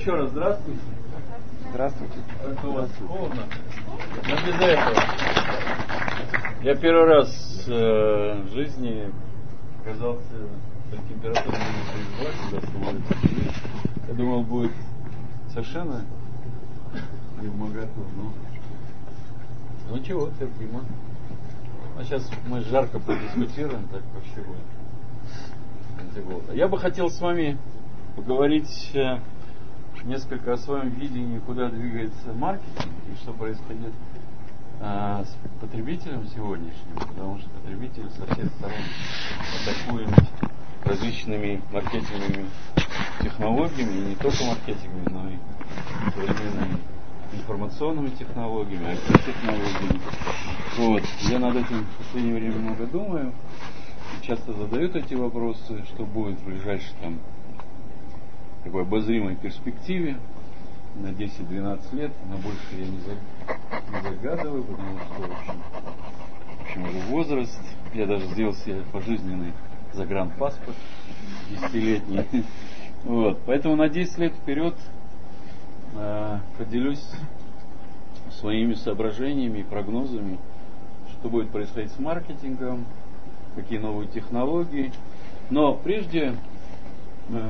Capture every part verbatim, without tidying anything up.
Еще раз здравствуйте. Здравствуйте. Как у вас холодно? Но без этого. Я первый раз э, в жизни оказался при температуре минус тридцать два, когда становится. Я думал, будет совершенно не в моготу. Ну, ну чего, терпимо. А сейчас мы жарко подискутируем, так вообще будет. Я бы хотел с вами поговорить э, несколько о своем видении, куда двигается маркетинг и что происходит э, с потребителем сегодняшним, потому что потребитель со всех сторон атакуем различными маркетинговыми технологиями, и не только маркетинговыми, но и современными информационными технологиями, ай ти-технологиями. Вот. Я над этим в последнее время много думаю. Часто задают эти вопросы, что будет в ближайшей там такой обозримой перспективе на десять-двенадцать лет, на больше я не, за, не загадываю, потому что, в общем, в общем, уже возраст. Я даже сделал себе пожизненный загранпаспорт десятилетний. Вот. Поэтому на десять лет вперед э, поделюсь своими соображениями и прогнозами, что будет происходить с маркетингом, какие новые технологии. Но прежде э,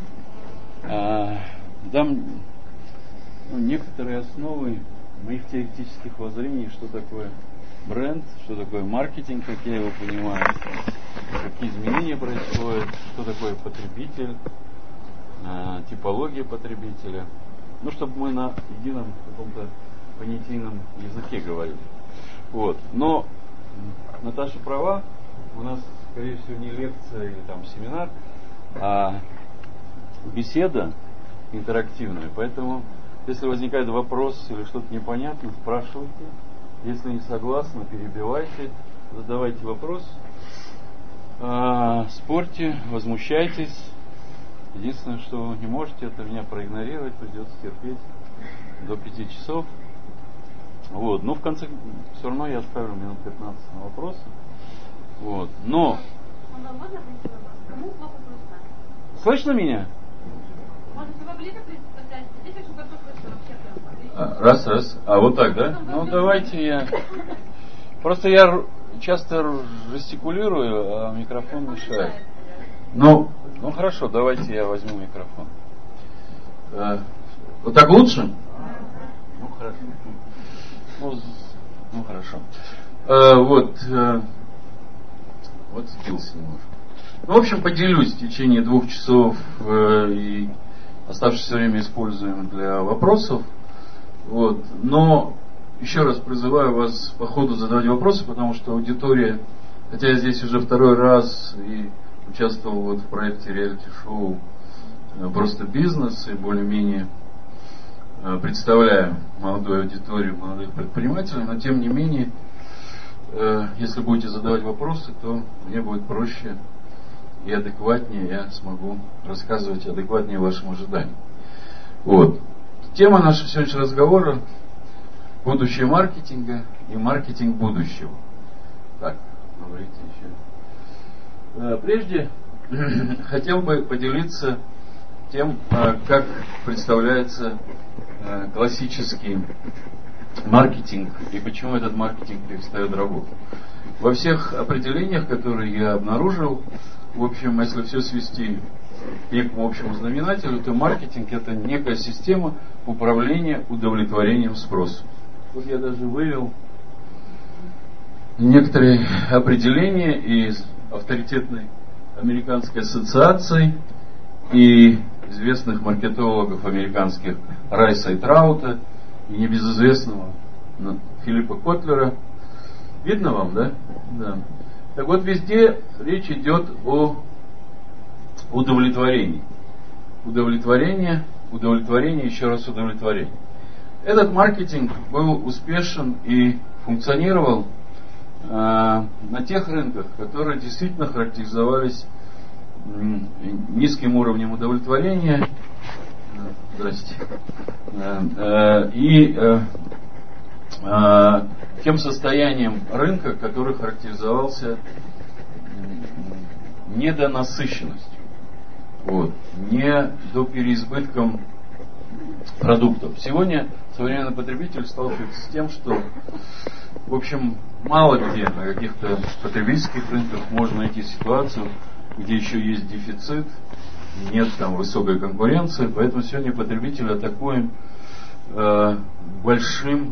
э, дам ну, некоторые основы моих теоретических воззрений, что такое бренд, что такое маркетинг, как я его понимаю, какие изменения происходят, что такое потребитель, э, типология потребителя. Ну, чтобы мы на едином каком-то понятийном языке говорили. Вот. Но Наташа права, у нас, скорее всего, не лекция или там семинар, а беседа интерактивная. Поэтому, если возникает вопрос или что-то непонятно, спрашивайте. Если не согласны, перебивайте, задавайте вопрос, а, спорьте, возмущайтесь. Единственное, что вы не можете, это меня проигнорировать, придется терпеть до пяти часов. Вот. Но в конце все равно я оставлю минут пятнадцать на вопросы. Вот. Но Кому плохо слышно? слышно меня? Может, вы ближе поставить? Здесь очень хорошо слышно вообще. А, раз, раз. А вот так, да? Ну давайте я. Просто я часто жестикулирую, а микрофон мешает. Ну, ну хорошо, давайте я возьму микрофон. А, вот так лучше? Ну хорошо. Ну, ну хорошо. А, вот. А, вот сбился немножко. Ну, в общем, поделюсь в течение двух часов э, и оставшееся время используем для вопросов. Вот. Но еще раз призываю вас по ходу задавать вопросы, потому что аудитория, хотя я здесь уже второй раз и участвовал вот в проекте реалити-шоу «Просто бизнес» и более-менее э, представляю молодую аудиторию, молодых предпринимателей, но тем не менее, э, если будете задавать вопросы, то мне будет проще и адекватнее я смогу рассказывать адекватнее вашим ожиданиям. Вот. Тема нашего сегодняшнего разговора — будущее маркетинга и маркетинг будущего. Так, говорите еще. Прежде хотел бы поделиться тем, как представляется классический маркетинг и почему этот маркетинг перестает работать. Во всех определениях, которые я обнаружил, в общем, если все свести к некому общему знаменателю, то маркетинг — это некая система управления удовлетворением спроса. Вот я даже вывел некоторые определения из авторитетной американской ассоциации и известных маркетологов американских Райса и Траута, и небезызвестного Филиппа Котлера. Видно вам, да? Да. Так вот, везде речь идет о удовлетворении. Удовлетворение, удовлетворение, еще раз удовлетворение. Этот маркетинг был успешен и функционировал э, на тех рынках, которые действительно характеризовались э, низким уровнем удовлетворения. Здрасте. Э, э, и э, э, тем состоянием рынка, который характеризовался недонасыщенностью. Вот. Не до переизбытком продуктов. Сегодня современный потребитель сталкивается с тем, что, в общем, мало где на каких-то потребительских рынках можно найти ситуацию, где еще есть дефицит, нет там высокой конкуренции, поэтому сегодня потребитель атакуем э, большим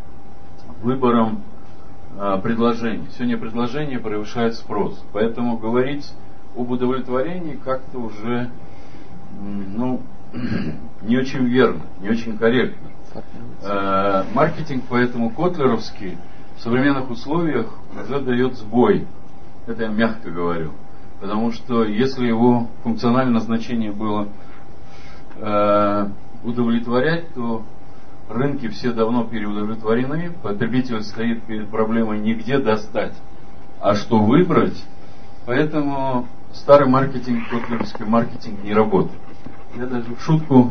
выбором э, предложений. Сегодня предложение превышает спрос, поэтому говорить об удовлетворении как-то уже, ну, не очень верно, не очень корректно. Э, маркетинг поэтому котлеровский в современных условиях уже дает сбой. Это я мягко говорю. Потому что если его функциональное назначение было э, удовлетворять, то рынки все давно переудовлетворены. Потребитель стоит перед проблемой не где достать, а что выбрать. Поэтому старый маркетинг, котлеровский маркетинг не работает. Я даже в шутку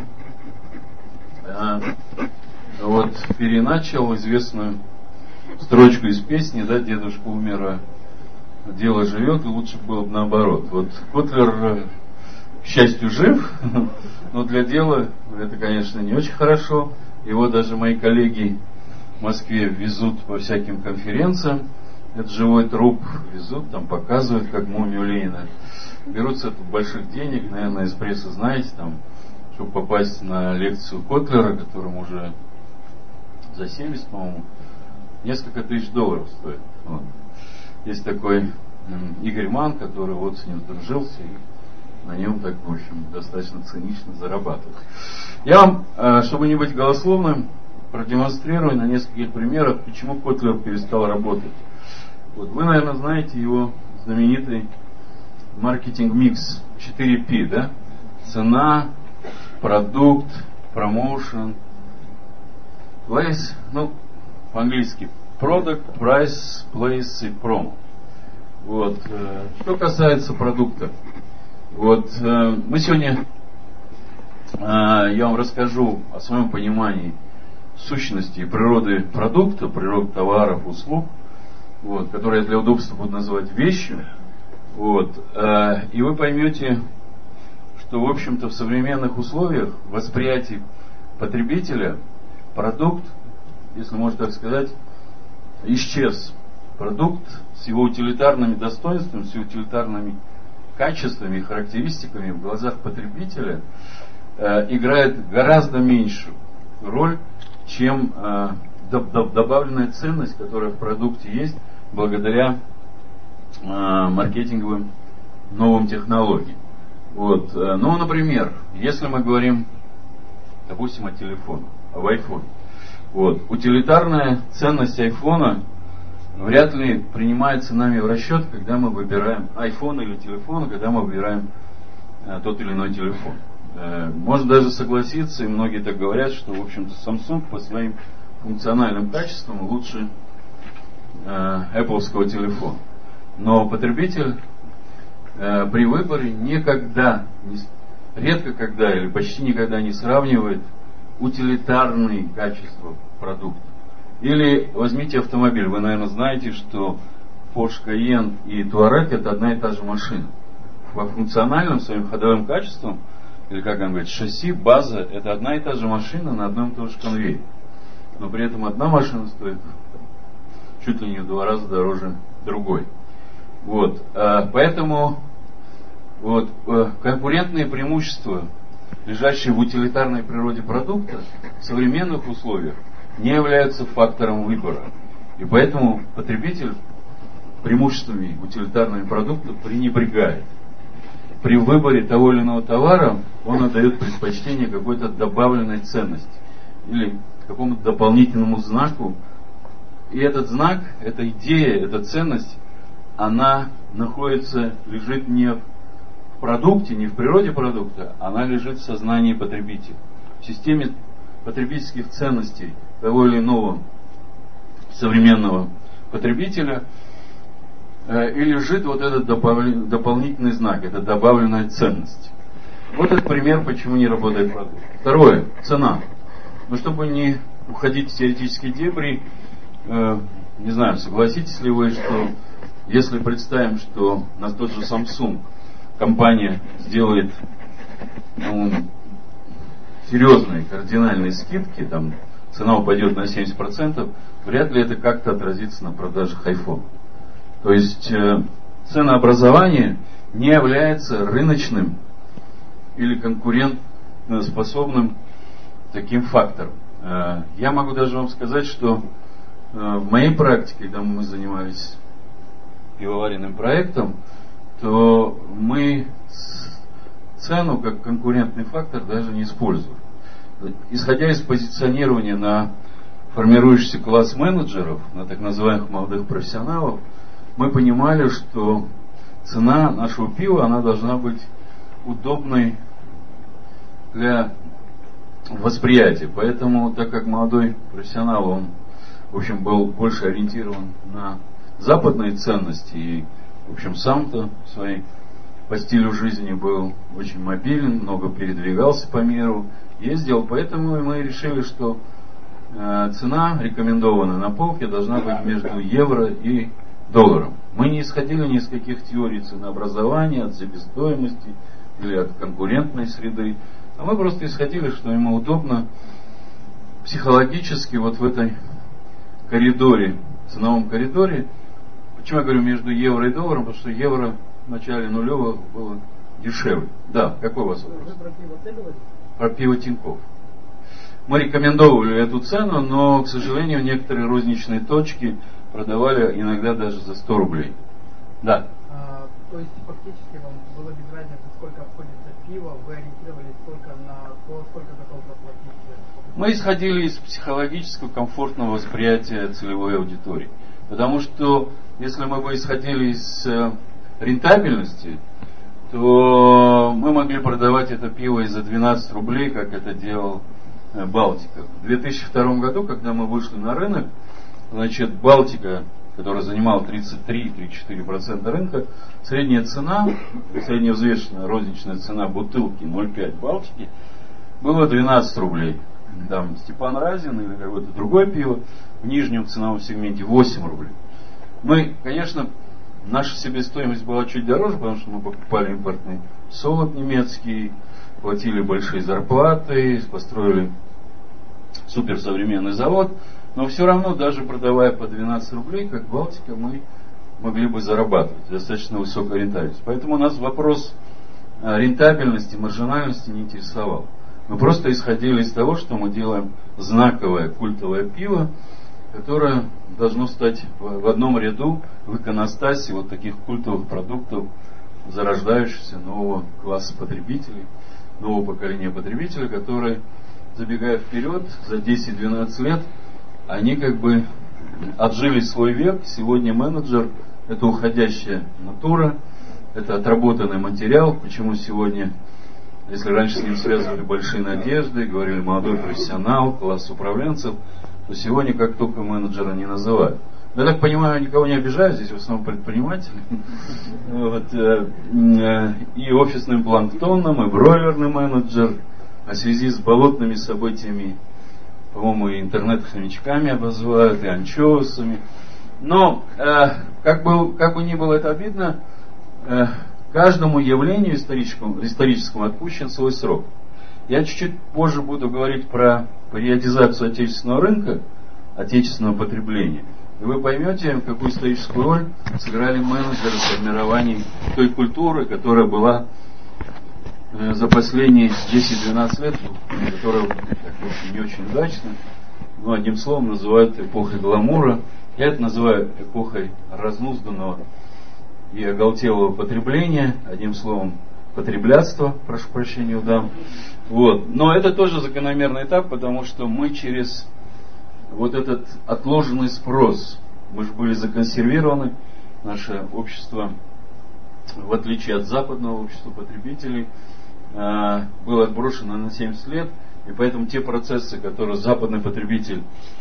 э, вот переначал известную строчку из песни, да, дедушка умер, а дело живет, и лучше было бы наоборот. Вот Котлер, к счастью, жив, но для дела это, конечно, не очень хорошо. Его даже мои коллеги в Москве везут по всяким конференциям. Это живой труп везут, там показывают, как мумию Ленина. Берутся от больших денег, наверное, из прессы знаете, там, чтобы попасть на лекцию Котлера, которому уже за семьдесят, по-моему, несколько тысяч долларов стоит. Вот. Есть такой Игорь Ман, который вот с ним дружился и на нем так, в общем, достаточно цинично зарабатывает. Я вам, чтобы не быть голословным, продемонстрирую на нескольких примерах, почему Котлер перестал работать. Вот вы, наверное, знаете его знаменитый маркетинг-микс четыре пи, да? Цена, продукт, промоушен, place, ну, по-английски product, price, place и promo. Вот. Что касается продукта, вот мы сегодня, я вам расскажу о своем понимании сущности и природы продукта, природы товаров, услуг, вот, которые я для удобства буду называть вещью. Вот, и вы поймете, что, в общем-то, в современных условиях восприятие потребителя продукт, если можно так сказать, исчез. Продукт с его утилитарными достоинствами, с его утилитарными качествами и характеристиками в глазах потребителя э, играет гораздо меньшую роль, чем э, добавленная ценность, которая в продукте есть благодаря э, маркетинговым новым технологиям. Вот. Ну, например, если мы говорим, допустим, о телефоне, об айфоне. Вот. Утилитарная ценность айфона вряд ли принимается нами в расчет, когда мы выбираем айфон или телефон, когда мы выбираем э, тот или иной телефон. Э, можно даже согласиться, и многие так говорят, что, в общем-то, Samsung по своим функциональным качествам лучше э, Apple'ского телефона. Но потребитель э, при выборе никогда, не, редко когда или почти никогда не сравнивает утилитарные качества продукта. Или возьмите автомобиль. Вы, наверное, знаете, что Porsche Cayenne и Touareg это одна и та же машина. По функциональным своим ходовым качествам, или как он говорит, шасси, база, это одна и та же машина на одном и том же конвейере. Но при этом одна машина стоит чуть ли не в два раза дороже другой. Вот. Поэтому вот, конкурентные преимущества, лежащие в утилитарной природе продукта, в современных условиях не являются фактором выбора. И поэтому потребитель преимуществами утилитарного продукта пренебрегает. При выборе того или иного товара он отдает предпочтение какой-то добавленной ценности или какому-то дополнительному знаку. И этот знак, эта идея, эта ценность, она находится, лежит не в продукте, не в природе продукта, она лежит в сознании потребителя. В системе потребительских ценностей того или иного современного потребителя э, и лежит вот этот допол- дополнительный знак, это добавленная ценность. Вот этот пример, почему не работает продукт. Второе, цена. Но чтобы не уходить в теоретические дебри, э, не знаю, согласитесь ли вы, что если представим, что на тот же Samsung компания сделает, ну, серьезные кардинальные скидки, там цена упадет на семьдесят процентов, вряд ли это как-то отразится на продажах iPhone. То есть э, ценообразование не является рыночным или конкурентоспособным таким фактором. Э, я могу даже вам сказать, что э, в моей практике, когда мы занимались пивоваренным проектом, то мы цену как конкурентный фактор даже не используем. Исходя из позиционирования на формирующийся класс менеджеров, на так называемых молодых профессионалов, мы понимали, что цена нашего пива, она должна быть удобной для восприятия. Поэтому, так как молодой профессионал, он, в общем, был больше ориентирован на западные ценности и, в общем, сам-то в своей по стилю жизни был очень мобилен, много передвигался по миру, ездил, поэтому мы решили, что э, цена, рекомендованная на полке, должна быть между евро и долларом. Мы не исходили ни из каких теорий ценообразования, от себестоимости или от конкурентной среды, а мы просто исходили, что ему удобно психологически вот в этой коридоре, ценовом коридоре. Почему я говорю между евро и долларом? Потому что евро в начале нулевого было дешевле. Да, какой у вас вопрос? Вы про пиво Т говорите? Про пиво Тинькофф. Мы рекомендовали эту цену, но, к сожалению, некоторые розничные точки продавали иногда даже за сто рублей. Да. А, то есть фактически вам было без разницы, сколько обходится пиво, вы ориентировались только на то, сколько готов заплатить? Мы исходили из психологического комфортного восприятия целевой аудитории. Потому что если мы бы исходили из рентабельности, то мы могли продавать это пиво и за двенадцать рублей, как это делал Балтика. В две тысячи втором году, когда мы вышли на рынок, значит, Балтика, которая занимала тридцать три — тридцать четыре процента рынка, средняя цена, средневзвешенная розничная цена бутылки ноль пять Балтики была двенадцать рублей. Там Степан Разин или какое-то другое пиво в нижнем ценовом сегменте восемь рублей. Мы, конечно, наша себестоимость была чуть дороже, потому что мы покупали импортный солод немецкий, платили большие зарплаты, построили суперсовременный завод, но все равно, даже продавая по двенадцать рублей, как Балтика, мы могли бы зарабатывать достаточно высокую рентабельность. Поэтому нас вопрос рентабельности, маржинальности не интересовал. Мы просто исходили из того, что мы делаем знаковое культовое пиво, которое должно стать в одном ряду в иконостасе вот таких культовых продуктов зарождающихся нового класса потребителей, нового поколения потребителей, которые, забегая вперед, за десять-двенадцать лет, они как бы отжили свой век. Сегодня менеджер — это уходящая натура, это отработанный материал. Почему сегодня, если раньше с ним связывали большие надежды, говорили молодой профессионал, класс управленцев, то сегодня как только менеджера не называют. Я так понимаю, никого не обижаю, здесь в основном предприниматели. Вот, и офисным планктоном, и бройлерный менеджер, а в связи с болотными событиями, по-моему, и интернет-хомячками обозвают, и анчоусами. Но, как бы, как бы ни было это обидно, каждому явлению историческому, историческому отпущен свой срок. Я чуть-чуть позже буду говорить про периодизацию отечественного рынка, отечественного потребления. И вы поймете, какую историческую роль сыграли менеджеры в формировании той культуры, которая была э, за последние десять-двенадцать лет, которая, так, в общем, не очень удачно, но одним словом называют эпохой гламура. Я это называю эпохой разнузданного и оголтелого потребления, одним словом потреблятства, прошу прощения у дам. Вот. Но это тоже закономерный этап, потому что мы через вот этот отложенный спрос, мы же были законсервированы, наше общество, в отличие от западного общества потребителей, было отброшено на семьдесят лет, и поэтому те процессы, которые западный потребитель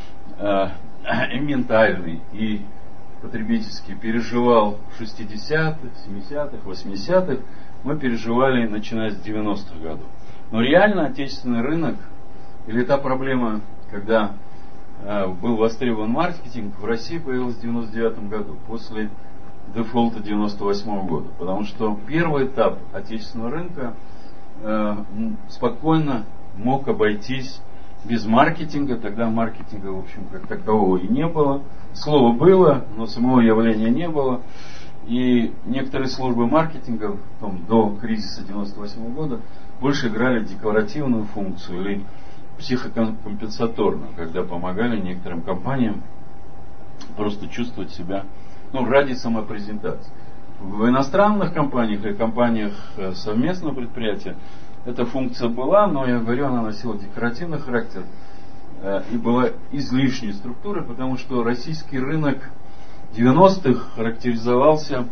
и ментальный, и потребительский переживал в шестидесятых, семидесятых, восьмидесятых, мы переживали начиная с девяностых годов. Но реально отечественный рынок, или та проблема, когда э, был востребован маркетинг, в России появилась в девяносто девятом году, после дефолта девяносто восьмого года. Потому что первый этап отечественного рынка э, спокойно мог обойтись без маркетинга. Тогда маркетинга, в общем, как такового и не было. Слово было, но самого явления не было. И некоторые службы маркетинга там, до кризиса девяносто восьмого года больше играли декларативную функцию или психокомпенсаторную, когда помогали некоторым компаниям просто чувствовать себя, ну, ради самопрезентации. В иностранных компаниях или компаниях совместного предприятия эта функция была, но, я говорю, она носила декоративный характер э, и была излишней структурой, потому что российский рынок девяностых характеризовался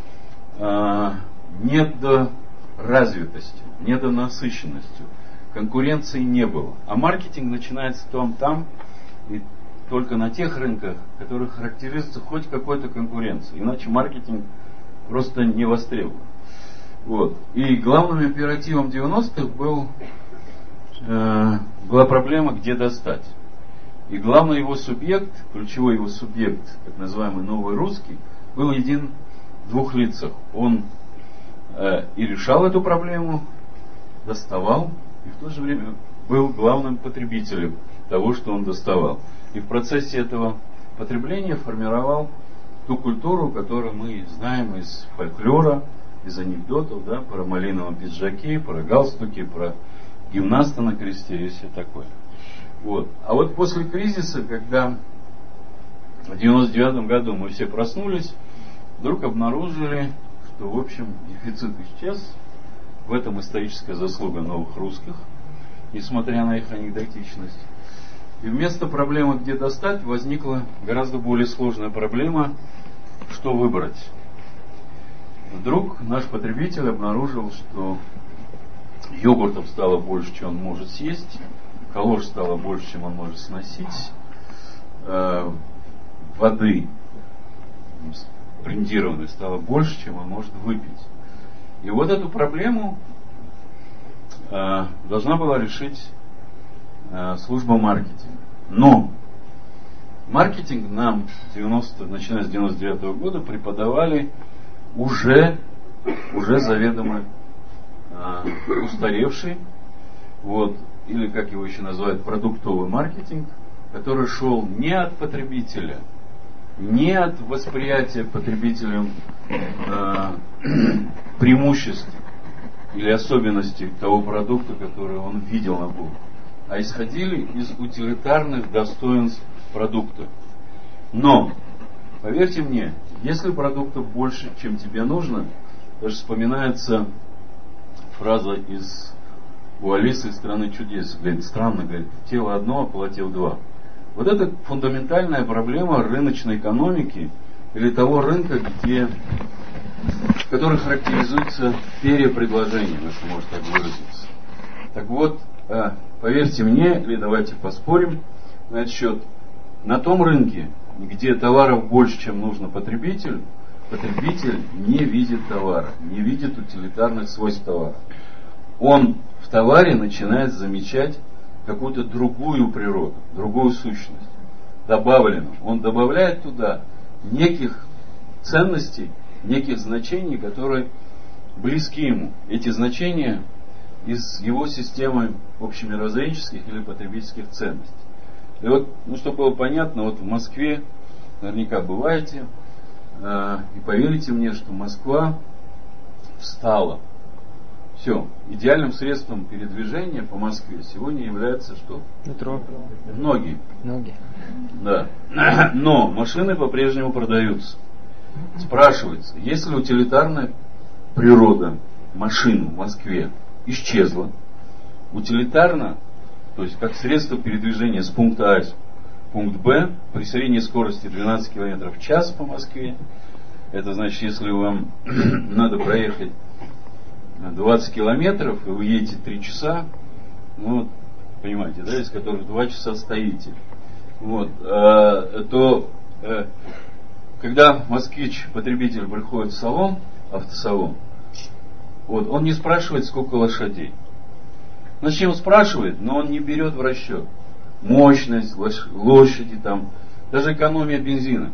э, недоразвитостью, недонасыщенностью. Конкуренции не было. А маркетинг начинается там, там и только на тех рынках, которые характеризуются хоть какой-то конкуренцией. Иначе маркетинг просто не востребован. Вот. И главным императивом девяностых был, э, была проблема, где достать. И главный его субъект, ключевой его субъект, так называемый новый русский, был един в двух лицах. Он э, и решал эту проблему, доставал, и в то же время был главным потребителем того, что он доставал. И в процессе этого потребления формировал ту культуру, которую мы знаем из фольклора, из анекдотов, да, про малиновом пиджаке, про галстуки, про гимнаста на кресте и все такое. Вот. А вот после кризиса, когда в девяносто девятом году мы все проснулись, вдруг обнаружили, что в общем дефицит исчез. В этом историческая заслуга новых русских, несмотря на их анекдотичность. И вместо проблемы, где достать, возникла гораздо более сложная проблема, что выбрать. Вдруг наш потребитель обнаружил, что йогуртов стало больше, чем он может съесть, калош стало больше, чем он может сносить, э, воды брендированной стало больше, чем он может выпить. И вот эту проблему э, должна была решить э, служба маркетинга. Но маркетинг нам девяносто, начиная с девяносто девятого года преподавали уже, уже заведомо э, устаревший, вот, или как его еще называют, продуктовый маркетинг, который шел не от потребителя, не от восприятия потребителем э, преимуществ или особенностей того продукта, который он видел на полке, а исходили из утилитарных достоинств продукта. Но, поверьте мне, если продуктов больше, чем тебе нужно, даже вспоминается фраза из у Алисы из «Страны чудес». Говорит, странно, говорит, тело одно, а платье два. Вот это фундаментальная проблема рыночной экономики или того рынка, где, который характеризуется перепредложением, если можно так выразиться. Так вот, поверьте мне, или давайте поспорим на этот счет, на том рынке, где товаров больше, чем нужно потребителю, потребитель не видит товара, не видит утилитарных свойств товара. Он в товаре начинает замечать какую-то другую природу, другую сущность, добавленную. Он добавляет туда неких ценностей, неких значений, которые близки ему. Эти значения из его системы общемировоззренческих или потребительских ценностей. И вот, ну, чтобы было понятно, вот в Москве наверняка бываете, э, и поверите мне, что Москва встала. Все. Идеальным средством передвижения по Москве сегодня является что? Метро. Ноги. Ноги. Да. Но машины по-прежнему продаются. Спрашивается, если утилитарная природа машин в Москве исчезла, утилитарно, то есть как средство передвижения с пункта А в пункт Б при средней скорости двенадцать километров в час по Москве, это значит, если вам надо проехать двадцать километров, и вы едете три часа, ну, понимаете, да, из которых два часа стоите, вот, э, то э, когда москвич, потребитель, приходит в салон, автосалон, вот, он не спрашивает, сколько лошадей. Зачем он спрашивает, но он не берет в расчет мощность, лошади, там, даже экономия бензина.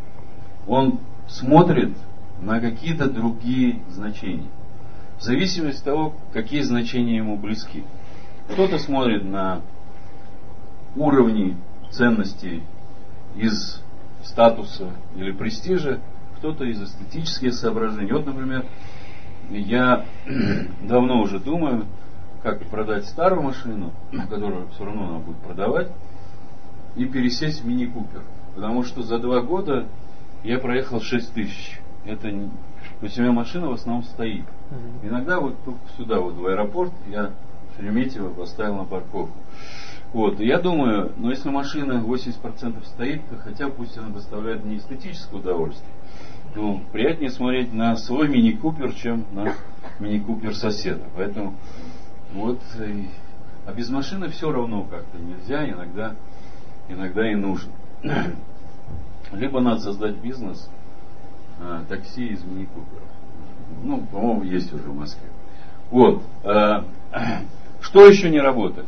Он смотрит на какие-то другие значения. В зависимости от того, какие значения ему близки. Кто-то смотрит на уровни ценностей из статуса или престижа, кто-то из эстетических соображений. Вот, например, я давно уже думаю, как продать старую машину, которую все равно надо будет продавать, и пересесть в мини-купер. Потому что за два года я проехал шесть тысяч. Это не... То есть у меня машина в основном стоит. Uh-huh. Иногда вот тут сюда, вот в аэропорт, я Шереметьево поставил на парковку. Вот. И я думаю, ну если машина восемьдесят процентов стоит, то хотя пусть она доставляет мне эстетическое удовольствие. Ну, приятнее смотреть на свой мини-купер, чем на мини-купер соседа. Поэтому вот, а без машины все равно как-то нельзя, иногда, иногда и нужно. Либо надо создать бизнес а, такси из мини-куперов. Ну, по-моему, есть уже в Москве. Вот. А, что еще не работает?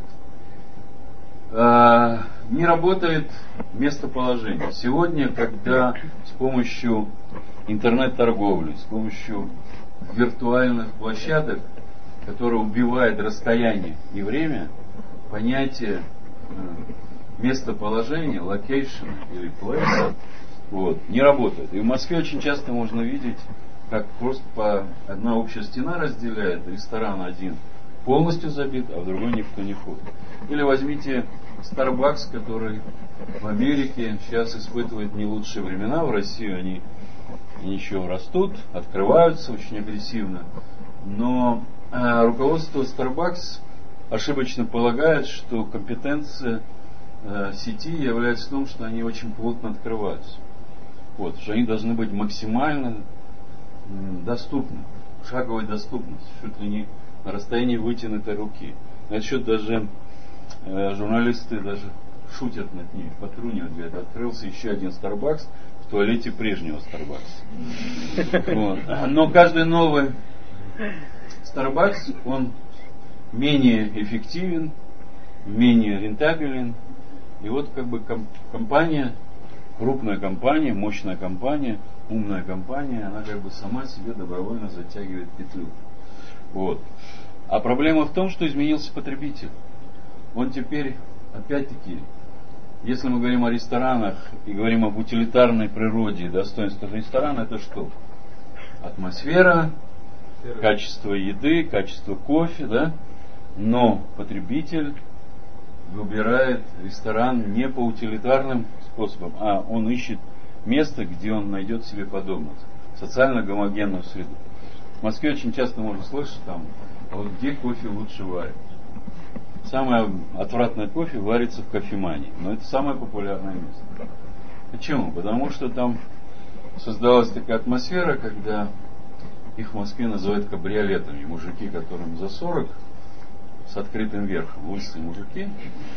А, не работает местоположение. Сегодня, когда с помощью интернет-торговли, с помощью виртуальных площадок, которые убивают расстояние и время, понятие местоположения, location или place, вот, не работает. И в Москве очень часто можно видеть, как просто по одна общая стена разделяет, ресторан один полностью забит, а в другой никто не ходит. Или возьмите Starbucks, который в Америке сейчас испытывает не лучшие времена, в России они еще растут, открываются очень агрессивно, но э, руководство Starbucks ошибочно полагает, что компетенция э, сети является в том, что они очень плотно открываются. Вот, что они должны быть максимально м, доступны, шаговой доступности, чуть ли не на расстоянии вытянутой руки. На этот счет даже э, журналисты даже шутят над ней, потрунивают, говорят, открылся еще один Starbucks в туалете прежнего Starbucks. Вот. Но каждый новый Starbucks, он менее эффективен, менее рентабелен. И вот как бы компания, крупная компания, мощная компания, умная компания, она как бы сама себе добровольно затягивает петлю. Вот. А проблема в том, что изменился потребитель. Он теперь, опять-таки, если мы говорим о ресторанах и говорим об утилитарной природе и достоинствах ресторана, это что? Атмосфера, качество еды, качество кофе, да? Но потребитель выбирает ресторан не по утилитарным способам, а он ищет место, где он найдет себе подобных, социально гомогенную среду. В Москве очень часто можно слышать там, а вот где кофе лучше варят. Самое отвратное кофе варится в кофемании, но это самое популярное место. Почему? Потому что там создалась такая атмосфера, когда их в Москве называют кабриолетами. Мужики, которым за сорок, с открытым верхом, лысые мужики.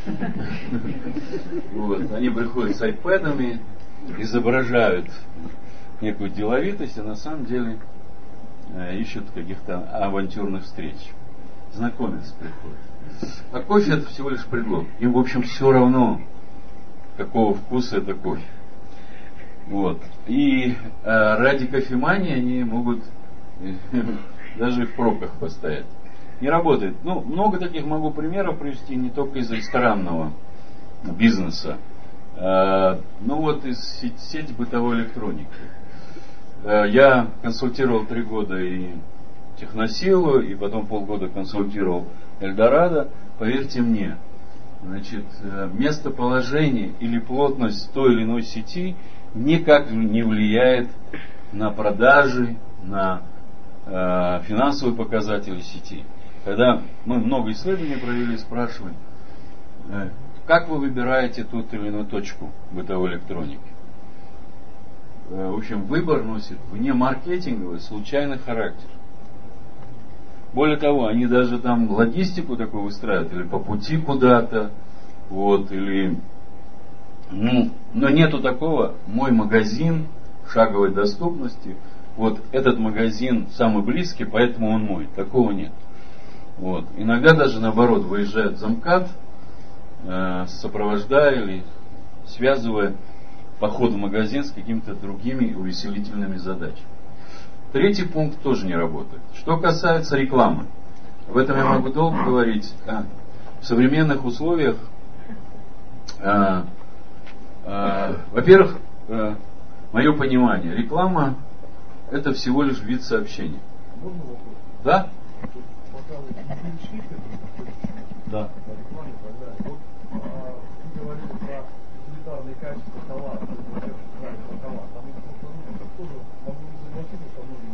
Вот. Они приходят с айпэдами, изображают некую деловитость, а на самом деле ищут каких-то авантюрных встреч. Знакомиться приходят. А кофе это всего лишь предлог. Им, в общем, все равно, какого вкуса это кофе. Вот. И а, ради кофемании они могут даже и в пробках постоять. Не работает. Ну, много таких могу примеров привести, не только из ресторанного бизнеса. А, ну вот из сети, сети бытовой электроники. А, я консультировал три года и Техносилу, и потом полгода консультировал Эльдорадо. Поверьте мне, значит, местоположение или плотность той или иной сети никак не влияет на продажи, на э, финансовые показатели сети. Когда мы много исследований провели, спрашивали, э, как вы выбираете ту или иную точку бытовой электроники? Э, в общем, выбор носит вне маркетинговый, случайный характер. Более того, они даже там логистику такую выстраивают, или по пути куда-то, вот, или, ну, но нету такого, мой магазин шаговой доступности, вот этот магазин самый близкий, поэтому он мой, такого нет. Вот. Иногда даже наоборот выезжает замкат, э, сопровождая или связывая поход в магазин с какими-то другими увеселительными задачами. Третий пункт тоже не работает. Что касается рекламы. Об этом я могу долго говорить. А, в современных условиях, э, э, во-первых, э, мое понимание, реклама это всего лишь вид сообщения. Можно вопрос? Да? Пока вы не перешли к этому, Да. по рекламе и так далее. Вот а, вы говорили про утилитарные качества товара, то есть, во-первых, правильно, про товар. Там это просто тоже могу не согласиться со многими.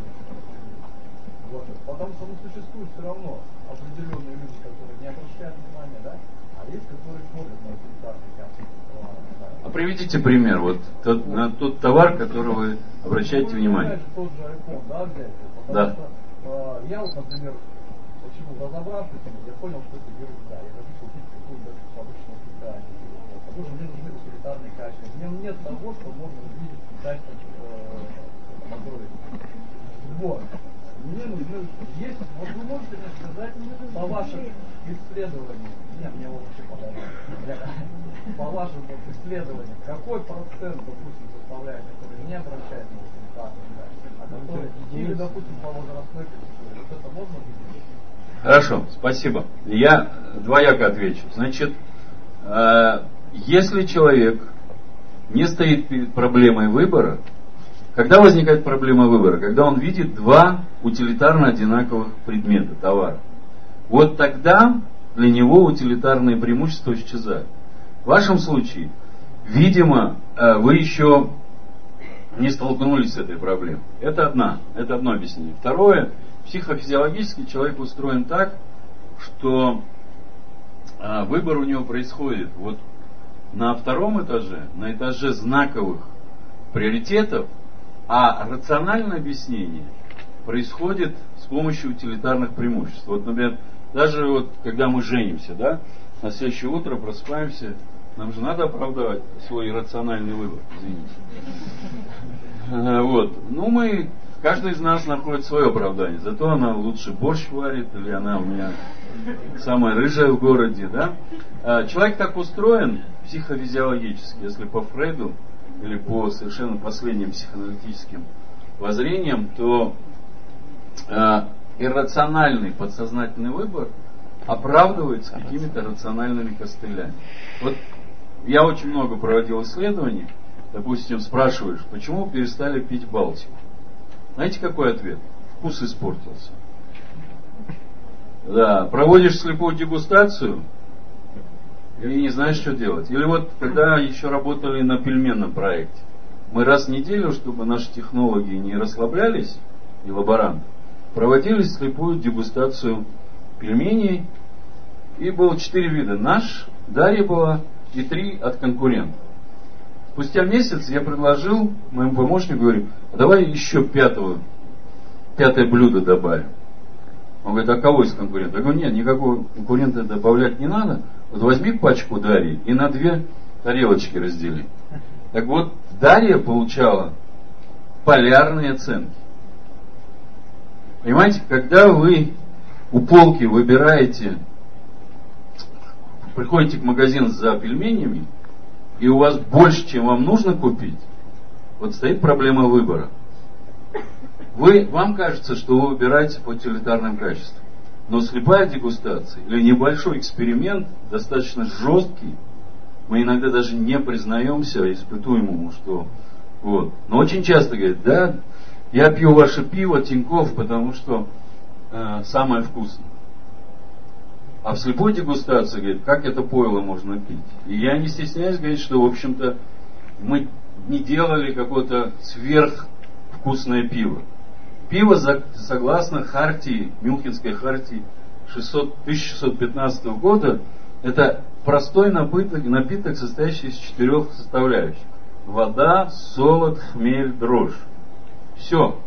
Вот. Потому что ну, существуют все равно определенные люди, которые не обращают внимания, да? А есть, которые смотрят на утилитарные качества товара. Да? А приведите пример, вот тот, на тот товар, который вы обращаете ну, внимание. Же тот же iPhone, да, взять. Потому Да. что э, я вот, например, почему разобравшись, я понял, что это ерунда. Я хочу купить какую-то обычную питание. Потому что мне нужны утилитарные качества. Мне нет того, что можно увидеть в качестве э, Android. Вот. Мне нужны, есть, вот вы можете мне сказать, по вашим исследованиям, нет, мне его вообще подарили, по вашим вот, исследованиям, какой процент, допустим, составляет, который не обращает на утилитарные качества, а который, или, допустим, по возрастной категории, вот это можно видеть? Хорошо, спасибо. Я двояко отвечу. Значит, э, если человек не стоит перед проблемой выбора, когда возникает проблема выбора? Когда он видит два утилитарно одинаковых предмета, товара. Вот тогда для него утилитарные преимущества исчезают. В вашем случае, видимо, э, вы еще не столкнулись с этой проблемой. Это одна, это одно объяснение. Второе, психофизиологически человек устроен так, что э, выбор у него происходит вот на втором этаже, на этаже знаковых приоритетов, а рациональное объяснение происходит с помощью утилитарных преимуществ. Вот, например, даже вот когда мы женимся, да, на следующее утро просыпаемся, нам же надо оправдывать свой рациональный выбор, извините. Вот. Ну, мы, каждый из нас находит свое оправдание. Зато она лучше борщ варит, или она у меня самая рыжая в городе, да. Человек так устроен психофизиологически, если по Фрейду, или по совершенно последним психоаналитическим воззрениям, то э, иррациональный подсознательный выбор оправдывается какими-то рациональными костылями. Вот я очень много проводил исследований, допустим, спрашиваешь, почему перестали пить Балтику? Знаете, какой ответ? Вкус испортился. Да, проводишь слепую дегустацию, и не знаешь, что делать. Или вот, когда еще работали на пельменном проекте, мы раз в неделю, чтобы наши технологи не расслаблялись, и лаборанты, проводили слепую дегустацию пельменей, и было четыре вида. Наш, Дарья была, и три от конкурентов. Спустя месяц я предложил моему помощнику, говорю, а давай еще пятого, пятое блюдо добавим. Он говорит, а кого из конкурентов? Я говорю, нет, никакого конкурента добавлять не надо. Вот возьми пачку Дарьи и на две тарелочки раздели. Так вот, Дарья получала полярные оценки. Понимаете, когда вы у полки выбираете, приходите к магазину за пельменями, и у вас больше, чем вам нужно купить, вот стоит проблема выбора. Вы, вам кажется, что вы выбираете по утилитарным качествам. Но слепая дегустация или небольшой эксперимент, достаточно жесткий, мы иногда даже не признаемся испытуемому, что вот. Но очень часто говорят, да, я пью ваше пиво, Тинькофф, потому что э, самое вкусное. А в слепой дегустации, говорит, как это пойло можно пить? И я не стесняюсь говорить, что, в общем-то, мы не делали какое-то сверхвкусное пиво. Пиво, согласно хартии, Мюнхенской хартии тысяча шестьсот пятнадцатого года, это простой напиток, напиток, состоящий из четырех составляющих. Вода, солод, хмель, дрожжь. Все.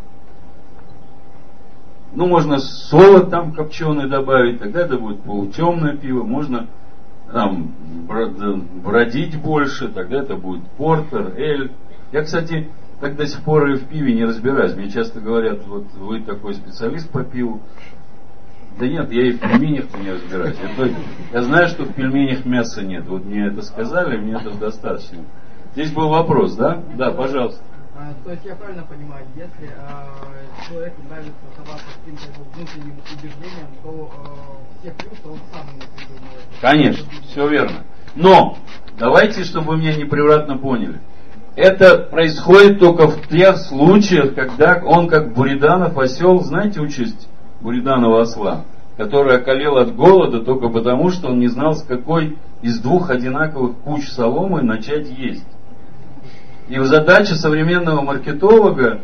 Ну, можно солод там копченый добавить, тогда это будет полутемное пиво. Можно там бродить больше, тогда это будет портер, эль. Я, кстати, так до сих пор и в пиве не разбираюсь. Мне часто говорят, вот вы такой специалист по пиву. Да нет, я и в пельменях-то не разбираюсь. Я, я знаю, что в пельменях мяса нет. Вот мне это сказали, мне это достаточно. Здесь был вопрос, да? Да, пожалуйста. А, то есть я правильно понимаю, если а, человеку нравится оставаться с каким-то его внутренним убеждением, то а, все плюсы он сам ему придумывает. Конечно, все верно. Но давайте, чтобы вы меня непревратно поняли. Это происходит только в тех случаях, когда он, как Буриданов осел, знаете участь Буриданова осла, который околел от голода только потому, что он не знал, с какой из двух одинаковых куч соломы начать есть. И задача современного маркетолога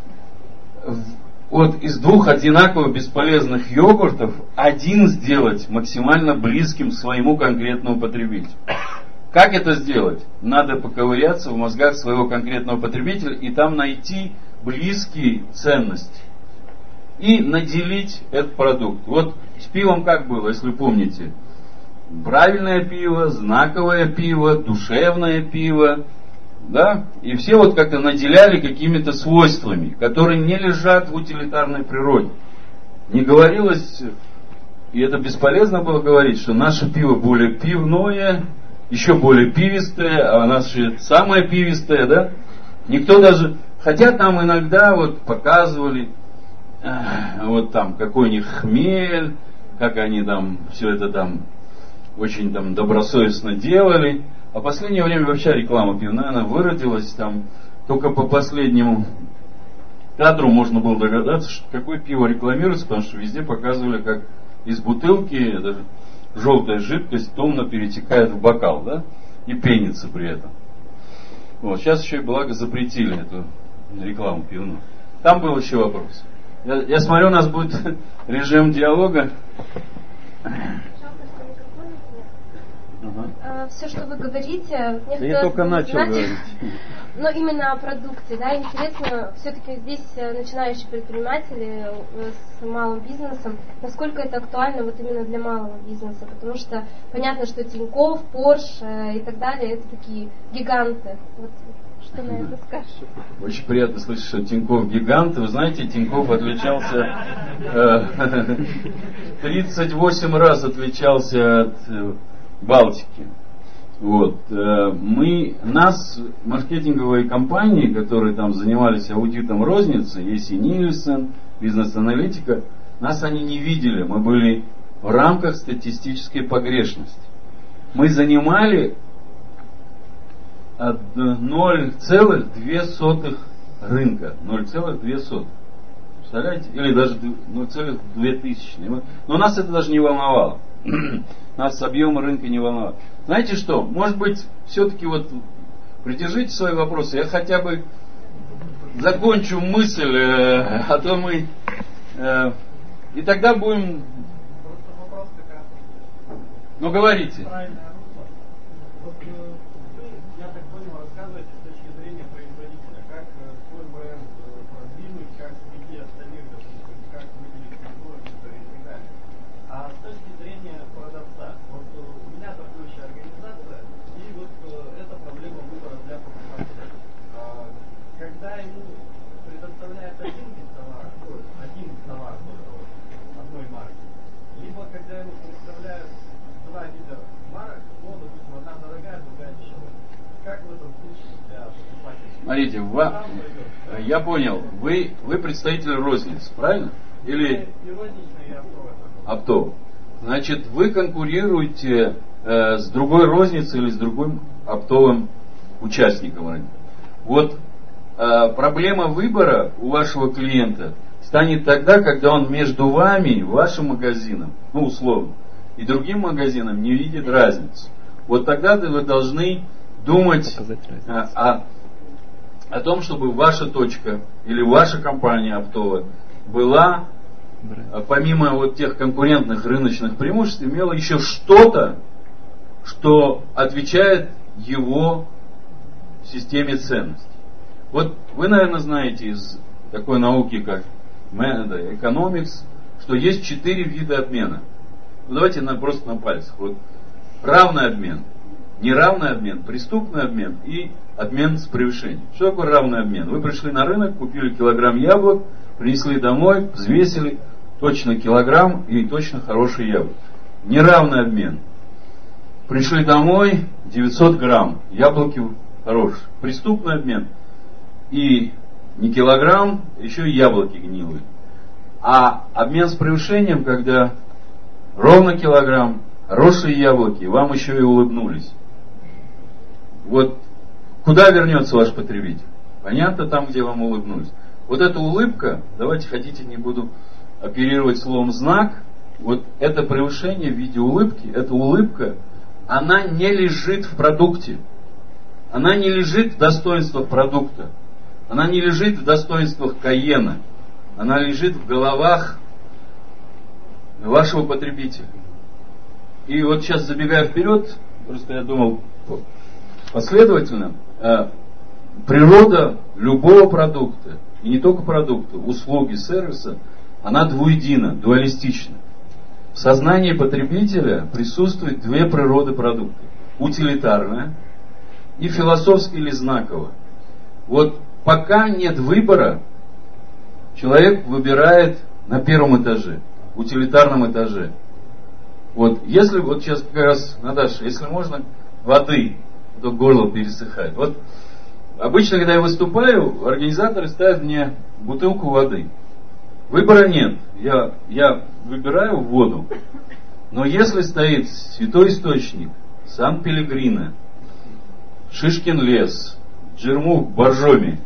вот из двух одинаково бесполезных йогуртов один сделать максимально близким своему конкретному потребителю. Как это сделать? Надо поковыряться в мозгах своего конкретного потребителя и там найти близкие ценности. И наделить этот продукт. Вот с пивом как было, если вы помните? Правильное пиво, знаковое пиво, душевное пиво. Да? И все вот как-то наделяли какими-то свойствами, которые не лежат в утилитарной природе. Не говорилось, и это бесполезно было говорить, что наше пиво более пивное, еще более пивистое, а наше самое пивистое, да? Никто даже, хотя там иногда вот показывали, э, вот там какой у них хмель, как они там все это там очень там добросовестно делали. А в последнее время вообще реклама пивная, она выродилась там, только по последнему кадру можно было догадаться, что какое пиво рекламируется, потому что везде показывали, как из бутылки даже желтая жидкость томно перетекает в бокал, да, и пенится при этом. Вот, сейчас еще и благо запретили эту рекламу пивную. Там был еще вопрос. Я, я смотрю, у нас будет режим диалога. Ага. Все, что вы говорите, мне да я только начал знать, говорить. но именно о продукте, да, интересно, все-таки здесь начинающие предприниматели с малым бизнесом, насколько это актуально вот именно для малого бизнеса, потому что понятно, что Тинькофф, Порш и так далее, это такие гиганты. Вот что на это скажешь? Очень приятно слышать, что Тинькофф гигант. Вы знаете, Тинькофф отличался э, тридцать восемь раз отличался от э, Балтики. Вот. Э, мы, нас, маркетинговые компании, которые там занимались аудитом розницы, есть и Нильсон, бизнес-аналитика, нас они не видели. Мы были в рамках статистической погрешности. Мы занимали ноль целых две сотых рынка. ноль целых две сотых. Представляете? Или даже ноль целых две тысячные. Но нас это даже не волновало. Нас объемы рынка не волновало. Знаете что? Может быть, все-таки вот придержите свои вопросы. Я хотя бы закончу мысль, э, а то мы... Э, и тогда будем... Ну, говорите. Смотрите, ва... я понял, вы, вы представитель розницы, правильно? Или оптово. Значит, вы конкурируете э, с другой розницей или с другим оптовым участником рынка. Вот э, проблема выбора у вашего клиента станет тогда, когда он между вами, вашим магазином, ну условно, и другим магазином не видит разницу. Вот тогда вы должны думать о, о о том, чтобы ваша точка или ваша компания оптовая была, помимо вот тех конкурентных рыночных преимуществ, имела еще что-то, что отвечает его системе ценностей. Вот вы, наверное, знаете из такой науки, как economics, что есть четыре вида обмена. Ну, давайте на, просто на пальцах. Вот равный обмен, неравный обмен, преступный обмен и обмен с превышением. Что такое равный обмен? Вы пришли на рынок, купили килограмм яблок, принесли домой, взвесили, точно килограмм и точно хорошие яблоки. Неравный обмен. Пришли домой, девятьсот грамм, яблоки хорошие. Преступный обмен. и не килограмм, еще и яблоки гнилые. А обмен с превышением, когда ровно килограмм, хорошие яблоки, вам еще и улыбнулись. Вот куда вернется ваш потребитель? Понятно, там, где вам улыбнулись. Вот эта улыбка, давайте хотите, не буду оперировать словом знак, вот это превышение в виде улыбки, эта улыбка, она не лежит в продукте. Она не лежит в достоинствах продукта. Она не лежит в достоинствах Кайена. Она лежит в головах вашего потребителя. И вот сейчас, забегая вперед, просто я думал последовательно, природа любого продукта, и не только продукта, услуги, сервиса, она двуедина, дуалистична. В сознании потребителя присутствует две природы продукта. Утилитарная и философская или знаковая. Вот пока нет выбора, человек выбирает на первом этаже, утилитарном этаже. Вот если вот сейчас как раз, Наташа, если можно, воды, то горло пересыхает. Вот обычно, когда я выступаю, организаторы ставят мне бутылку воды. Выбора нет. Я, я выбираю воду. Но если стоит святой источник, Сан-Пелегрино, Шишкин лес, Джермук, Боржоми,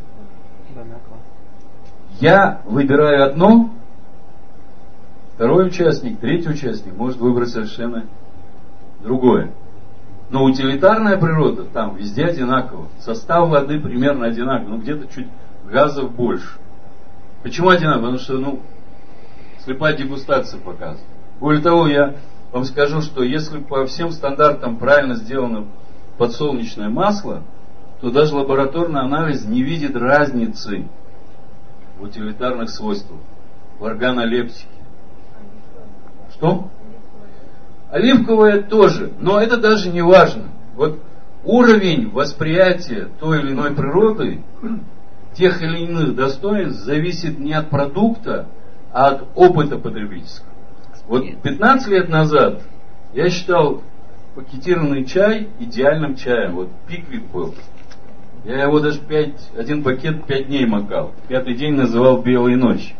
я выбираю одно, второй участник, третий участник может выбрать совершенно другое. Но утилитарная природа там везде одинакова. Состав воды примерно одинаковый, но где-то чуть газов больше. Почему одинаково? Потому что, ну, слепая дегустация показывает. Более того, я вам скажу, что если по всем стандартам правильно сделано подсолнечное масло, то даже лабораторный анализ не видит разницы в утилитарных свойствах, в органолептике. Что? Оливковое тоже, но это даже не важно. Вот уровень восприятия той или иной природы, тех или иных достоинств зависит не от продукта, а от опыта потребительского. Вот пятнадцать лет назад я считал пакетированный чай идеальным чаем. Вот пиквик был. Я его даже пять, один пакет пять дней макал. Пятый день называл белой ночь.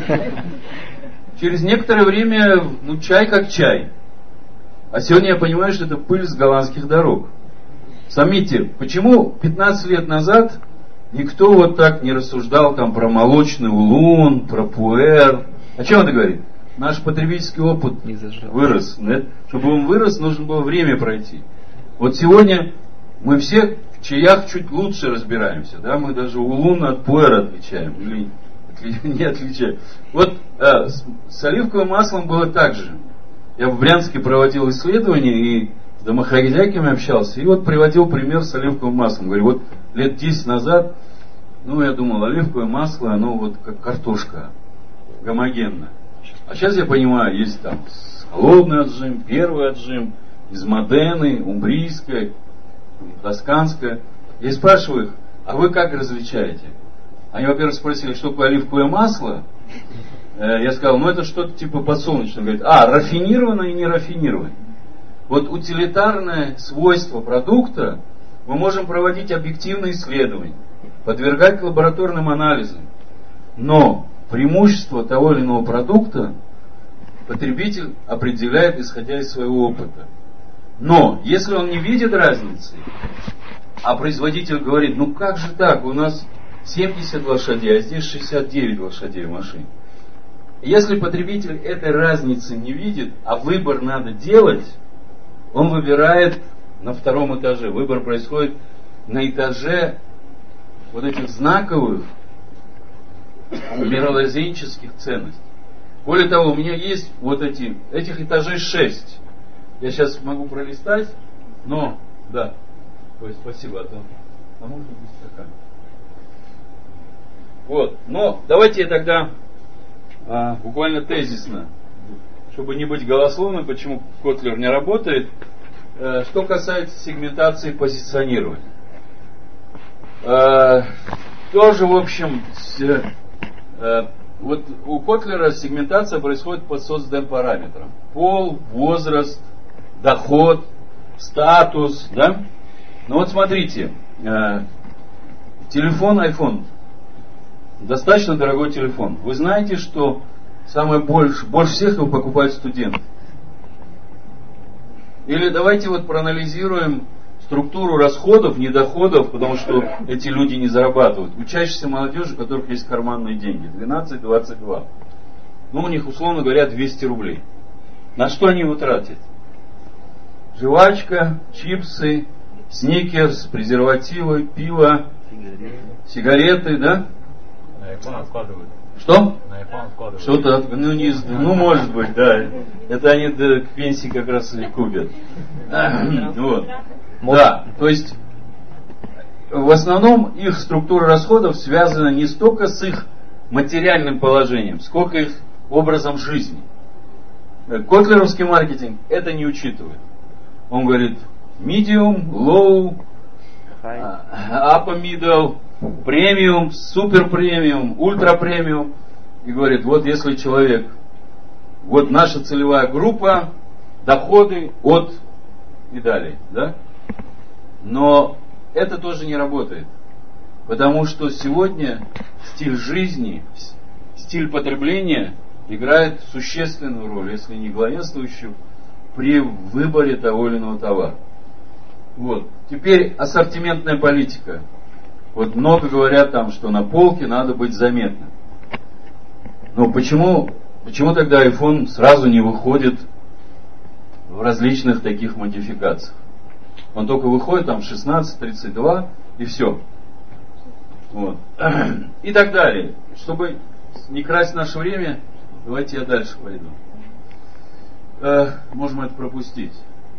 Через некоторое время, ну, чай как чай. А сегодня я понимаю, что это пыль с голландских дорог. Заметьте, почему пятнадцать лет назад никто вот так не рассуждал там про молочный улун, про пуэр. О чем это говорит? Наш потребительский опыт вырос. Да? Чтобы он вырос, нужно было время пройти. Вот сегодня мы все в чаях чуть лучше разбираемся. Да? Мы даже улун от пуэра отличаем. Или не отличаем. Вот э, с, с оливковым маслом было так же. Я в Брянске проводил исследования и с домохозяйками общался. И вот приводил пример с оливковым маслом. Говорю, вот лет десять назад, ну, я думал, оливковое масло, оно вот как картошка, гомогенно. А сейчас я понимаю, есть там холодный отжим, первый отжим, из Модены, умбрийское, тосканское. Я спрашиваю их, а вы как различаете? Они, во-первых, спросили, что такое оливковое масло. Я сказал, ну это что-то типа подсолнечное. Говорит, а, рафинированное и не рафинированное. Вот утилитарное свойство продукта мы можем проводить объективные исследования, подвергать лабораторным анализам. Но преимущество того или иного продукта потребитель определяет, исходя из своего опыта. Но если он не видит разницы, а производитель говорит, ну как же так, у нас семьдесят лошадей, а здесь шестьдесят девять лошадей в машине. Если потребитель этой разницы не видит, а выбор надо делать, он выбирает на втором этаже. Выбор происходит на этаже вот этих знаковых мировоззренческих ценностей. Более того, у меня есть вот эти, этих этажей шесть. Я сейчас могу пролистать, но, да, ой, спасибо, а то, а можно без стакана. Вот, но давайте я тогда а, буквально тезисно, чтобы не быть голословным, почему Котлер не работает. А, что касается сегментации и позиционирования. А, тоже, в общем, с, а, вот у Котлера сегментация происходит по соцдемпараметрам. Пол, возраст, доход, статус, да? Ну вот смотрите, а, телефон iPhone, достаточно дорогой телефон. Вы знаете, что самое больше, больше всех его покупают студенты? Или давайте вот проанализируем структуру расходов, недоходов, потому что эти люди не зарабатывают. Учащейся молодежи, у которых есть карманные деньги, двенадцать-двадцать два. Ну, у них, условно говоря, двести рублей. На что они его тратят? Жвачка, чипсы, сникерс, презервативы, пиво, сигареты, сигареты, да? На iPhone откладывают. Что? На iPhone откладывают. Что-то, ну, не, ну, может быть, да. Это они да, к пенсии как раз и купят. Вот. Да, то есть в основном их структура расходов связана не столько с их материальным положением, сколько их образом жизни. Котлеровский маркетинг это не учитывает. Он говорит medium, low, upper middle, премиум, супер премиум, ультра премиум. И говорит, вот если человек, вот наша целевая группа, доходы от и далее, да? Но это тоже не работает. Потому что сегодня стиль жизни, стиль потребления играет существенную роль, если не главенствующую, при выборе того или иного товара. Вот. Теперь ассортиментная политика. Вот много говорят там, что на полке надо быть заметным. Но почему, почему тогда iPhone сразу не выходит в различных таких модификациях? Он только выходит там шестнадцать, тридцать два и все. Вот. И так далее. Чтобы не красть наше время, давайте я дальше пойду. Э, можем это пропустить.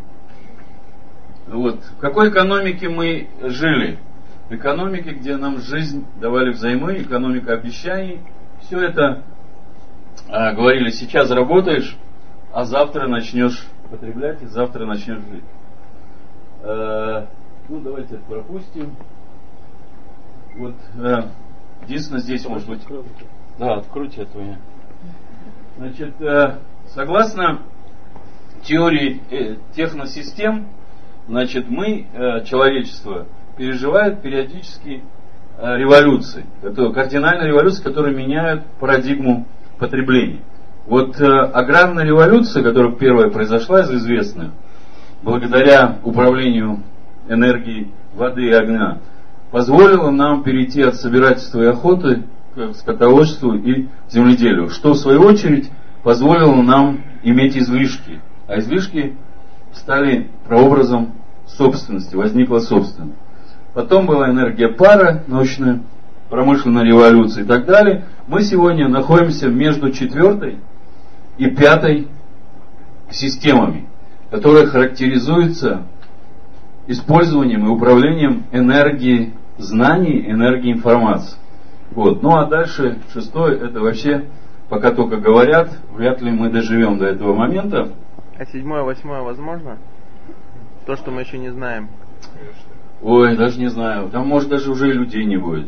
Вот. В какой экономике мы жили? В экономике, где нам жизнь давали взаймы, экономика обещаний. Все это э, говорили, сейчас работаешь, а завтра начнешь потреблять, и завтра начнешь жить. Э, ну, давайте это пропустим. Вот, э, единственное, здесь может быть... Да, откройте это у меня. Значит, э, согласно теории э, техносистем, значит, мы, э, человечество, переживает периодически э, революции. Это кардинальные революции, которые меняют парадигму потребления. Вот э, аграрная революция, которая первая произошла из известных, благодаря управлению энергией воды и огня, позволила нам перейти от собирательства и охоты к скотоводству и земледелию, что в свою очередь позволило нам иметь излишки. А излишки стали прообразом собственности, возникла собственность. Потом была энергия пара, научная, промышленная революция и так далее. Мы сегодня находимся между четвертой и пятой системами, которые характеризуются использованием и управлением энергией знаний, энергией информации. Вот. Ну а дальше шестое, это вообще, пока только говорят, вряд ли мы доживем до этого момента. А седьмое, восьмое возможно? То, что мы еще не знаем. Ой, даже не знаю. Там может даже уже и людей не будет.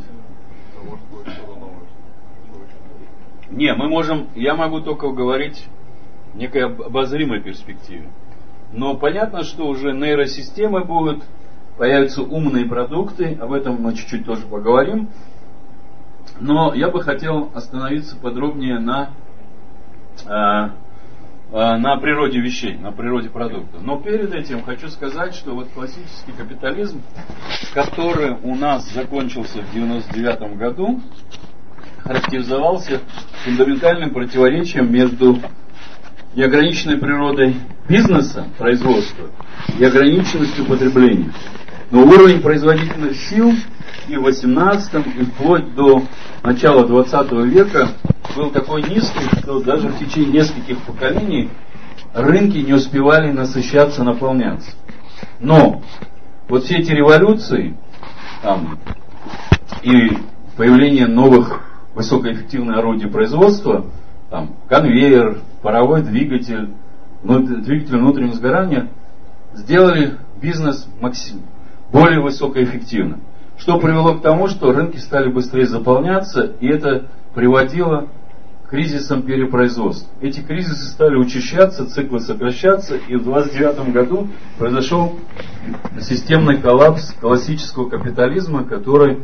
Не, мы можем, я могу только говорить в некой обозримой перспективе. Но понятно, что уже нейросистемы будут, появятся умные продукты, об этом мы чуть-чуть тоже поговорим. Но я бы хотел остановиться подробнее на, э, э, на природе вещей, на природе продукта. Но перед этим хочу сказать, что вот классический капитализм, который у нас закончился в девяносто девятом году, характеризовался фундаментальным противоречием между неограниченной природой бизнеса, производства, и ограниченностью потребления. Но уровень производительных сил и в восемнадцатом, и вплоть до начала двадцатого века был такой низкий, что даже в течение нескольких поколений рынки не успевали насыщаться, наполняться. Но вот все эти революции там, и появление новых высокоэффективных орудий производства, там, конвейер, паровой двигатель, двигатель внутреннего сгорания, сделали бизнес максим, более высокоэффективным. Что привело к тому, что рынки стали быстрее заполняться, и это приводило к кризисам перепроизводства. Эти кризисы стали учащаться, циклы сокращаться, и в двадцать девятом году произошел системный коллапс классического капитализма, который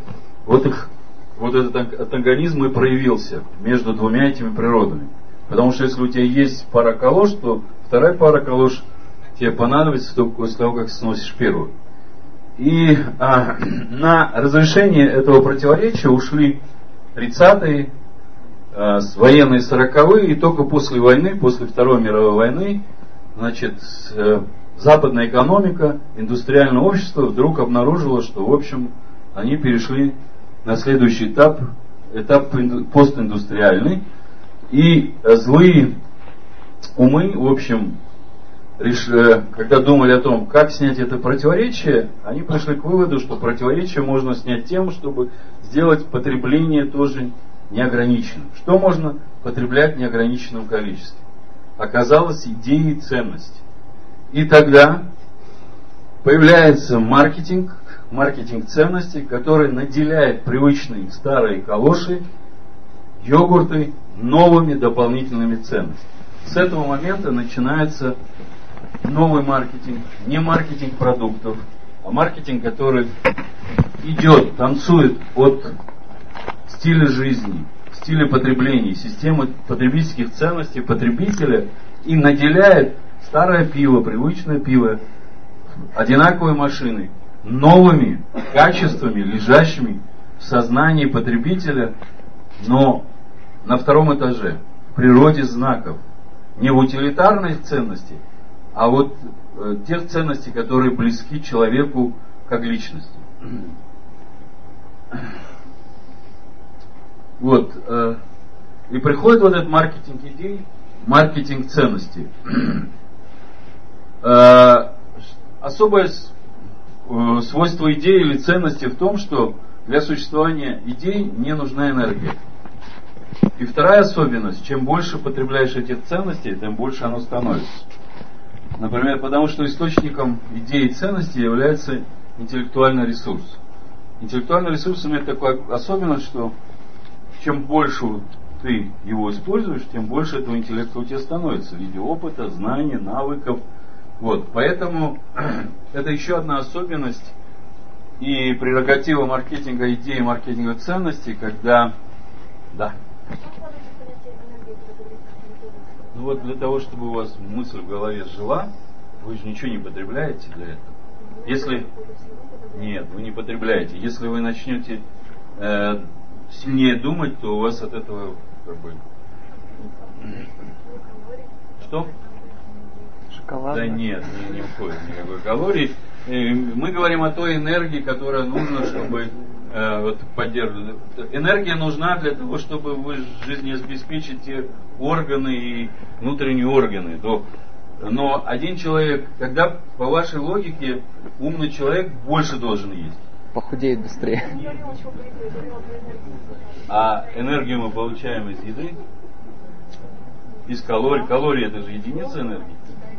вот их, вот этот антагонизм и проявился между двумя этими природами. Потому что если у тебя есть пара калош, то вторая пара калош тебе понадобится только после того, как сносишь первую. И а, на разрешение этого противоречия ушли тридцатые, а, военные сороковые, и только после войны, после Второй мировой войны, значит, э, западная экономика, индустриальное общество вдруг обнаружило, что, в общем, они перешли на следующий этап, этап постиндустриальный, и злые умы, в общем, реш... когда думали о том, как снять это противоречие, они пришли к выводу, что противоречие можно снять тем, чтобы сделать потребление тоже неограниченным. Что можно потреблять в неограниченном количестве? Оказалось, идеи и ценности. И тогда появляется маркетинг, маркетинг ценностей, который наделяет привычные старые калоши, йогурты новыми дополнительными ценностями. С этого момента начинается новый маркетинг, не маркетинг продуктов, а маркетинг, который идет, танцует от стиля жизни, стиля потребления, системы потребительских ценностей потребителя и наделяет старое пиво, привычное пиво, одинаковые машины новыми качествами, лежащими в сознании потребителя, но на втором этаже, в природе знаков, не в утилитарных ценностях, а вот э, тех ценностей, которые близки человеку как личности. Вот. Э, и приходит вот этот маркетинг идей, маркетинг ценностей. Э, особое э, свойство идеи или ценности в том, что для существования идей не нужна энергия. И вторая особенность, чем больше потребляешь этих ценностей, тем больше оно становится. Например, потому что источником идей и ценностей является интеллектуальный ресурс. Интеллектуальный ресурс имеет такую особенность, что чем больше ты его используешь, тем больше этого интеллекта у тебя становится в виде опыта, знаний, навыков. Вот. Поэтому это еще одна особенность и прерогатива маркетинга идей и маркетинга ценностей, когда... Да. Ну вот для того, чтобы у вас мысль в голове жила, вы же ничего не потребляете для этого. Если... Нет, вы не потребляете. Если вы начнете э, сильнее думать, то у вас от этого как бы... Что? Шоколад? Да нет, не, не входит никакой калорий. Э, мы говорим о той энергии, которая нужна, чтобы э, вот, поддерживать. Энергия нужна для того, чтобы вы жизнеобеспечить те органы и внутренние органы. То, но один человек, когда по вашей логике умный человек больше должен есть. Похудеет быстрее. А энергию мы получаем из еды, из калорий. Калории это же единица энергии.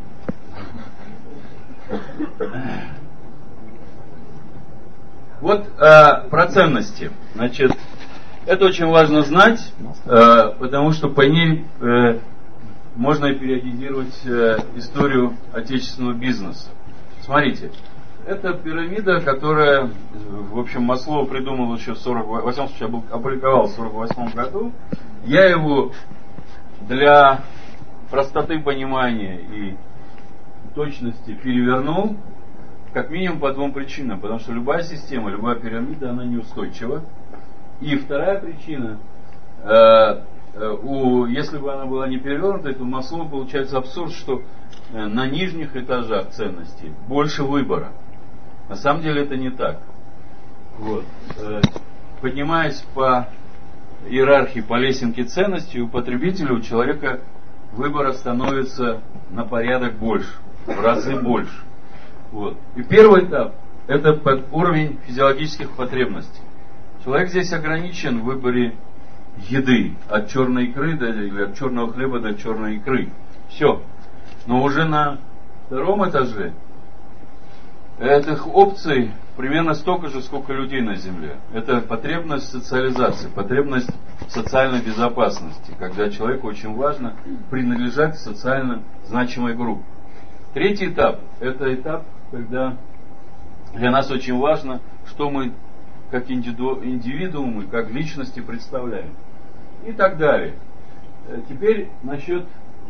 Вот э, про ценности. Значит, это очень важно знать, э, потому что по ней э, можно и периодизировать э, историю отечественного бизнеса. Смотрите, это пирамида, которая, в общем, Маслоу придумал еще в сорок восьмом, опубликовал в сорок восьмом году. Я его для простоты понимания и точности перевернул, как минимум по двум причинам. Потому что любая система, любая пирамида, она неустойчива. И вторая причина, э, э, у, если бы она была не перевернута, то у Маслоу получается абсурд, что э, на нижних этажах ценностей больше выбора. На самом деле это не так. Вот. Э, поднимаясь по иерархии, по лесенке ценностей, у потребителя, у человека выбора становится на порядок больше, в разы больше. Вот. И первый этап – это под уровень физиологических потребностей. Человек здесь ограничен в выборе еды, от черной икры до, или от черного хлеба до черной икры. Все. Но уже на втором этаже этих опций примерно столько же, сколько людей на Земле. Это потребность социализации, потребность социальной безопасности, когда человеку очень важно принадлежать к социально значимой группе. Третий этап – это этап, когда для нас очень важно, что мы как индивиду, индивидуумы, как личности представляем. И так далее. Теперь насчет...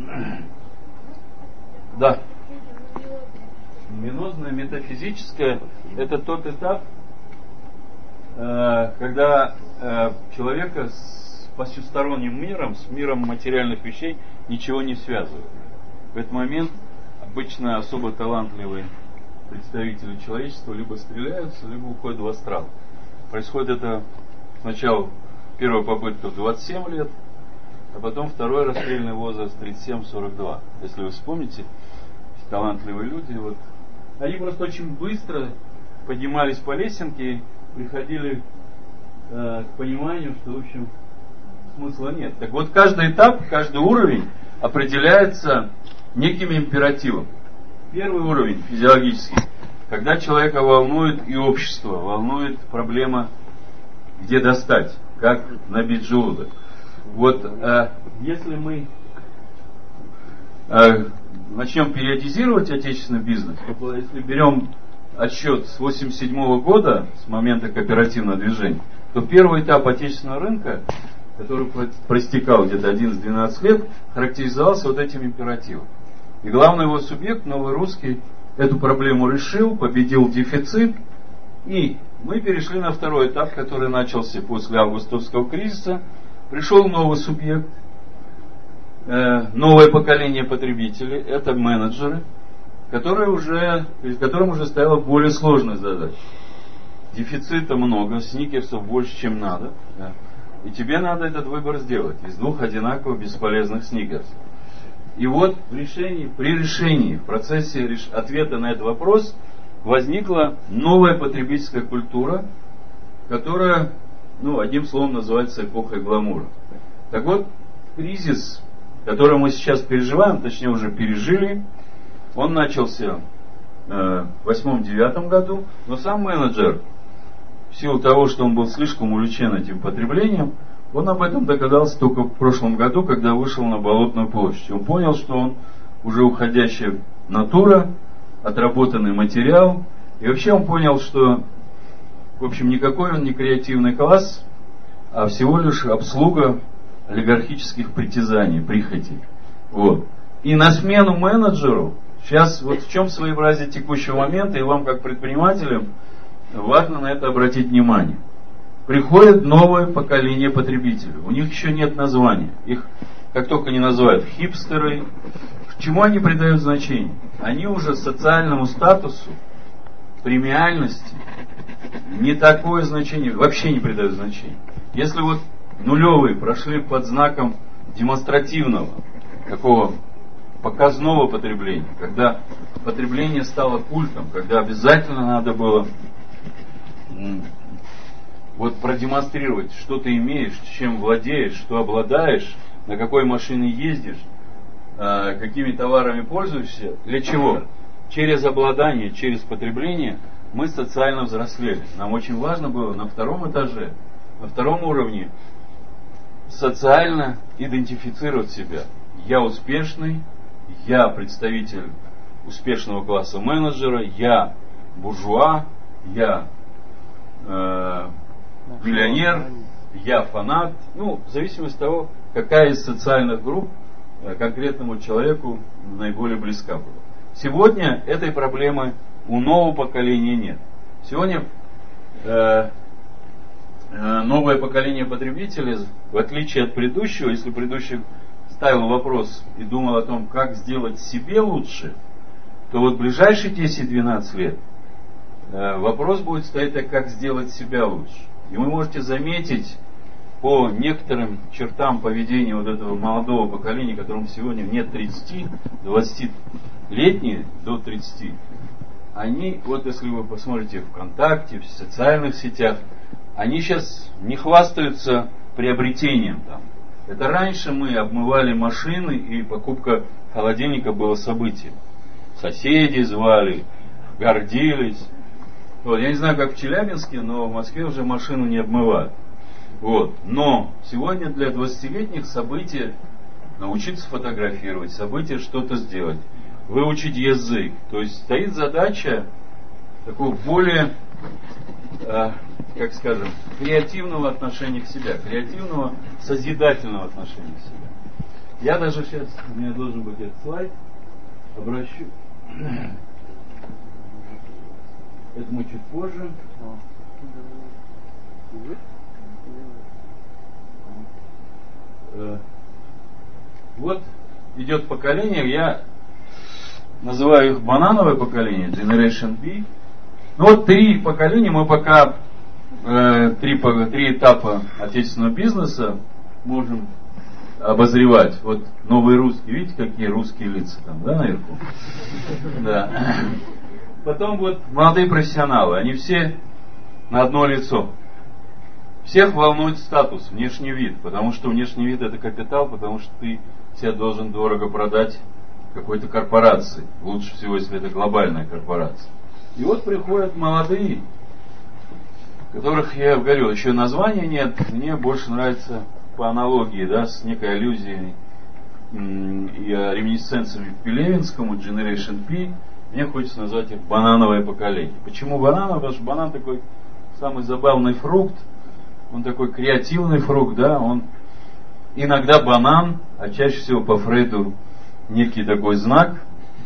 Да. Минозное, метафизическое – это тот этап, когда человека с посюсторонним миром, с миром материальных вещей ничего не связывает. В этот момент обычно особо талантливые представители человечества либо стреляются, либо уходят в астрал. Происходит это сначала первая попытка в двадцать семь лет, а потом второй расстрельный возраст тридцать семь сорок два. Если вы вспомните, талантливые люди, вот, они просто очень быстро поднимались по лесенке и приходили э, к пониманию, что, в общем, смысла нет. Так вот, каждый этап, каждый уровень определяется неким императивом. Первый уровень физиологический, когда человека волнует и общество, волнует проблема, где достать, как набить желудок. Вот э, если мы э, начнем периодизировать отечественный бизнес, то если берем отсчет с восемьдесят седьмого года, с момента кооперативного движения, то первый этап отечественного рынка, который проистекал где-то одиннадцать-двенадцать лет, характеризовался вот этим императивом. И главный его субъект, Новый Русский, эту проблему решил, победил дефицит, и мы перешли на второй этап, который начался после августовского кризиса. Пришел новый субъект, э, новое поколение потребителей, это менеджеры, которые уже, перед которым уже стояла более сложная задача. Дефицита много, сникерсов больше, чем надо, да. И тебе надо этот выбор сделать из двух одинаково бесполезных сникерсов. И вот в решении, при решении, в процессе реш... ответа на этот вопрос возникла новая потребительская культура, которая, ну, одним словом называется эпохой гламура. Так вот, кризис, который мы сейчас переживаем, точнее уже пережили, он начался э, в восьмом-девятом году, но сам менеджер, в силу того, что он был слишком увлечен этим потреблением, он об этом догадался только в прошлом году, когда вышел на Болотную площадь. Он понял, что он уже уходящая натура, отработанный материал. И вообще он понял, что, в общем, никакой он не креативный класс, а всего лишь обслуга олигархических притязаний, прихотей. Вот. И на смену менеджеру, сейчас вот в чем своеобразие текущего момента, и вам как предпринимателям важно на это обратить внимание. Приходит новое поколение потребителей. У них еще нет названия. Их как только не называют хипстеры. Чему они придают значение? Они уже социальному статусу, премиальности не такое значение, вообще не придают значения. Если вот нулевые прошли под знаком демонстративного, такого показного потребления, когда потребление стало культом, когда обязательно надо было вот продемонстрировать, что ты имеешь, чем владеешь, что обладаешь, на какой машине ездишь, э, какими товарами пользуешься, для чего? Через обладание, через потребление мы социально взрослели. Нам очень важно было на втором этаже, на втором уровне социально идентифицировать себя. Я успешный, я представитель успешного класса менеджера, я буржуа, я э, миллионер, я фанат. Ну, в зависимости от того, какая из социальных групп э, конкретному человеку наиболее близка была. Сегодня этой проблемы у нового поколения нет. Сегодня э, э, новое поколение потребителей, в отличие от предыдущего, если предыдущий ставил вопрос и думал о том, как сделать себе лучше, то вот в ближайшие десять-двенадцать лет э, вопрос будет стоять, а как сделать себя лучше. И вы можете заметить по некоторым чертам поведения вот этого молодого поколения, которому сегодня нет тридцати, двадцатилетние до тридцати, они, вот если вы посмотрите ВКонтакте, в социальных сетях, они сейчас не хвастаются приобретением там. Это раньше мы обмывали машины, и покупка холодильника было событием. Соседи звали, гордились. Вот, я не знаю, как в Челябинске, но в Москве уже машину не обмывают. Вот. Но сегодня для двадцатилетних событие научиться фотографировать, событие что-то сделать, выучить язык. То есть стоит задача такого более э, как скажем, креативного отношения к себе, креативного, созидательного отношения к себе. Я даже сейчас, у меня должен быть этот слайд, обращу. Этому чуть позже. Вот идет поколение, я называю их банановое поколение, Generation B. Ну вот три поколения, мы пока э, три, три этапа отечественного бизнеса можем обозревать. Вот новые русские, видите, какие русские лица там, да, наверху? Да. Потом вот молодые профессионалы, они все на одно лицо. Всех волнует статус, внешний вид, потому что внешний вид это капитал, потому что ты себя должен дорого продать какой-то корпорации. Лучше всего, если это глобальная корпорация. И вот приходят молодые, которых я говорю, еще названия нет, мне больше нравится по аналогии, да, с некой аллюзией и реминисценциями к Пелевинскому, Generation P, мне хочется назвать их банановое поколение. Почему банановое? Потому что банан такой самый забавный фрукт, он такой креативный фрукт, да, он иногда банан, а чаще всего по Фрейду некий такой знак,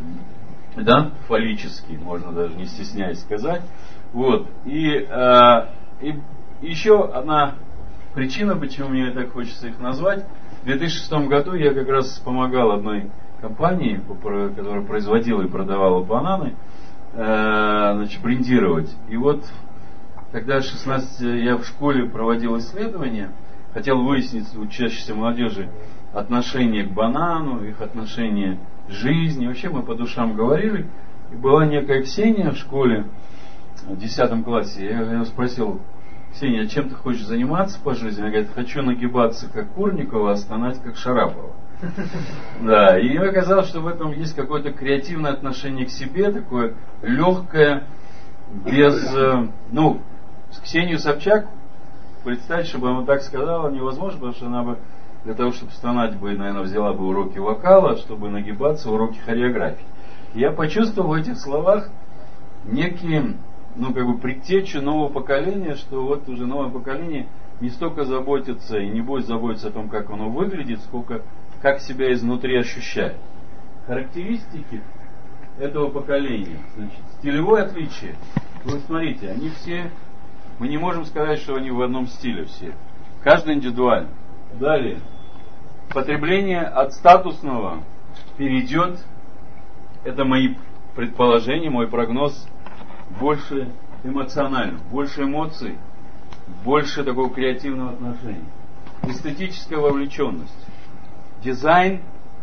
да, фаллический, можно даже не стесняясь сказать. Вот. И, э, и еще одна причина, почему мне так хочется их назвать. В две тысячи шестом году я как раз помогал одной компании, которая производила и продавала бананы, э, значит, брендировать. И вот когда в шестнадцать я в школе проводил исследования, хотел выяснить у учащейся молодежи отношение к банану, их отношение к жизни. Вообще мы по душам говорили. И была некая Ксения в школе в десятом классе. Я ее спросил: Ксения, а чем ты хочешь заниматься по жизни? Она говорит: хочу нагибаться как Курникова, а стонать как Шарапова. Да, и мне казалось, что в этом есть какое-то креативное отношение к себе, такое легкое, без, ну, с Ксенией Собчак представить, чтобы она так сказала, невозможно, потому что она бы для того, чтобы стонать бы, наверное, взяла бы уроки вокала, чтобы нагибаться, уроки хореографии. И я почувствовал в этих словах некие, ну, как бы предтечу нового поколения, что вот уже новое поколение не столько заботится и не будет заботиться о том, как оно выглядит, сколько как себя изнутри ощущает. Характеристики этого поколения, значит, стилевое отличие. Вы смотрите, они все, мы не можем сказать, что они в одном стиле все. Каждый индивидуально. Далее. Потребление от статусного перейдет, это мои предположения, мой прогноз, больше эмоционально, больше эмоций, больше такого креативного отношения. Эстетическая вовлеченность. Дизайн,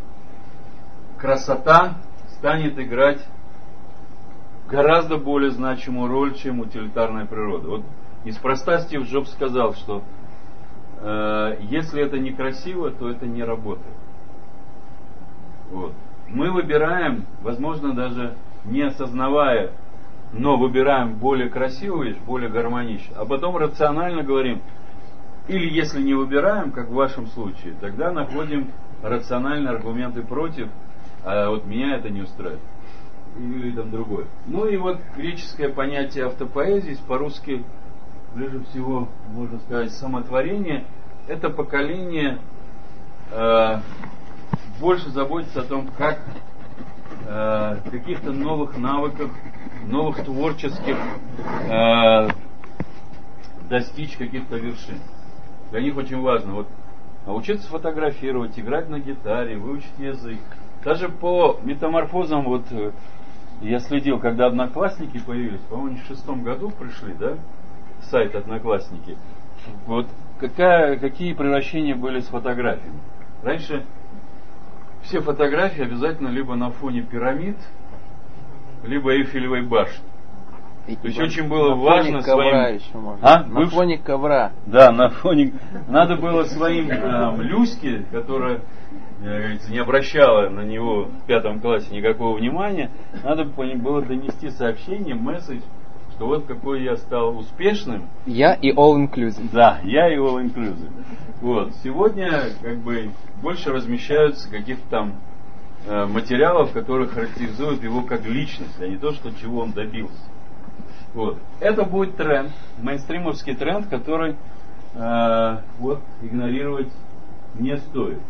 красота станет играть гораздо более значимую роль, чем утилитарная природа. Вот неспроста Стив Джобс сказал, что э, если это некрасиво, то это не работает. Вот. Мы выбираем, возможно, даже не осознавая, но выбираем более красивую вещь, более гармоничную, а потом рационально говорим, или если не выбираем, как в вашем случае, тогда находим рациональные аргументы против, а вот меня это не устраивает. Или там другое. Ну и вот греческое понятие автопоэзии, по-русски ближе всего можно сказать самотворение, это поколение э, больше заботится о том, как э, каких-то новых навыках, новых творческих э, достичь каких-то вершин. Для них очень важно вот научиться фотографировать, играть на гитаре, выучить язык. Даже по метаморфозам, вот я следил, когда Одноклассники появились, по-моему, в шестом году пришли, да, сайт Одноклассники. Вот какая, какие превращения были с фотографиями. Раньше все фотографии обязательно либо на фоне пирамид, либо Эйфелевой башни. И То есть очень было на важно фоне ковра своим... еще можно. А? На Бывш... фоне ковра. Да, на фоне... Надо было своим э, Люське, которая, э, не обращала на него в пятом классе никакого внимания, надо было донести сообщение, месседж, что вот какой я стал успешным. Я и all inclusive. Да, я и all inclusive. Вот. Сегодня как бы больше размещаются каких-то там э, материалов, которые характеризуют его как личность, а не то, что чего он добился. Вот. Это будет тренд, мейнстримовский тренд, который э, вот, игнорировать не стоит.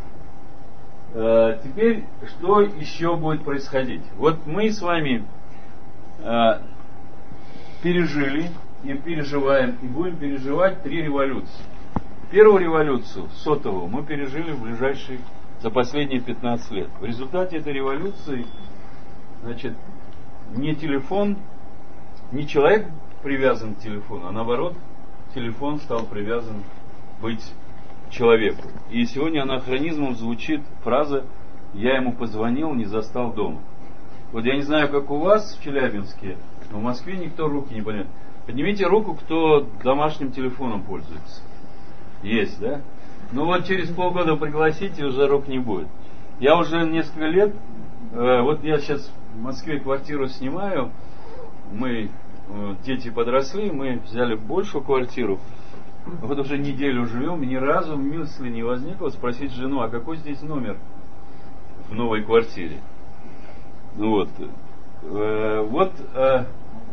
Э, теперь, что еще будет происходить? Вот мы с вами э, пережили и переживаем, и будем переживать три революции. Первую революцию, сотовую, мы пережили в ближайшие, за последние пятнадцать лет. В результате этой революции, значит, не телефон, не человек привязан к телефону, а наоборот, телефон стал привязан быть к человеку. И сегодня анахронизмом звучит фраза «я ему позвонил, не застал дома». Вот я не знаю, как у вас в Челябинске, но в Москве никто руки не поднимет. Поднимите руку, кто домашним телефоном пользуется. Есть, да? Ну вот через полгода пригласите, уже рук не будет. Я уже несколько лет, э, вот я сейчас в Москве квартиру снимаю, мы, э, дети подросли, мы взяли большую квартиру, вот уже неделю живем, ни разу в мысли не возникло спросить жену, а какой здесь номер в новой квартире? Ну вот, э, вот, э,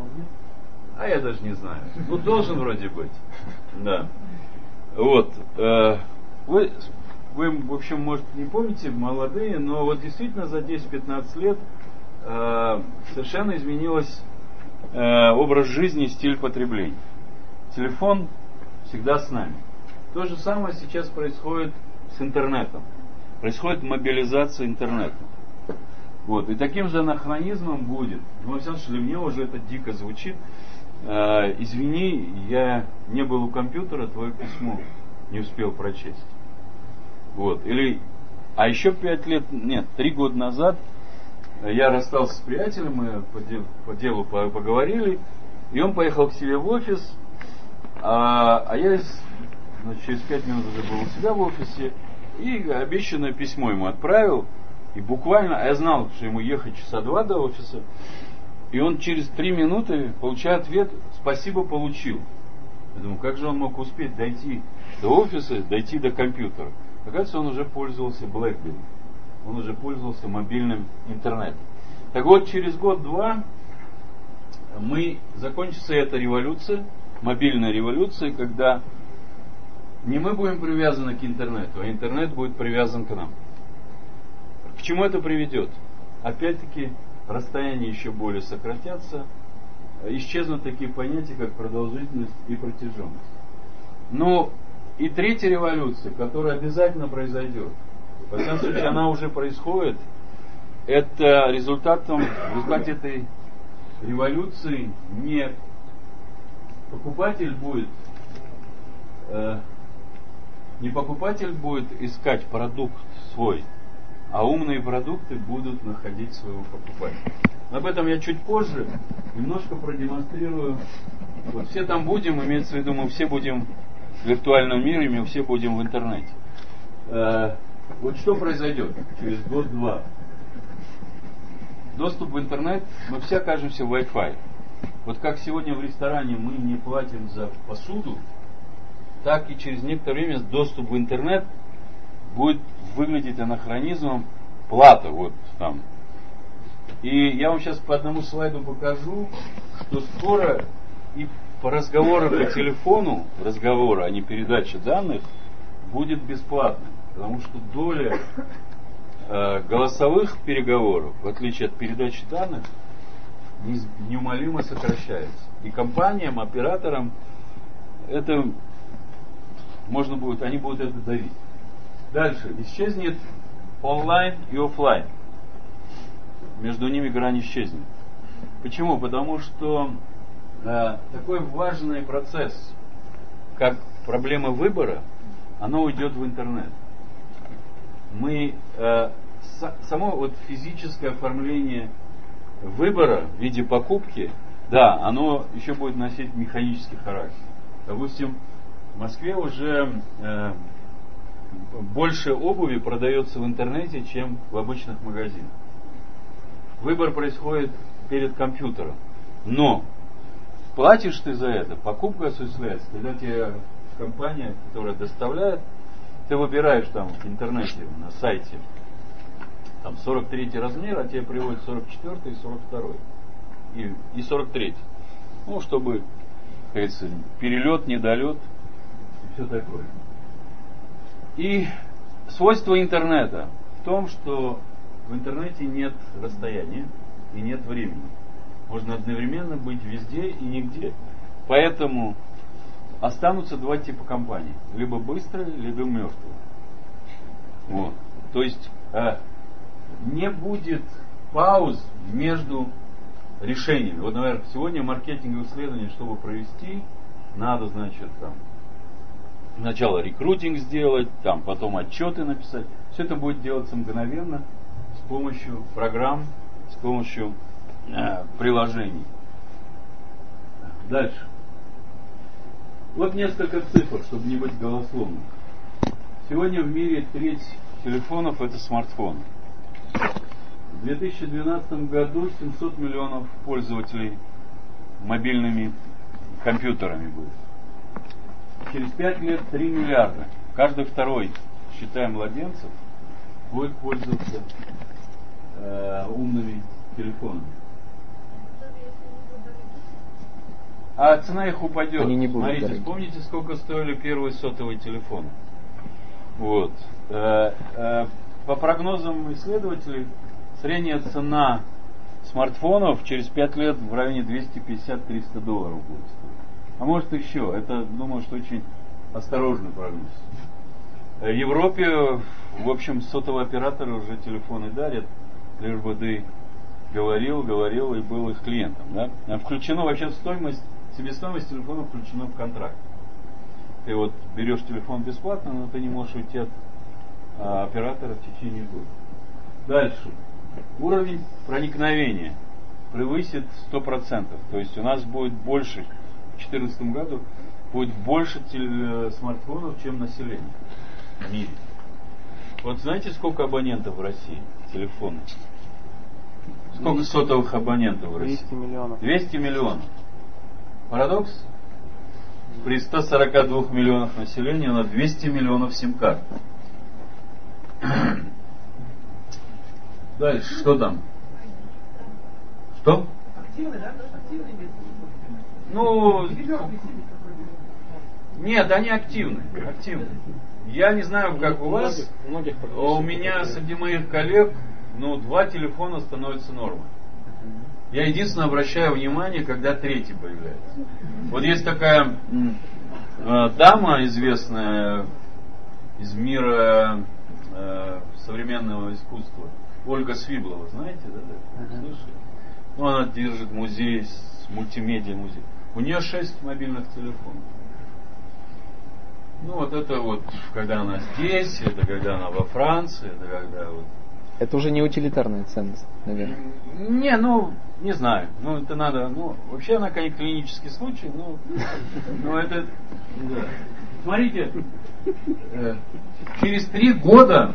а я даже не знаю, ну должен вроде быть, да. Вот, э, вы, вы, в общем, может, не помните, молодые, но вот действительно за десять-пятнадцать лет э, совершенно изменилось э, образ жизни и стиль потребления. Телефон всегда с нами. То же самое сейчас происходит с интернетом. Происходит мобилизация интернета. Вот, и таким же анахронизмом будет, ну, во всяком случае, для меня уже это дико звучит. Э, извини, я не был у компьютера, твое письмо не успел прочесть. Вот. Или, а еще пять лет, нет, три года назад я расстался с приятелем, мы по, дел, по делу поговорили, и он поехал к себе в офис, а, а я ну, через пять минут уже был у себя в офисе, и обещанное письмо ему отправил, и буквально, а я знал, что ему ехать часа два до офиса, и он через три минуты, получая ответ, спасибо, получил. Я думаю, как же он мог успеть дойти до офиса, дойти до компьютера? Оказывается, он уже пользовался BlackBerry. Он уже пользовался мобильным интернетом. Так вот, через год-два мы закончится эта революция, мобильная революция, когда не мы будем привязаны к интернету, а интернет будет привязан к нам. К чему это приведет? Опять-таки, расстояния еще более сократятся, исчезнут такие понятия, как продолжительность и протяженность. Но и третья революция, которая обязательно произойдет, во всяком случае она уже происходит, это результатом, в результате этой революции не покупатель будет, э, не покупатель будет искать продукт свой, а умные продукты будут находить своего покупателя. Об этом я чуть позже немножко продемонстрирую. Вот все там будем, имеется в виду, мы все будем в виртуальном мире, мы все будем в интернете. Э, вот что произойдет через год-два? Доступ в интернет, мы все окажемся в Wi-Fi. Вот как сегодня в ресторане мы не платим за посуду, так и через некоторое время доступ в интернет будет выглядеть анахронизмом плата. Вот там. И я вам сейчас по одному слайду покажу, что скоро и по разговору по телефону, разговора, а не передача данных, будет бесплатным. Потому что доля э, голосовых переговоров, в отличие от передачи данных, неумолимо сокращается. И компаниям, операторам это можно будет, они будут это давить. Дальше. Исчезнет онлайн и офлайн. Между ними грань исчезнет. Почему? Потому что э, такой важный процесс, как проблема выбора, оно уйдет в интернет. Мы э, с, само вот физическое оформление выбора в виде покупки, да, оно еще будет носить механический характер. Допустим, в Москве уже э, больше обуви продается в интернете, чем в обычных магазинах. Выбор происходит перед компьютером. Но платишь ты за это, покупка осуществляется, когда тебе компания, которая доставляет, ты выбираешь там в интернете, на сайте, там сорок третий размер, а тебе приводят сорок четвёртый и сорок второй. И, и сорок третий. Ну, чтобы, как говорится, перелет, недолет и все такое. И свойство интернета в том, что в интернете нет расстояния и нет времени. Можно одновременно быть везде и нигде. Поэтому останутся два типа компаний. Либо быстрые, либо мертвые. Вот. То есть э, не будет пауз между решениями. Вот, например, сегодня маркетинговое исследование, чтобы провести, надо, значит, там, сначала рекрутинг сделать, там, потом отчеты написать. Все это будет делаться мгновенно с помощью программ, с помощью э, приложений. Дальше. Вот несколько цифр, чтобы не быть голословным. Сегодня в мире треть телефонов это смартфоны. В две тысячи двенадцатом году семьсот миллионов пользователей мобильными компьютерами будет. Через пять лет три миллиарда. Каждый второй, считая младенцев, будет пользоваться э, умными телефонами. А цена их упадет. Они не будут Смотрите, дорогие. вспомните, сколько стоили первые сотовые телефоны. Вот. Э, э, по прогнозам исследователей, средняя цена смартфонов через пять лет в районе двести пятьдесят - триста долларов будет стоить. А может еще. Это, думаю, что очень осторожный прогноз. В Европе, в общем, сотовые операторы уже телефоны дарят, лишь бы ты говорил, говорил и был их клиентом. Да? Включено вообще в стоимость, себестоимость телефона включена в контракт. Ты вот берешь телефон бесплатно, но ты не можешь уйти от а, оператора в течение года. Дальше. Уровень проникновения превысит сто процентов. То есть у нас будет больше, в две тысячи четырнадцатом году будет больше теле- смартфонов, чем население в мире. Вот знаете, сколько абонентов в России? Телефонов. Сколько сотовых абонентов в России? двести миллионов. двести миллионов. Парадокс? При ста сорока двух миллионах населения на двести миллионов сим-карт. Дальше, что там? Что? Активный, да? Активный вид. Ну, нет, они активны. Активны. Я не знаю, как у вас. У меня среди моих коллег, ну, два телефона становятся нормой. Я единственное обращаю внимание, когда третий появляется. Вот есть такая э, дама известная из мира э, современного искусства, Ольга Свиблова, знаете, да? да? Слышали? Ну, она держит музей, мультимедиа музей. У нее шесть мобильных телефонов. Ну, вот это вот, когда она здесь, это когда она во Франции, это когда вот. Это уже не утилитарная ценность, наверное. Не, ну, не знаю. Ну, это надо, ну, вообще она, конечно, клинический случай, но, но это, да. Смотрите, э, через три года,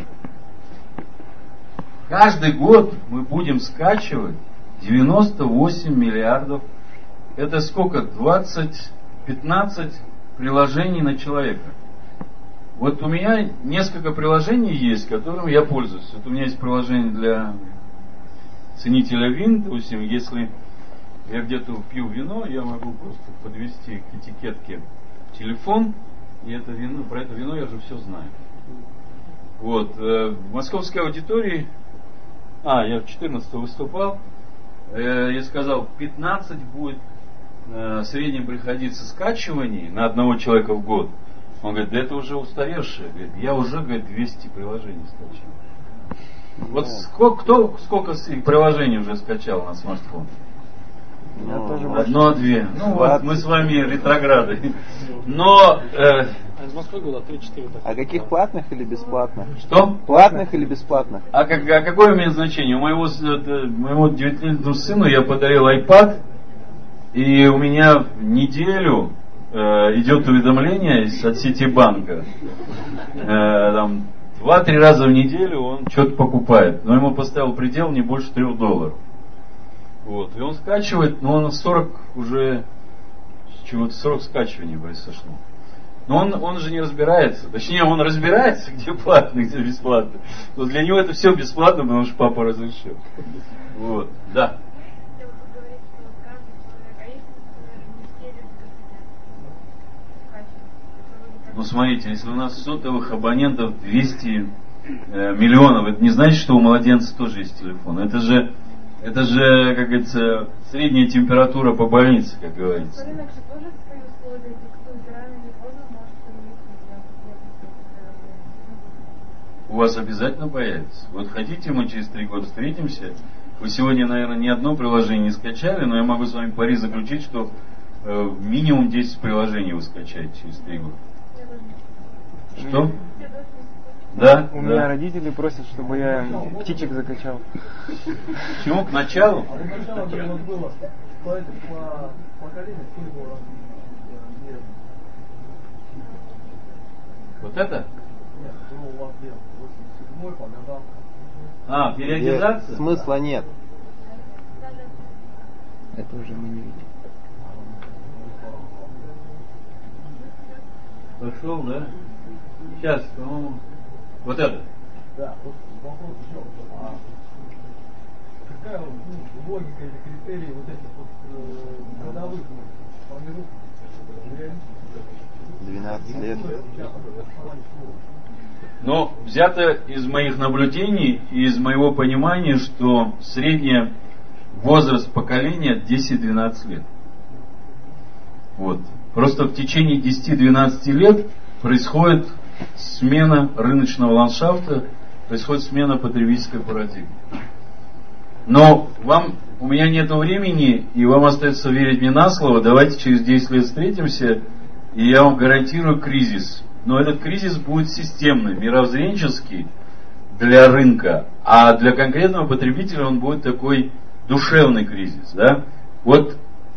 каждый год мы будем скачивать девяносто восемь миллиардов. Это сколько? двадцать, пятнадцать приложений на человека. Вот у меня несколько приложений есть, которым я пользуюсь. Вот у меня есть приложение для ценителя вин. Допустим, если я где-то пью вино, я могу просто подвести к этикетке телефон, и это вино, про это вино я же все знаю. Вот. В московской аудитории, а, я в четырнадцатом выступал, я сказал, пятнадцать будет в среднем приходиться скачиваний на одного человека в год. Он говорит, да это уже устаревшее. Говорит, я уже, говорит, двести приложений скачал. Вот сколько, кто сколько приложений уже скачал на смартфон? Ну, Одно-две. Ну вот мы с вами ретрограды. Но... Э, из Москвы было три-четыре. А каких платных или бесплатных? Что? Платных или бесплатных? А, как, а какое имеет значение? У моего, моему девятилетнему сыну я подарил iPad, и у меня в неделю э, идет уведомление от Ситибанка. Э, там, два-три раза в неделю он что-то покупает. Но ему поставил предел не больше трех долларов. Вот. И он скачивает, но он сорок уже чего-то сорок скачиваний произошло. Но он, он же не разбирается. Точнее, он разбирается, где платно, где бесплатно. Но для него это все бесплатно, потому что папа разрешил. Вот. Да. Ну смотрите, если у нас сотовых абонентов двести э, миллионов, это не значит, что у младенца тоже есть телефон. Это же, это же, как говорится, средняя температура по больнице, как говорится. Рынок же тоже свои условия, кто рано или поздно может появиться. У вас обязательно появится. Вот хотите, мы через три года встретимся. Вы сегодня, наверное, ни одно приложение не скачали, но я могу с вами пари заключить, что э, минимум десять приложений вы скачаете через три года. Что? Да? У да. меня родители просят, чтобы я птичек закачал. Почему? К началу? А для начала где вот было по, этим, по поколению, сколько было лет? Вот это? Нет, было у вас лет восемьдесят седьмой по годам. А, периодизация? Нет, смысла нет. Это уже мы не видим. Пошел, да? Сейчас, по-моему. Вот это. Да, вот вопрос еще. А какая ну, логика или критерии вот этих вот э, годовых формируют? двенадцать лет. Но взято из моих наблюдений и из моего понимания, что средний возраст поколения десять-двенадцать лет. Вот. Просто в течение десяти-двенадцати лет происходит смена рыночного ландшафта, происходит смена потребительской парадигмы. Но вам, у меня нет времени, и вам остается верить мне на слово. Давайте через десять лет встретимся, и я вам гарантирую кризис. Но этот кризис будет системный, мировоззренческий для рынка, а для конкретного потребителя он будет такой душевный кризис. Да? Вот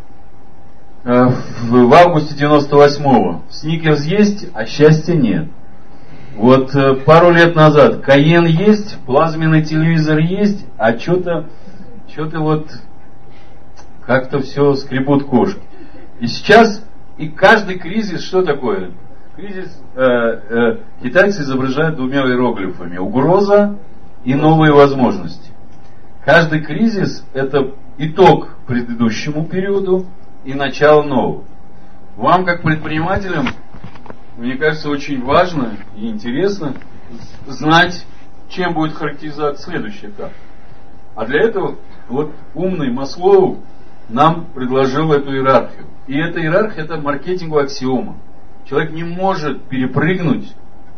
э, в августе девяносто восьмого сникерс есть, а счастья нет. Вот э, пару лет назад Кайен есть, плазменный телевизор есть, а что-то что-то вот как-то все скребут кошки. И сейчас, и каждый кризис, что такое? Кризис э, э, китайцы изображают двумя иероглифами: угроза и новые возможности. Каждый кризис — это итог предыдущему периоду и начало нового. Вам, как предпринимателям, мне кажется, очень важно и интересно знать, чем будет характеризоваться следующий этап. А для этого вот умный Маслоу нам предложил эту иерархию. И эта иерархия — это маркетинговая аксиома. Человек не может перепрыгнуть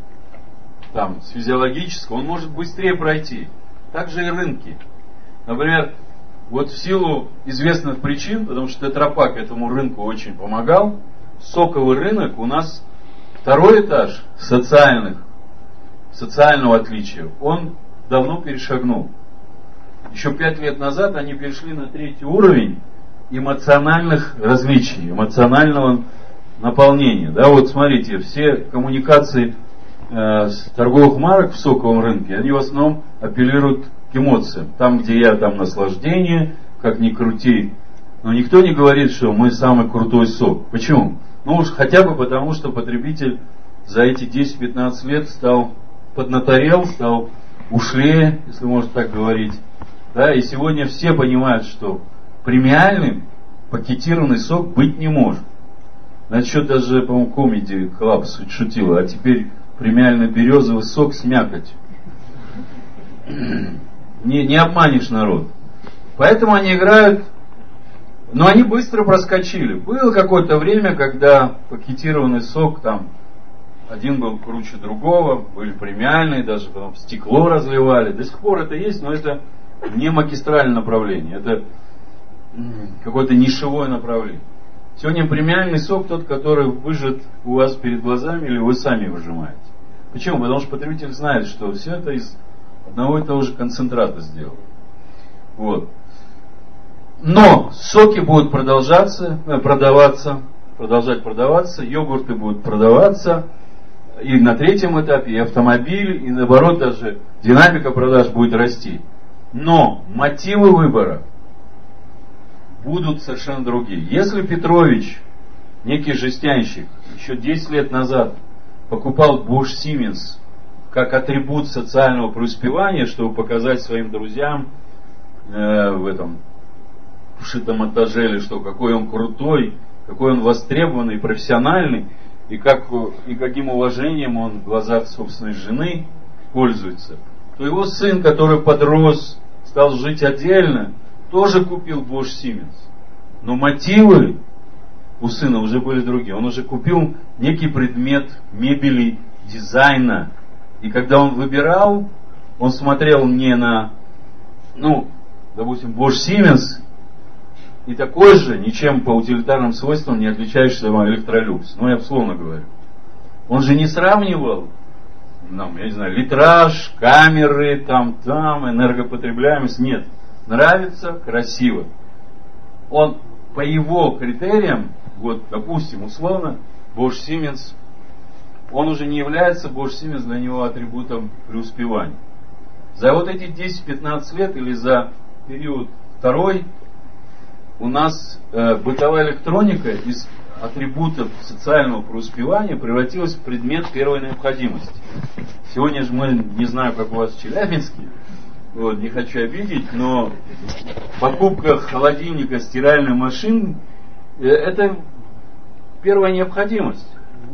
там, с физиологического, он может быстрее пройти. Так же и рынки. Например, вот в силу известных причин, потому что Тетрапак этому рынку очень помогал, соковый рынок у нас второй этаж социальных, социального отличия, он давно перешагнул. Еще пять лет назад они перешли на третий уровень эмоциональных различий, эмоционального наполнения. Да, вот смотрите, все коммуникации э, с торговых марок в соковом рынке, они в основном апеллируют к эмоциям. Там, где я, там наслаждение, как ни крути. Но никто не говорит, что мы самый крутой сок. Почему? Ну уж хотя бы потому, что потребитель за эти десять-пятнадцать лет стал поднаторел, стал ушлее, если можно так говорить. Да, и сегодня все понимают, что премиальным пакетированный сок быть не может. Насчет даже, по-моему, Comedy Club шутила, а теперь премиальный березовый сок с мякотью. Не, не обманешь народ. Поэтому они играют, но они быстро проскочили. Было какое-то время, когда пакетированный сок, там, один был круче другого, были премиальные, даже потом в стекло разливали. До сих пор это есть, но это не магистральное направление, это какое-то нишевое направление. Сегодня премиальный сок тот, который выжат у вас перед глазами или вы сами выжимаете. Почему? Потому что потребитель знает, что все это из одного и того же концентрата сделано. Вот. Но соки будут продолжаться, продаваться, продолжать продаваться, йогурты будут продаваться, и на третьем этапе, и автомобили, и наоборот даже динамика продаж будет расти. Но мотивы выбора будут совершенно другие. Если Петрович, некий жестянщик, еще десять лет назад покупал Bosch Siemens как атрибут социального преуспевания, чтобы показать своим друзьям э, в этом вшитом этаже, что какой он крутой, какой он востребованный, профессиональный, и, как, и каким уважением он в глазах собственной жены пользуется, то его сын, который подрос, стал жить отдельно, тоже купил Bosch Siemens. Но мотивы у сына уже были другие. Он уже купил некий предмет мебели, дизайна. И когда он выбирал, он смотрел не на, ну, допустим, Bosch Siemens и такой же, ничем по утилитарным свойствам не отличающийся Electrolux. Ну, я условно говорю. Он же не сравнивал, ну, я не знаю, литраж, камеры, там, там, энергопотребляемость. Нет. Нравится, красиво. Он по его критериям, вот, допустим, условно, Bosch Siemens, он уже не является Bosch Siemens для него атрибутом преуспевания. За вот эти десять-пятнадцать лет или за период второй у нас э, бытовая электроника из атрибутов социального преуспевания превратилась в предмет первой необходимости. Сегодня же мы, не знаю, как у вас в Челябинске, вот, не хочу обидеть, но покупка холодильника, стиральной машины – это первая необходимость.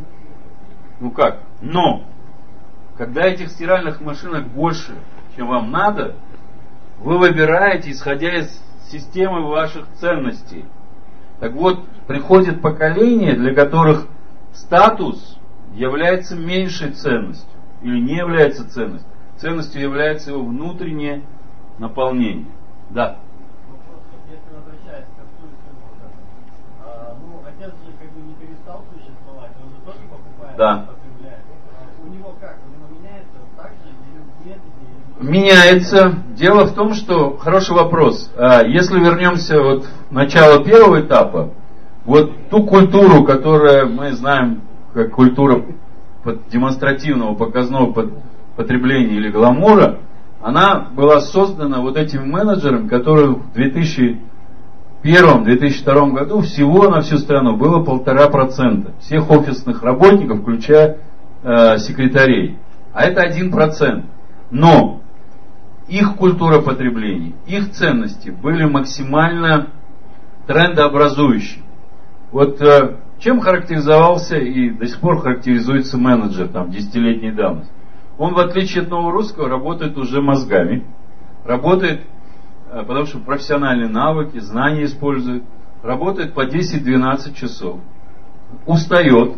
Ну как? Но, когда этих стиральных машинок больше, чем вам надо, вы выбираете, исходя из системы ваших ценностей. Так вот, приходит поколение, для которых статус является меньшей ценностью или не является ценностью. Ценностью является его внутреннее наполнение. Да. Если возвращаясь к отцу и сыну, вот это, а, ну, отец же как бы не перестал существовать, он же тоже покупает, да. Потребляет. А у него как? У него меняется так же, или нет? Или... Меняется. Дело в том, что, хороший вопрос, если вернемся вот в начало первого этапа, вот ту культуру, которую мы знаем как культура демонстративного, показного потребления или гламура, она была создана вот этими менеджерами, которые в две тысячи первом - две тысячи втором году всего на всю страну было полтора процента всех офисных работников, включая э, секретарей. А это один процент. Но их культура потребления, их ценности были максимально трендообразующие. Вот э, чем характеризовался и до сих пор характеризуется менеджер там десятилетней давности? Он, в отличие от нового русского, работает уже мозгами, работает, э, потому что профессиональные навыки, знания использует, работает по десять-двенадцать часов, устает.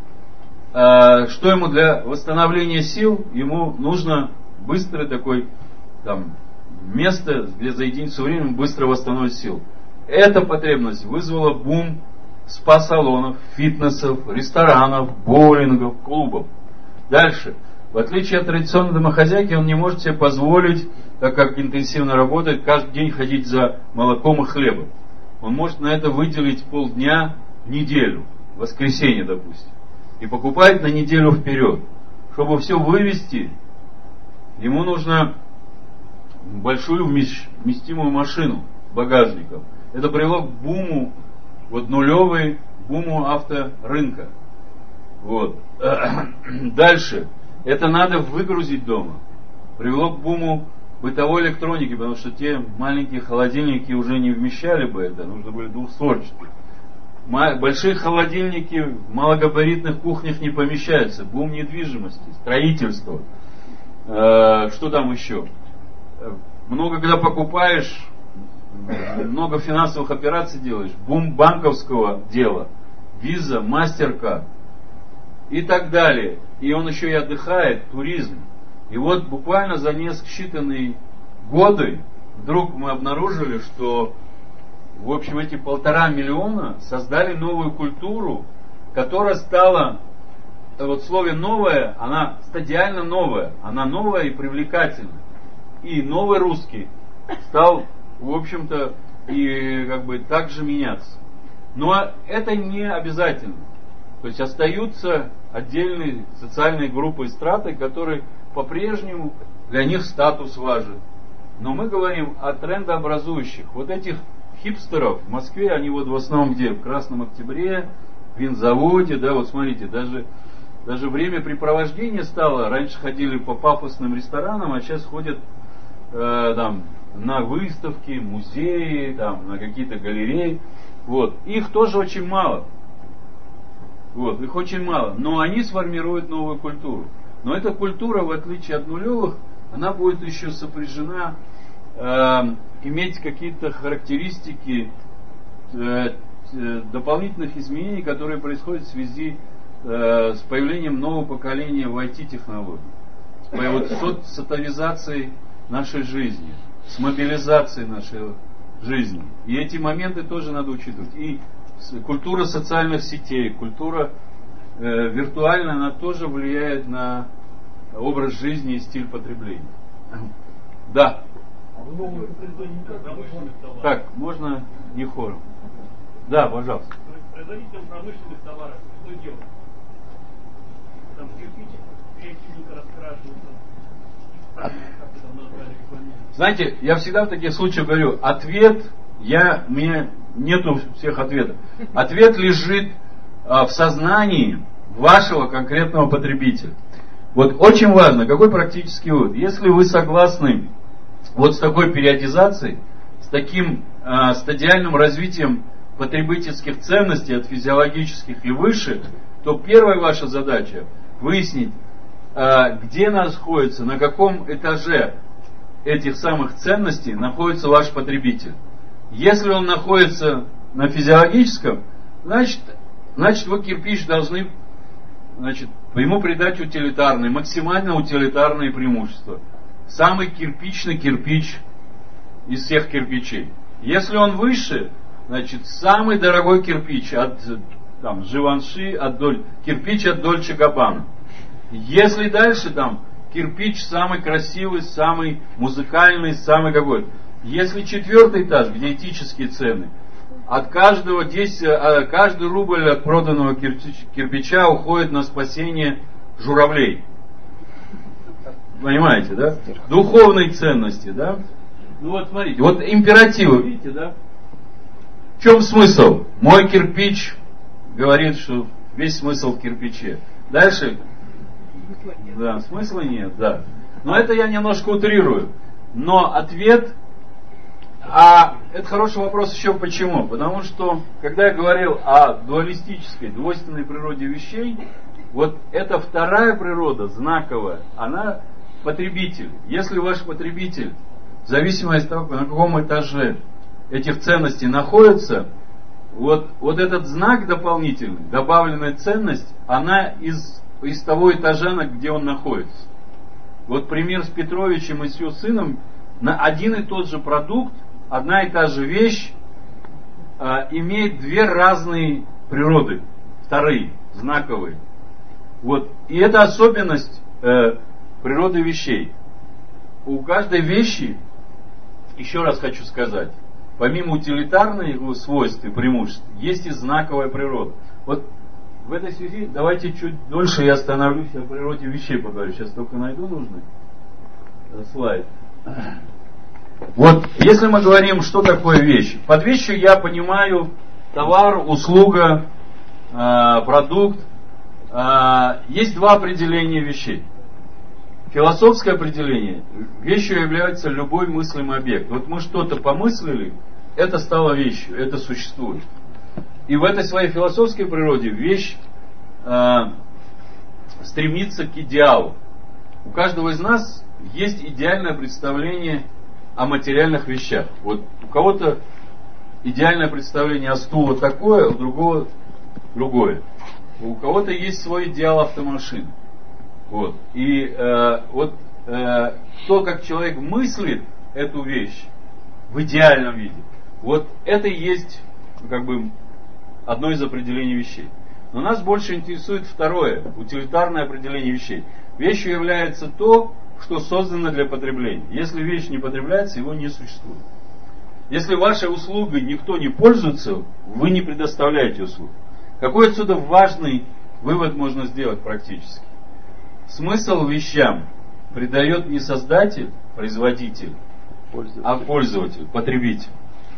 Э, что ему для восстановления сил? Ему нужно быстрый такой там место, где за единицу времени быстро восстановить сил. Эта потребность вызвала бум спа-салонов, фитнесов, ресторанов, боулингов, клубов. Дальше. В отличие от традиционной домохозяйки, он не может себе позволить, так как интенсивно работает, каждый день ходить за молоком и хлебом. Он может на это выделить полдня в неделю, в воскресенье, допустим, и покупает на неделю вперед. Чтобы все вывести, ему нужно большую вместимую машину багажником. Это привело к буму, вот нулевый буму авторынка. Вот. Дальше. Это надо выгрузить дома. Привело к буму бытовой электроники, потому что те маленькие холодильники уже не вмещали бы это, нужно были двухстворчатые. Большие холодильники в малогабаритных кухнях не помещаются. Бум недвижимости, строительство. Что там еще? Много когда покупаешь, много финансовых операций делаешь, бум банковского дела, виза, мастеркард и так далее. И он еще и отдыхает, туризм. И вот буквально за несколько считанные годы вдруг мы обнаружили, что в общем эти полтора миллиона создали новую культуру, которая стала, вот в слове новая, она стадиально новая, она новая и привлекательная. И новый русский стал, в общем-то, и как бы так же меняться. Но это не обязательно. То есть остаются отдельные социальные группы и страты, которые по-прежнему для них статус важен. Но мы говорим о трендообразующих. Вот этих хипстеров в Москве, они вот в основном где? В Красном Октябре, в винзаводе, да, вот смотрите, даже, даже времяпрепровождение стало. Раньше ходили по пафосным ресторанам, а сейчас ходят э, там, на выставки, музеи, там, на какие-то галереи. Вот. Их тоже очень мало. Вот, их очень мало. Но они сформируют новую культуру. Но эта культура, в отличие от нулевых, она будет еще сопряжена, э, иметь какие-то характеристики э, э, дополнительных изменений, которые происходят в связи э, с появлением нового поколения в ай ти-технологий. Вот, с сатовизацией нашей жизни, с мобилизацией нашей жизни. И эти моменты тоже надо учитывать. И культура социальных сетей, культура э, виртуальная, она тоже влияет на образ жизни и стиль потребления. Да. Так, можно не хором. Да, пожалуйста. Производителям промышленных товаров что делать? Там кирпич креативненько раскрашивается. Как это там назвали? Знаете, я всегда в таких случаях говорю, ответ, я, у меня нету всех ответов. Ответ лежит а, в сознании вашего конкретного потребителя. Вот очень важно, какой практический вывод. Если вы согласны вот с такой периодизацией, с таким а, стадиальным развитием потребительских ценностей от физиологических и выше, то первая ваша задача выяснить, а, где находится, на каком этаже этих самых ценностей находится ваш потребитель. Если он находится на физиологическом, значит, значит вы кирпич должны, значит, ему придать утилитарные, максимально утилитарные преимущества. Самый кирпичный кирпич из всех кирпичей. Если он выше, значит, самый дорогой кирпич от там, Живанши, от Доль, кирпич от Дольче Габбана. Если дальше там кирпич самый красивый, самый музыкальный, самый какой-то. Если четвертый этаж, где этические цены, от каждого десять, каждый рубль от проданного кирпича уходит на спасение журавлей. Понимаете, да? Духовной ценности, да? Ну вот смотрите, вот императивы, видите, да? В чем смысл? Мой кирпич говорит, что весь смысл в кирпиче. Дальше, да, смысла нет, да. Но это я немножко утрирую. Но ответ, а это хороший вопрос еще почему? Потому что, когда я говорил о дуалистической, двойственной природе вещей, вот эта вторая природа, знаковая, она потребитель. Если ваш потребитель, в зависимости от того, на каком этаже этих ценностей находится, вот, вот этот знак дополнительный, добавленная ценность, она из, из того этажа, где он находится. Вот пример с Петровичем и с его сыном, на один и тот же продукт, одна и та же вещь а, имеет две разные природы, вторые, знаковые. Вот. И это особенность э, природы вещей. У каждой вещи, еще раз хочу сказать, помимо утилитарных его свойств и преимуществ, есть и знаковая природа. Вот в этой связи давайте чуть дольше я остановлюсь о природе вещей поговорю. Сейчас только найду нужный слайд. Вот, если мы говорим, что такое вещь. Под вещью я понимаю товар, услуга, э, продукт. Э, есть два определения вещей. Философское определение. Вещью является любой мыслимый объект. Вот мы что-то помыслили, это стало вещью, это существует. И в этой своей философской природе вещь э, стремится к идеалу. У каждого из нас есть идеальное представление о материальных вещах. Вот у кого-то идеальное представление о стуле такое, у другого другое. У кого-то есть свой идеал автомашины. Вот. И э, вот э, то, как человек мыслит эту вещь в идеальном виде, вот это и есть как бы одно из определений вещей. Но нас больше интересует второе, утилитарное определение вещей. Вещью является то, что создано для потребления. Если вещь не потребляется, его не существует. Если вашей услугой никто не пользуется, вы не предоставляете услугу. Какой отсюда важный вывод можно сделать практически? Смысл вещам придает не создатель, производитель, пользователь. а пользователь, потребитель.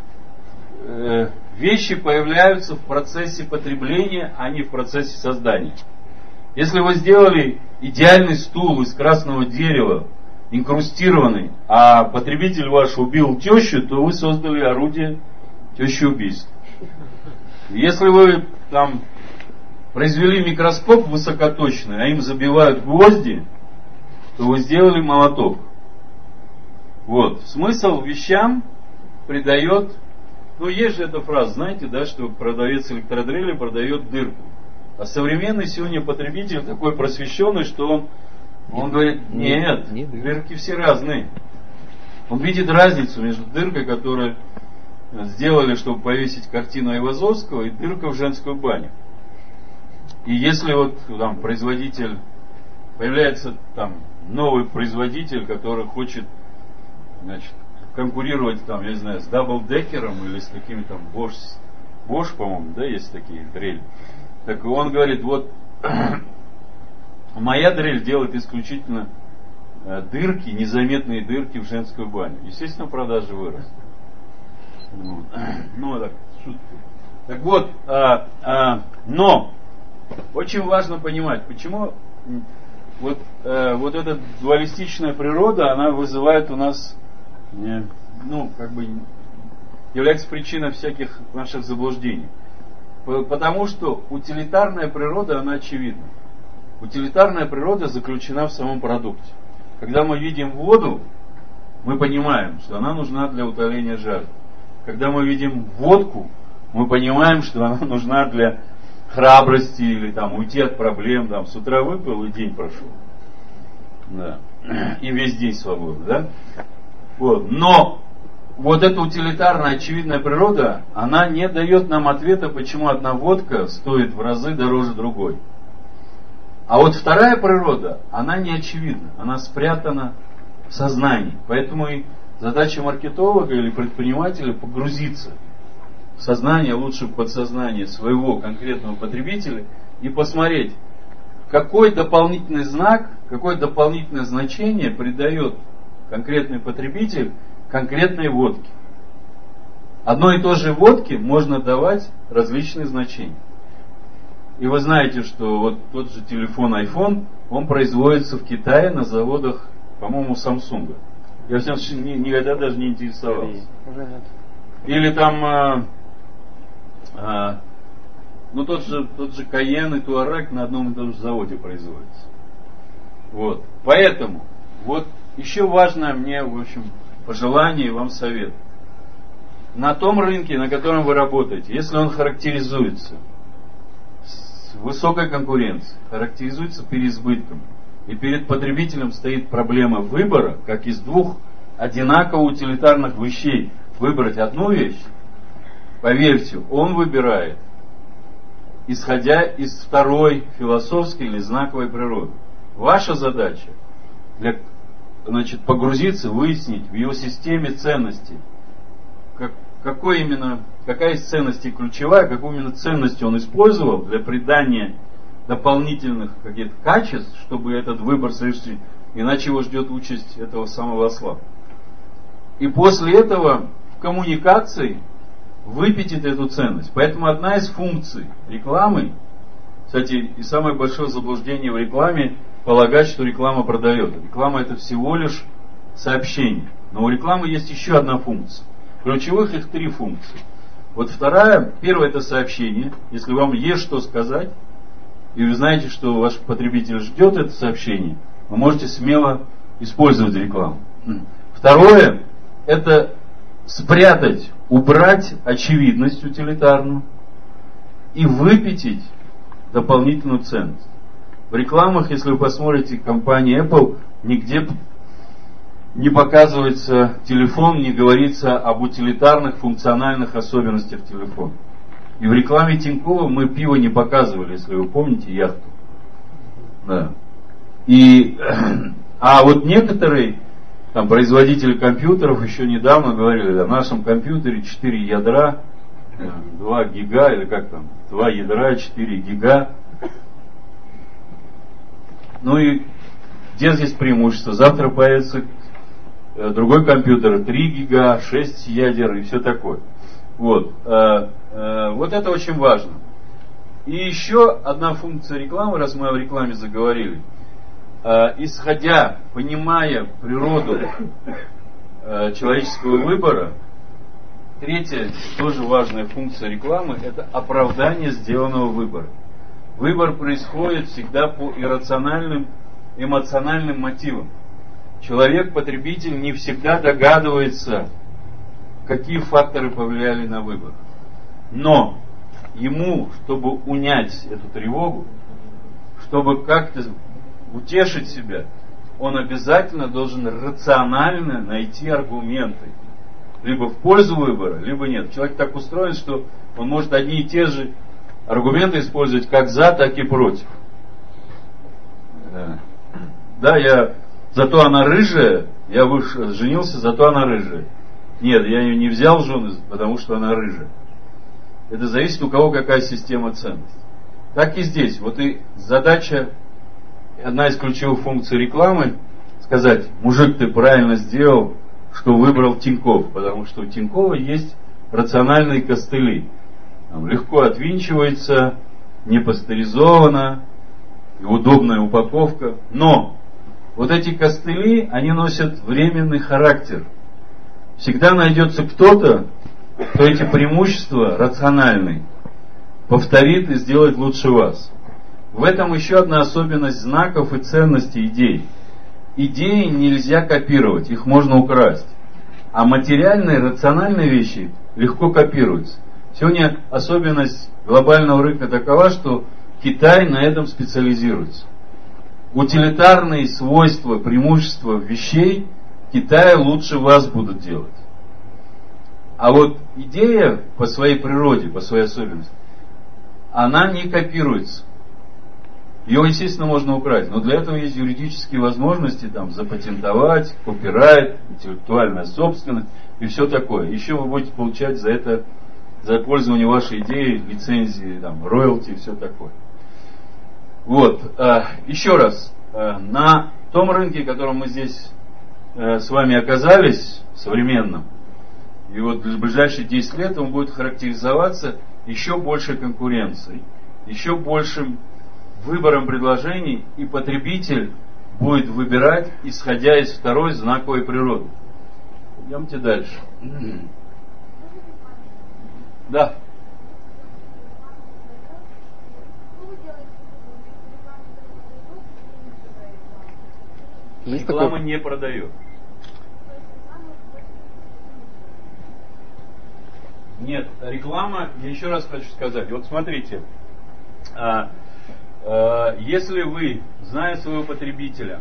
Э, вещи появляются в процессе потребления, а не в процессе создания. Если вы сделали идеальный стул из красного дерева, инкрустированный, а потребитель ваш убил тещу, то вы создали орудие тещеубийства. Если вы там произвели микроскоп высокоточный, а им забивают гвозди, то вы сделали молоток. Вот. Смысл вещам придает, ну есть же эта фраза, знаете, да, что продавец электродрели продает дырку. А современный сегодня потребитель такой просвещенный, что он, он говорит, нет, не, не дырки все разные. Он видит разницу между дыркой, которую сделали, чтобы повесить картину Айвазовского, и дыркой в женскую баню. И если вот там производитель, появляется там новый производитель, который хочет, значит, конкурировать там, я не знаю, с даблдекером или с какими-то там Bosch, Bosch, по-моему, да, есть такие дрели. Так он говорит, вот моя дрель делает исключительно э, дырки, незаметные дырки в женскую баню. Естественно, продажи вырастут. Ну, ну так, шутка. Так вот, а, а, но очень важно понимать, почему вот, э, вот эта дуалистичная природа, она вызывает у нас, э, ну, как бы, является причиной всяких наших заблуждений. Потому что утилитарная природа, она очевидна. Утилитарная природа заключена в самом продукте. Когда мы видим воду, мы понимаем, что она нужна для утоления жажды. Когда мы видим водку, мы понимаем, что она нужна для храбрости или там уйти от проблем. Там, с утра выпил и день прошел. Да. И весь день свободен. Да? Вот. Но вот эта утилитарная, очевидная природа, она не дает нам ответа, почему одна водка стоит в разы дороже другой. А вот вторая природа, она не очевидна, она спрятана в сознании. Поэтому и задача маркетолога или предпринимателя погрузиться в сознание, лучше в подсознание своего конкретного потребителя и посмотреть, какой дополнительный знак, какое дополнительное значение придает конкретный потребитель конкретной водке. Одной и той же водке можно давать различные значения. И вы знаете, что вот тот же телефон iPhone, он производится в Китае на заводах, по-моему, Samsung. Я, в всяком случае, никогда даже не интересовался. Уже нет. Или там, а, а, ну тот же, тот же Cayenne и Touareg на одном и том же заводе производится. Вот. Поэтому, вот еще важное мне, в общем, пожелание и вам совет. На том рынке, на котором вы работаете, если он характеризуется с высокой конкуренцией, характеризуется переизбытком, и перед потребителем стоит проблема выбора, как из двух одинаково утилитарных вещей выбрать одну вещь, поверьте, он выбирает, исходя из второй философской или знаковой природы. Ваша задача для Значит, погрузиться, выяснить в его системе ценностей, как, какой именно, какая из ценностей ключевая, какую именно ценность он использовал для придания дополнительных каких-то качеств, чтобы этот выбор совершить, иначе его ждет участь этого самого осла. И после этого в коммуникации выпятит эту ценность. Поэтому одна из функций рекламы, кстати, и самое большое заблуждение в рекламе полагать, что реклама продает. Реклама — это всего лишь сообщение. Но у рекламы есть еще одна функция. Ключевых их три функции. Вот вторая, первая — это сообщение. Если вам есть что сказать, и вы знаете, что ваш потребитель ждет это сообщение, вы можете смело использовать рекламу. Второе — это спрятать, убрать очевидность утилитарную и выпятить дополнительную ценность. В рекламах, если вы посмотрите компании Apple, нигде не показывается телефон, не говорится об утилитарных функциональных особенностях телефона. И в рекламе Тинькова мы пиво не показывали, если вы помните, яхту. Да. И, а вот некоторые там, производители компьютеров еще недавно говорили, да, в нашем компьютере четыре ядра, два гига, или как там, два ядра, четыре гига. Ну и где здесь преимущество? Завтра появится другой компьютер, три гига, шесть ядер и все такое. Вот. Вот это очень важно. И еще одна функция рекламы, раз мы о рекламе заговорили. Исходя, понимая природу человеческого выбора, третья, тоже важная функция рекламы, это оправдание сделанного выбора. Выбор происходит всегда по иррациональным, эмоциональным мотивам. Человек-потребитель не всегда догадывается, какие факторы повлияли на выбор. Но ему, чтобы унять эту тревогу, чтобы как-то утешить себя, он обязательно должен рационально найти аргументы. Либо в пользу выбора, либо нет. Человек так устроен, что он может одни и те же аргументы использовать как за, так и против. Да, да я... Зато она рыжая, я выше, женился, зато она рыжая. Нет, я ее не взял в жены, потому что она рыжая. Это зависит, у кого какая система ценностей. Так и здесь. Вот и задача, одна из ключевых функций рекламы, сказать: мужик, ты правильно сделал, что выбрал Тинькофф, потому что у Тинькова есть рациональные костыли. Там легко отвинчивается, не пастеризовано, и удобная упаковка. Но вот эти костыли, они носят временный характер. Всегда найдется кто-то, кто эти преимущества рациональные повторит и сделает лучше вас. В этом еще одна особенность знаков и ценностей идей. Идеи нельзя копировать, их можно украсть. А материальные, рациональные вещи легко копируются. Сегодня особенность глобального рынка такова, что Китай на этом специализируется. Утилитарные свойства, преимущества вещей Китая лучше вас будут делать. А вот идея по своей природе, по своей особенности, она не копируется. Ее, естественно, можно украсть, но для этого есть юридические возможности там, запатентовать, копирайт, интеллектуальная собственность и все такое. Еще вы будете получать за это, за пользование вашей идеи, лицензии, там, роялти и все такое. Вот, э, еще раз, э, на том рынке, в котором мы здесь э, с вами оказались, современном, и вот в ближайшие десять лет он будет характеризоваться еще большей конкуренцией, еще большим выбором предложений, и потребитель будет выбирать, исходя из второй знаковой природы. Идемте дальше. Да. Реклама не продает. Нет, реклама, я еще раз хочу сказать, вот смотрите, а, а, если вы, зная своего потребителя,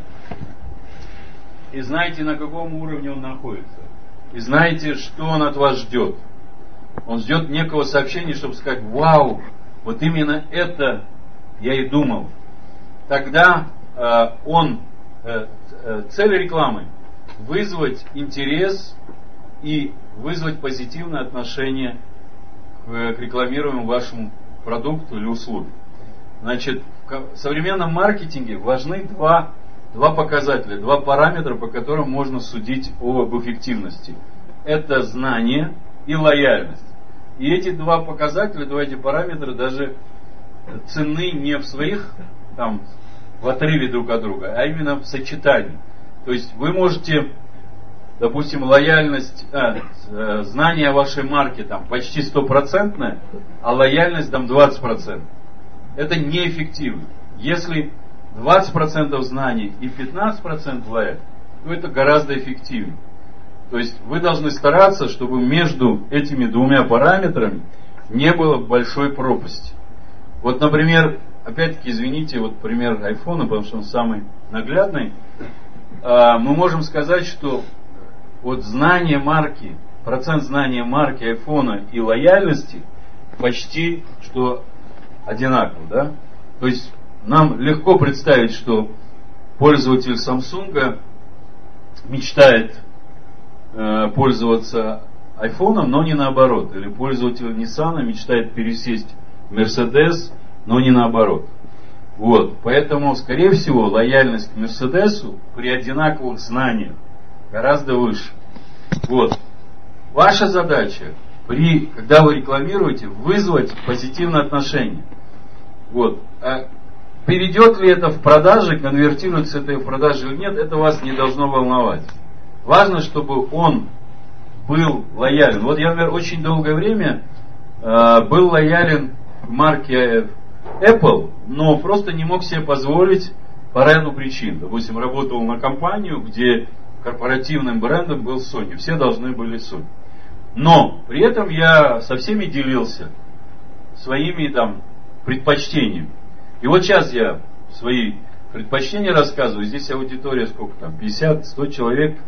и знаете, на каком уровне он находится, и знаете, что он от вас ждет, он ждет некого сообщения, чтобы сказать: вау, вот именно это я и думал, тогда а, он, а, цель рекламы вызвать интерес и вызвать позитивное отношение к, к рекламируемому вашему продукту или услуге. Значит, в современном маркетинге важны два, два показателя, два параметра, по которым можно судить об эффективности. Это знание и лояльность. И эти два показателя, два эти параметра даже ценны не в своих, там, в отрыве друг от друга, а именно в сочетании. То есть вы можете, допустим, лояльность, а, знание о вашей марке там почти стопроцентное, а лояльность там двадцать процентов. Это неэффективно. Если двадцать процентов знаний и пятнадцать процентов лояльность, то это гораздо эффективнее. То есть вы должны стараться, чтобы между этими двумя параметрами не было большой пропасти. Вот, например, опять-таки, извините, вот пример айфона, потому что он самый наглядный. Мы можем сказать, что вот знание марки, процент знания марки айфона и лояльности почти что одинаков, да? То есть нам легко представить, что пользователь Samsung мечтает э, пользоваться айфоном, но не наоборот. Или пользователь Nissan мечтает пересесть в Mercedes, но не наоборот. Вот. Поэтому, скорее всего, лояльность к Мерседесу при одинаковых знаниях гораздо выше. Вот. Ваша задача, при, когда вы рекламируете, вызвать позитивное отношение. Вот. А перейдет ли это в продажи, конвертируется это в продажи или нет, это вас не должно волновать. Важно, чтобы он был лоялен. Вот я, например, очень долгое время э, был лоялен к марке Apple но просто не мог себе позволить по ряду причин. Допустим, работал на компанию, где корпоративным брендом был Sony. Все должны были Sony. Но при этом я со всеми делился своими там предпочтениями. И вот сейчас я свои предпочтения рассказываю. Здесь аудитория сколько там, пятьдесят-сто человек.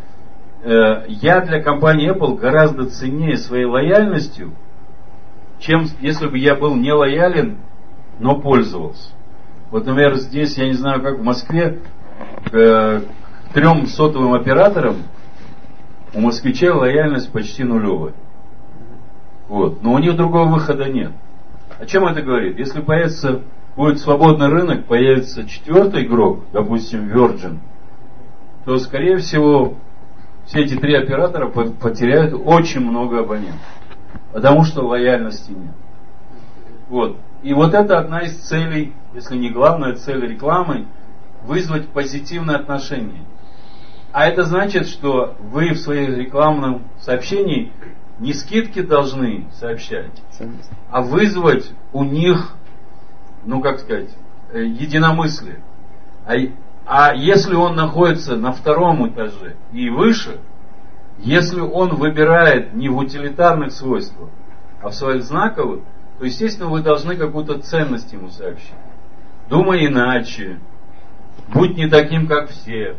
Я для компании Apple гораздо ценнее своей лояльностью, чем если бы я был не лоялен, но пользовался. Вот, например, здесь, я не знаю, как в Москве, к трем сотовым операторам у москвичей лояльность почти нулевая. Вот. Но у них другого выхода нет. О чем это говорит? Если появится, будет свободный рынок, появится четвертый игрок, допустим, Virgin, то, скорее всего, все эти три оператора потеряют очень много абонентов. Потому что лояльности нет. Вот. И вот это одна из целей, если не главная цель рекламы, вызвать позитивное отношение. А это значит, что вы в своем рекламном сообщении не скидки должны сообщать, а вызвать у них, ну как сказать, единомыслие. А, а если он находится на втором этаже и выше, если он выбирает не в утилитарных свойствах, а в своих знаковых, то, естественно, вы должны какую-то ценность ему сообщить. Думай иначе, будь не таким, как все.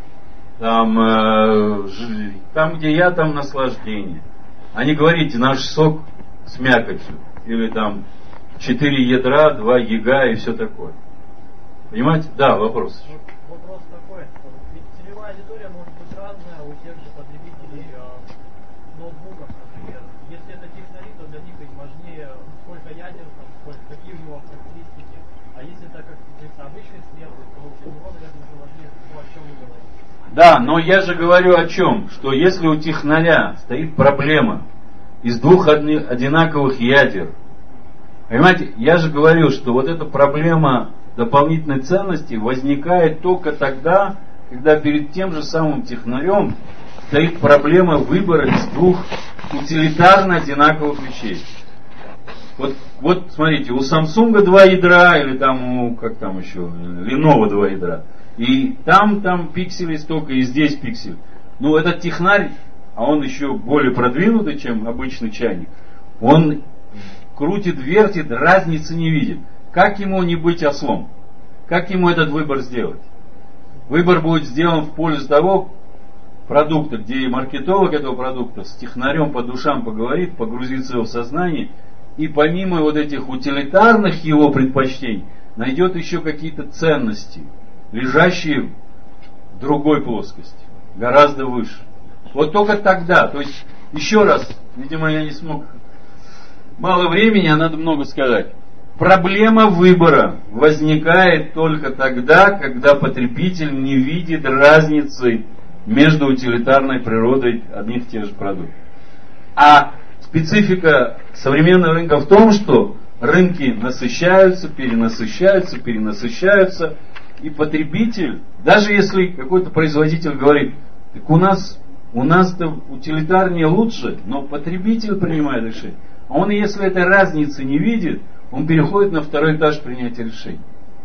Там, э, там где я, там наслаждение. А не говорите, наш сок с мякотью. Или там четыре ядра, два гига и все такое. Понимаете? Да, вопрос. Вопрос такой. Ведь целевая аудитория может быть разная у тех же потребителей э, ноутбуков, например. Если это технари, то для них ведь важнее, сколько ядер, там, сколько, какие у него характеристики. А если это, как говорится, обычный свет, то для него, наверное, уже важнее, то, о чем вы говорите. Да, но я же говорю о чем? Что если у технаря стоит проблема из двух одинаковых ядер, понимаете, я же говорю, что вот эта проблема дополнительной ценности возникает только тогда, когда перед тем же самым технарем стоит проблема выбора из двух утилитарно одинаковых вещей. Вот, вот смотрите, у Samsung два ядра, или там, у, как там еще, Lenovo два ядра. И там, там пикселей столько, и здесь пиксель. Ну, этот технарь, а он еще более продвинутый, чем обычный чайник, он крутит, вертит, разницы не видит. Как ему не быть ослом? Как ему этот выбор сделать? Выбор будет сделан в пользу того продукта, где маркетолог этого продукта с технарем по душам поговорит, погрузится в сознание, и помимо вот этих утилитарных его предпочтений, найдет еще какие-то ценности, лежащие в другой плоскости, гораздо выше. Вот только тогда, то есть, еще раз, видимо, я не смог, мало времени, а надо много сказать. Проблема выбора возникает только тогда, когда потребитель не видит разницы между утилитарной природой одних и тех же продуктов. А специфика современного рынка в том, что рынки насыщаются, перенасыщаются, перенасыщаются, и потребитель, даже если какой-то производитель говорит, так у нас, у нас-то утилитарнее лучше, но потребитель принимает решение. А он, если этой разницы не видит, он переходит на второй этаж принятия решений.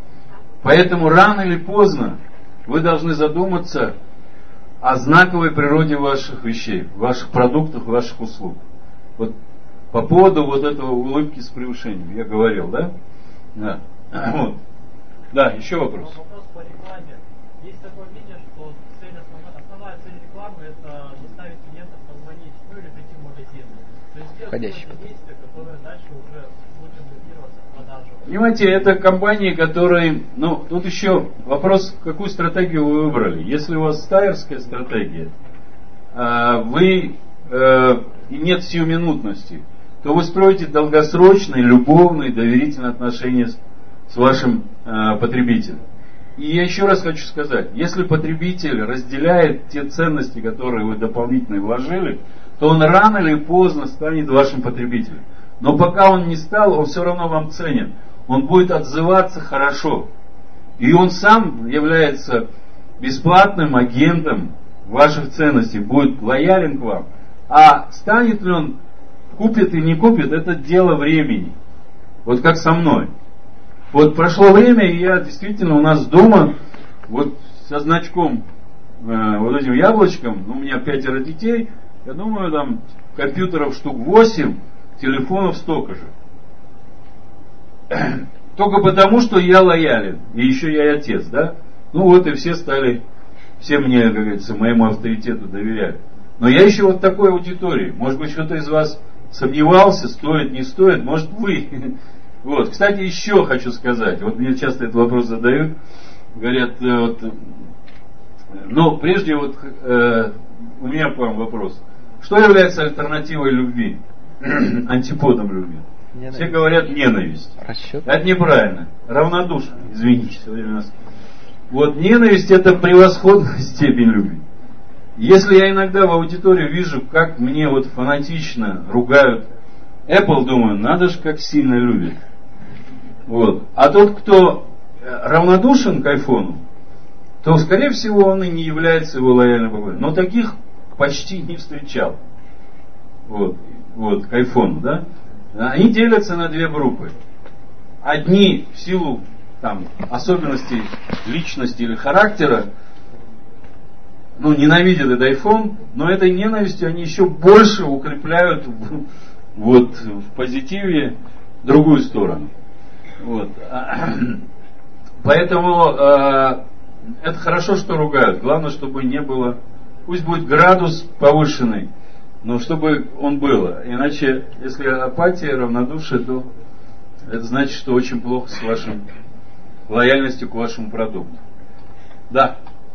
Поэтому рано или поздно вы должны задуматься о знаковой природе ваших вещей, ваших продуктов, ваших услуг. Вот по поводу вот этого улыбки с превышением, я говорил, да? Да. Вот. Да, еще вопрос. Вопрос по рекламе. Есть такое мнение, что цель основная, основная цель рекламы — это заставить клиентов позвонить, ну или прийти в магазин. То есть сделать действие, которое дальше уже будет конвертироваться в продажу. Понимаете, это компании, которые... Ну, тут еще вопрос, какую стратегию вы выбрали. Если у вас стайерская стратегия, вы и нет сиюминутности, то вы строите долгосрочные, любовные, доверительные отношения с, с вашим э, потребителем. И я еще раз хочу сказать, если потребитель разделяет те ценности, которые вы дополнительно вложили, то он рано или поздно станет вашим потребителем. Но пока он не стал, он все равно вам ценен. Он будет отзываться хорошо. И он сам является бесплатным агентом ваших ценностей, будет лоялен к вам. А станет ли он, купит или не купит, это дело времени. Вот как со мной. Вот прошло время, и я действительно у нас дома вот со значком, э, вот этим яблочком, у меня пятеро детей, я думаю, там компьютеров штук восемь, телефонов столько же. Только потому, что я лоялен, и еще я и отец, да? Ну вот и все стали, все мне, как говорится, моему авторитету доверяли. Но я еще вот такой аудитории. Может быть, кто-то из вас сомневался, стоит, не стоит, может вы. Вот. Кстати, еще хочу сказать, вот мне часто этот вопрос задают, говорят, вот, ну, прежде вот э, у меня к вам вопрос. Что является альтернативой любви? Антиподом любви? Ненависть. Все говорят ненависть. Расчет? Это неправильно. Равнодушие, извините. Вот ненависть — это превосходная степень любви. Если я иногда в аудитории вижу, как мне вот фанатично ругают Apple, думаю, надо же, как сильно любит. Вот. А тот, кто равнодушен к айфону, то, скорее всего, он и не является его лояльным покупателем. Но таких почти не встречал. Вот. Вот, к айфону, да? Они делятся на две группы. Одни в силу там, особенностей личности или характера, ну, ненавидят этот iPhone, но этой ненавистью они еще больше укрепляют в, вот, в позитиве другую сторону. Вот. Поэтому э, это хорошо, что ругают. Главное, чтобы не было, пусть будет градус повышенный, но чтобы он был. Иначе, если апатия, равнодушие, то это значит, что очень плохо с вашим лояльностью к вашему продукту. Да.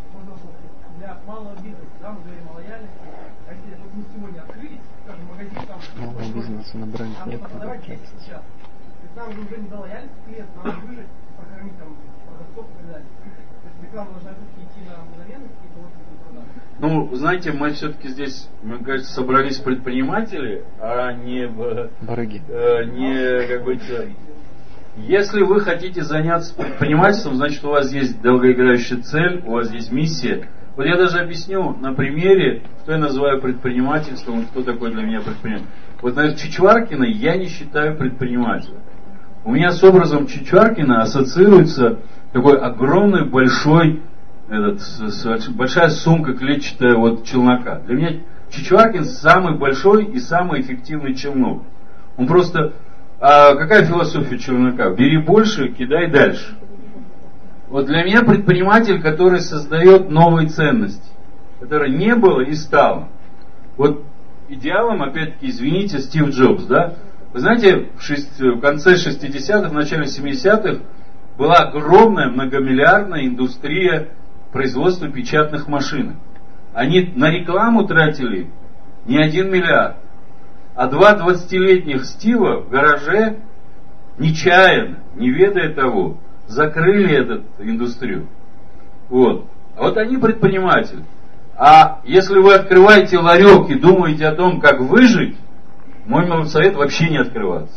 Для малого бизнеса, да, мы говорим о лояльности. А если вот мы сегодня открылись, скажем, магазин там... Малого бизнеса на бренд нет. Продавать десять сейчас. То есть нам же уже не до лояльности клиент, нам же выжить, прокормить там продавцов и так далее. То есть реклама должна идти на мгновенность и вот продать. Ну, знаете, мы все-таки здесь, мне кажется, собрались предприниматели, а не в... Барыги. Э, не, как бы, если вы хотите заняться предпринимательством, значит, у вас есть долгоиграющая цель, у вас есть миссия. Вот я даже объясню на примере, что я называю предпринимательством, кто такой для меня предприниматель. Вот, наверное, Чичваркина я не считаю предпринимателем. У меня с образом Чичваркина ассоциируется такой огромный, большой, этот, большая сумка клетчатая вот челнока. Для меня Чичваркин самый большой и самый эффективный челнок. Он просто... А какая философия челнока? Бери больше, кидай дальше. Вот для меня предприниматель, который создает новые ценности, которой не было и стало. Вот идеалом, опять-таки, извините, Стив Джобс, да? Вы знаете, в, шесть, в конце шестидесятых, в начале семидесятых была огромная многомиллиардная индустрия производства печатных машинок. Они на рекламу тратили не один миллиард. А два двадцатилетних Стива в гараже нечаянно, не ведая того, закрыли эту индустрию. Вот. А вот они предприниматели. А если вы открываете ларек и думаете о том, как выжить, мой совет вообще не открываться.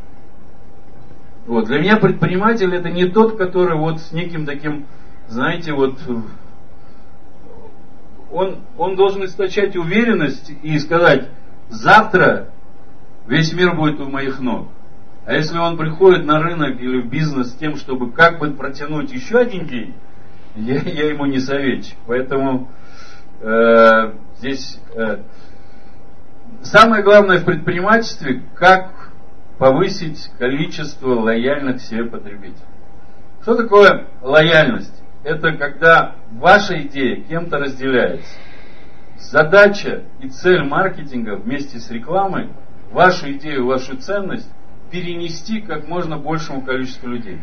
Вот. Для меня предприниматель — это не тот, который вот с неким таким, знаете, вот он, он должен источать уверенность и сказать: завтра весь мир будет у моих ног. А если он приходит на рынок или в бизнес с тем, чтобы как бы протянуть еще один день, я, я ему не советчик. Поэтому э, здесь э, самое главное в предпринимательстве, как повысить количество лояльных себе потребителей. Что такое лояльность? Это когда ваша идея кем-то разделяется. Задача и цель маркетинга вместе с рекламой вашу идею, вашу ценность перенести как можно большему количеству людей.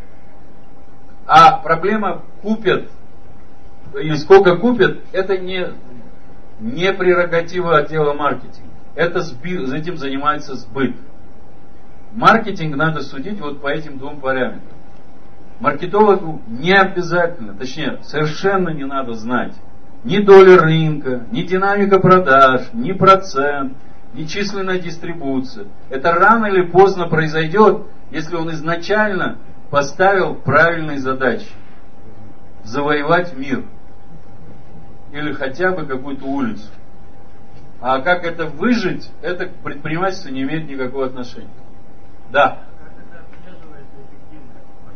А проблема купят, или сколько купят, это не, не прерогатива отдела маркетинга. Это сби, этим занимается сбыт. Маркетинг надо судить вот по этим двум параметрам. Маркетологу не обязательно, точнее, совершенно не надо знать ни доли рынка, ни динамика продаж, ни процент, ни численная дистрибуция. Это рано или поздно произойдет, если он изначально поставил правильные задачи. Завоевать мир. Или хотя бы какую-то улицу. А как это выжить, это к предпринимательству не имеет никакого отношения. Да.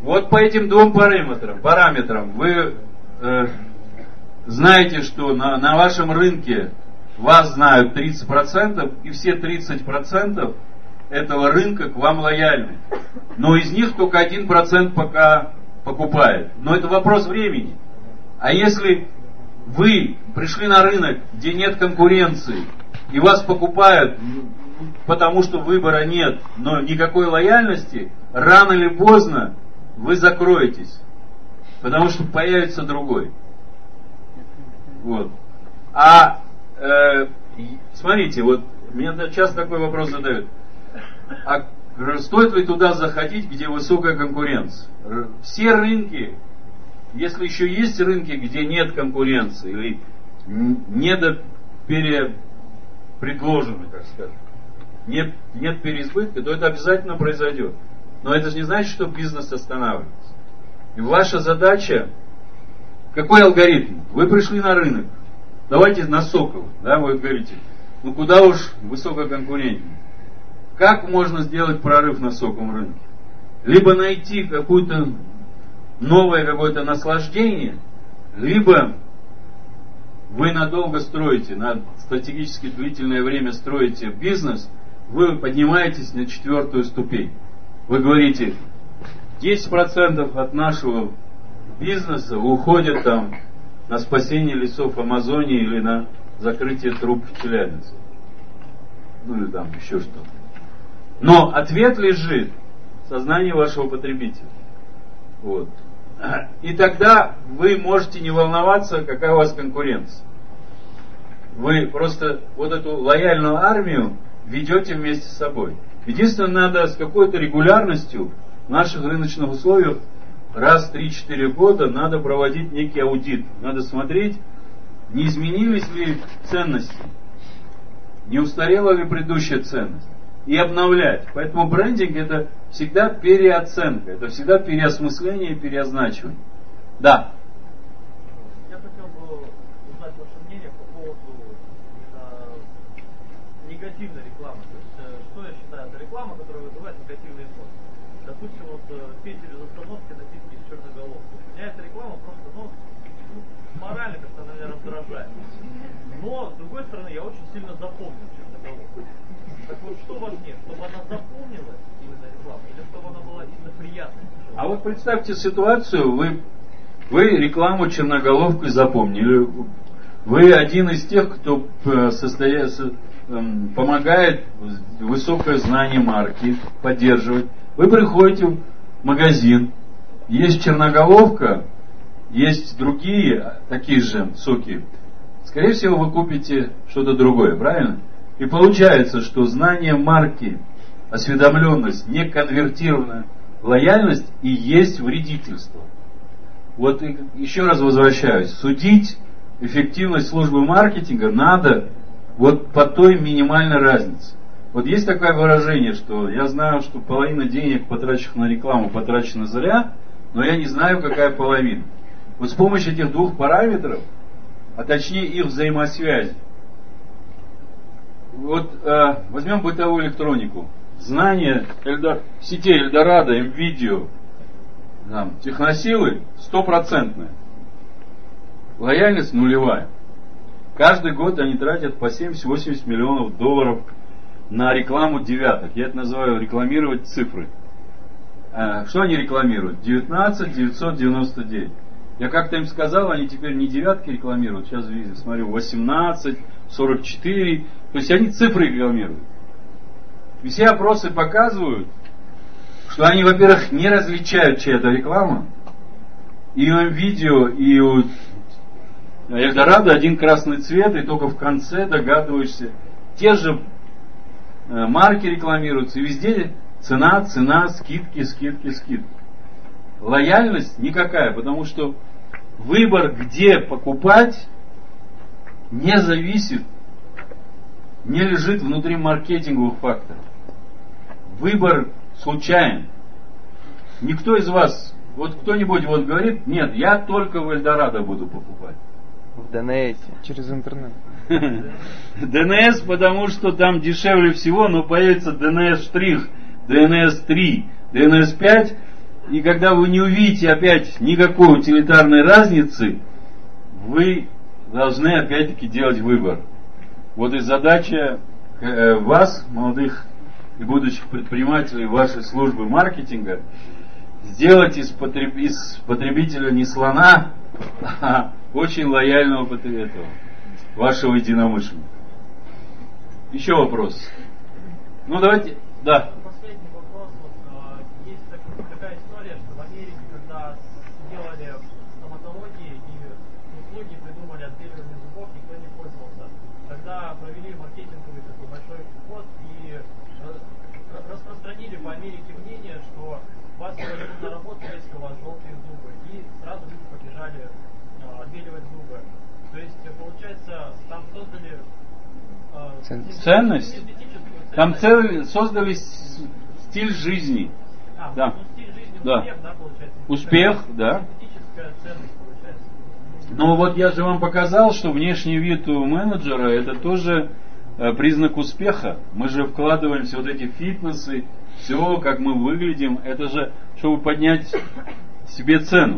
Вот по этим двум параметрам, параметрам вы э, знаете, что на, на вашем рынке вас знают тридцать процентов, и все тридцать процентов этого рынка к вам лояльны. Но из них только один процент пока покупает. Но это вопрос времени. А если вы пришли на рынок, где нет конкуренции, и вас покупают, потому что выбора нет, но никакой лояльности, рано или поздно вы закроетесь, потому что появится другой. Вот. А э, смотрите, вот мне часто такой вопрос задают. А стоит ли туда заходить, где высокая конкуренция? Все рынки, если еще есть рынки, где нет конкуренции или недоперепредложены, как скажем, нет, нет переизбытка, то это обязательно произойдет. Но это же не значит, что бизнес останавливается. И ваша задача, какой алгоритм? Вы пришли на рынок, давайте на Сокол, да, вы говорите, ну куда уж высококонкурентнее. Как можно сделать прорыв на соковом рынке? Либо найти какое-то новое какое-то наслаждение, либо вы надолго строите, на стратегически длительное время строите бизнес, вы поднимаетесь на четвертую ступень. Вы говорите, десять процентов от нашего бизнеса уходят там на спасение лесов Амазонии или на закрытие труб в Челябинске. Ну или там еще что-то. Но ответ лежит в сознании вашего потребителя. Вот. И тогда вы можете не волноваться, какая у вас конкуренция. Вы просто вот эту лояльную армию ведете вместе с собой. Единственное, надо с какой-то регулярностью в наших рыночных условиях раз в три-четыре года надо проводить некий аудит. Надо смотреть, не изменились ли ценности, не устарела ли предыдущая ценность. И обновлять. Поэтому брендинг это всегда переоценка, это всегда переосмысление и переозначивание. Да. Я хотел бы узнать ваше мнение по поводу именно негативной рекламы. То есть, что я считаю, это реклама, которая вызывает негативные эмоции. Допустим, вот петь без остановки напитки из черноголовки. Меня эта реклама просто, ну, ну морально как-то она меня раздражает. Но, с другой стороны, я очень сильно запомнил черноголовку. Так вот, что важнее, чтобы она запомнилась именно реклама, или чтобы она была именно приятной? А вот представьте ситуацию, вы, вы рекламу черноголовкой запомнили. Вы один из тех, кто состоя... помогает высокое знание марки, поддерживать. Вы приходите в магазин, есть черноголовка, есть другие такие же соки. Скорее всего, вы купите что-то другое, правильно? И получается, что знание марки, осведомленность, неконвертированная лояльность и есть вредительство. Вот еще раз возвращаюсь. Судить эффективность службы маркетинга надо вот по той минимальной разнице. Вот есть такое выражение, что я знаю, что половина денег, потраченных на рекламу, потрачена зря, но я не знаю, какая половина. Вот с помощью этих двух параметров, а точнее их взаимосвязи, вот э, возьмем бытовую электронику. Знание Эльдор, сетей Эльдорадо, МВидео, там, техносилы стопроцентная. Лояльность нулевая. Каждый год они тратят по семьдесят-восемьдесят миллионов долларов на рекламу девяток. Я это называю рекламировать цифры. Э, что они рекламируют? девятнадцать девятьсот девяносто девять. Я как-то им сказал, они теперь не девятки рекламируют, сейчас смотрю, восемнадцать, сорок четыре, то есть они цифры рекламируют. И все опросы показывают, что они, во-первых, не различают, чья это реклама, и у МВидео, и у Эльдорадо один красный цвет, и только в конце догадываешься, те же марки рекламируются, и везде цена, цена, скидки, скидки, скидки. Лояльность никакая, потому что выбор, где покупать, не зависит, не лежит внутри маркетинговых факторов. Выбор случайен. Никто из вас, вот кто-нибудь вот говорит, нет, я только в Эльдорадо буду покупать. В ДНС. Через интернет. ДНС, потому что там дешевле всего, но появится ДНС штрих, ДНС три, ДНС пять. И когда вы не увидите опять никакой утилитарной разницы, вы должны опять-таки делать выбор. Вот и задача вас, молодых и будущих предпринимателей, вашей службы маркетинга, сделать из, потреб... из потребителя не слона, а очень лояльного потребителя, вашего единомышленника. Еще вопрос. Ну давайте, да. Последний вопрос. Вот, э, есть так, такая история, что в Америке, когда сделали стоматологии и услуги, придумали отбеливание зубов, никто не пользовался. Тогда провели маркетинговый такой большой ход и э, распространили по Америке мнение, что вас не на работу, если у вас желтые зубы. И сразу люди побежали э, отбеливать зубы. То есть, получается, там создали ценность. Там целый, создали стиль жизни. А, да. Ну, стиль жизни, да. Успех, да, получается. Успех, да. Ценность, получается. Ну вот я же вам показал, что внешний вид у менеджера это тоже э, признак успеха. Мы же вкладываемся вот эти фитнесы, все, как мы выглядим, это же, чтобы поднять себе цену.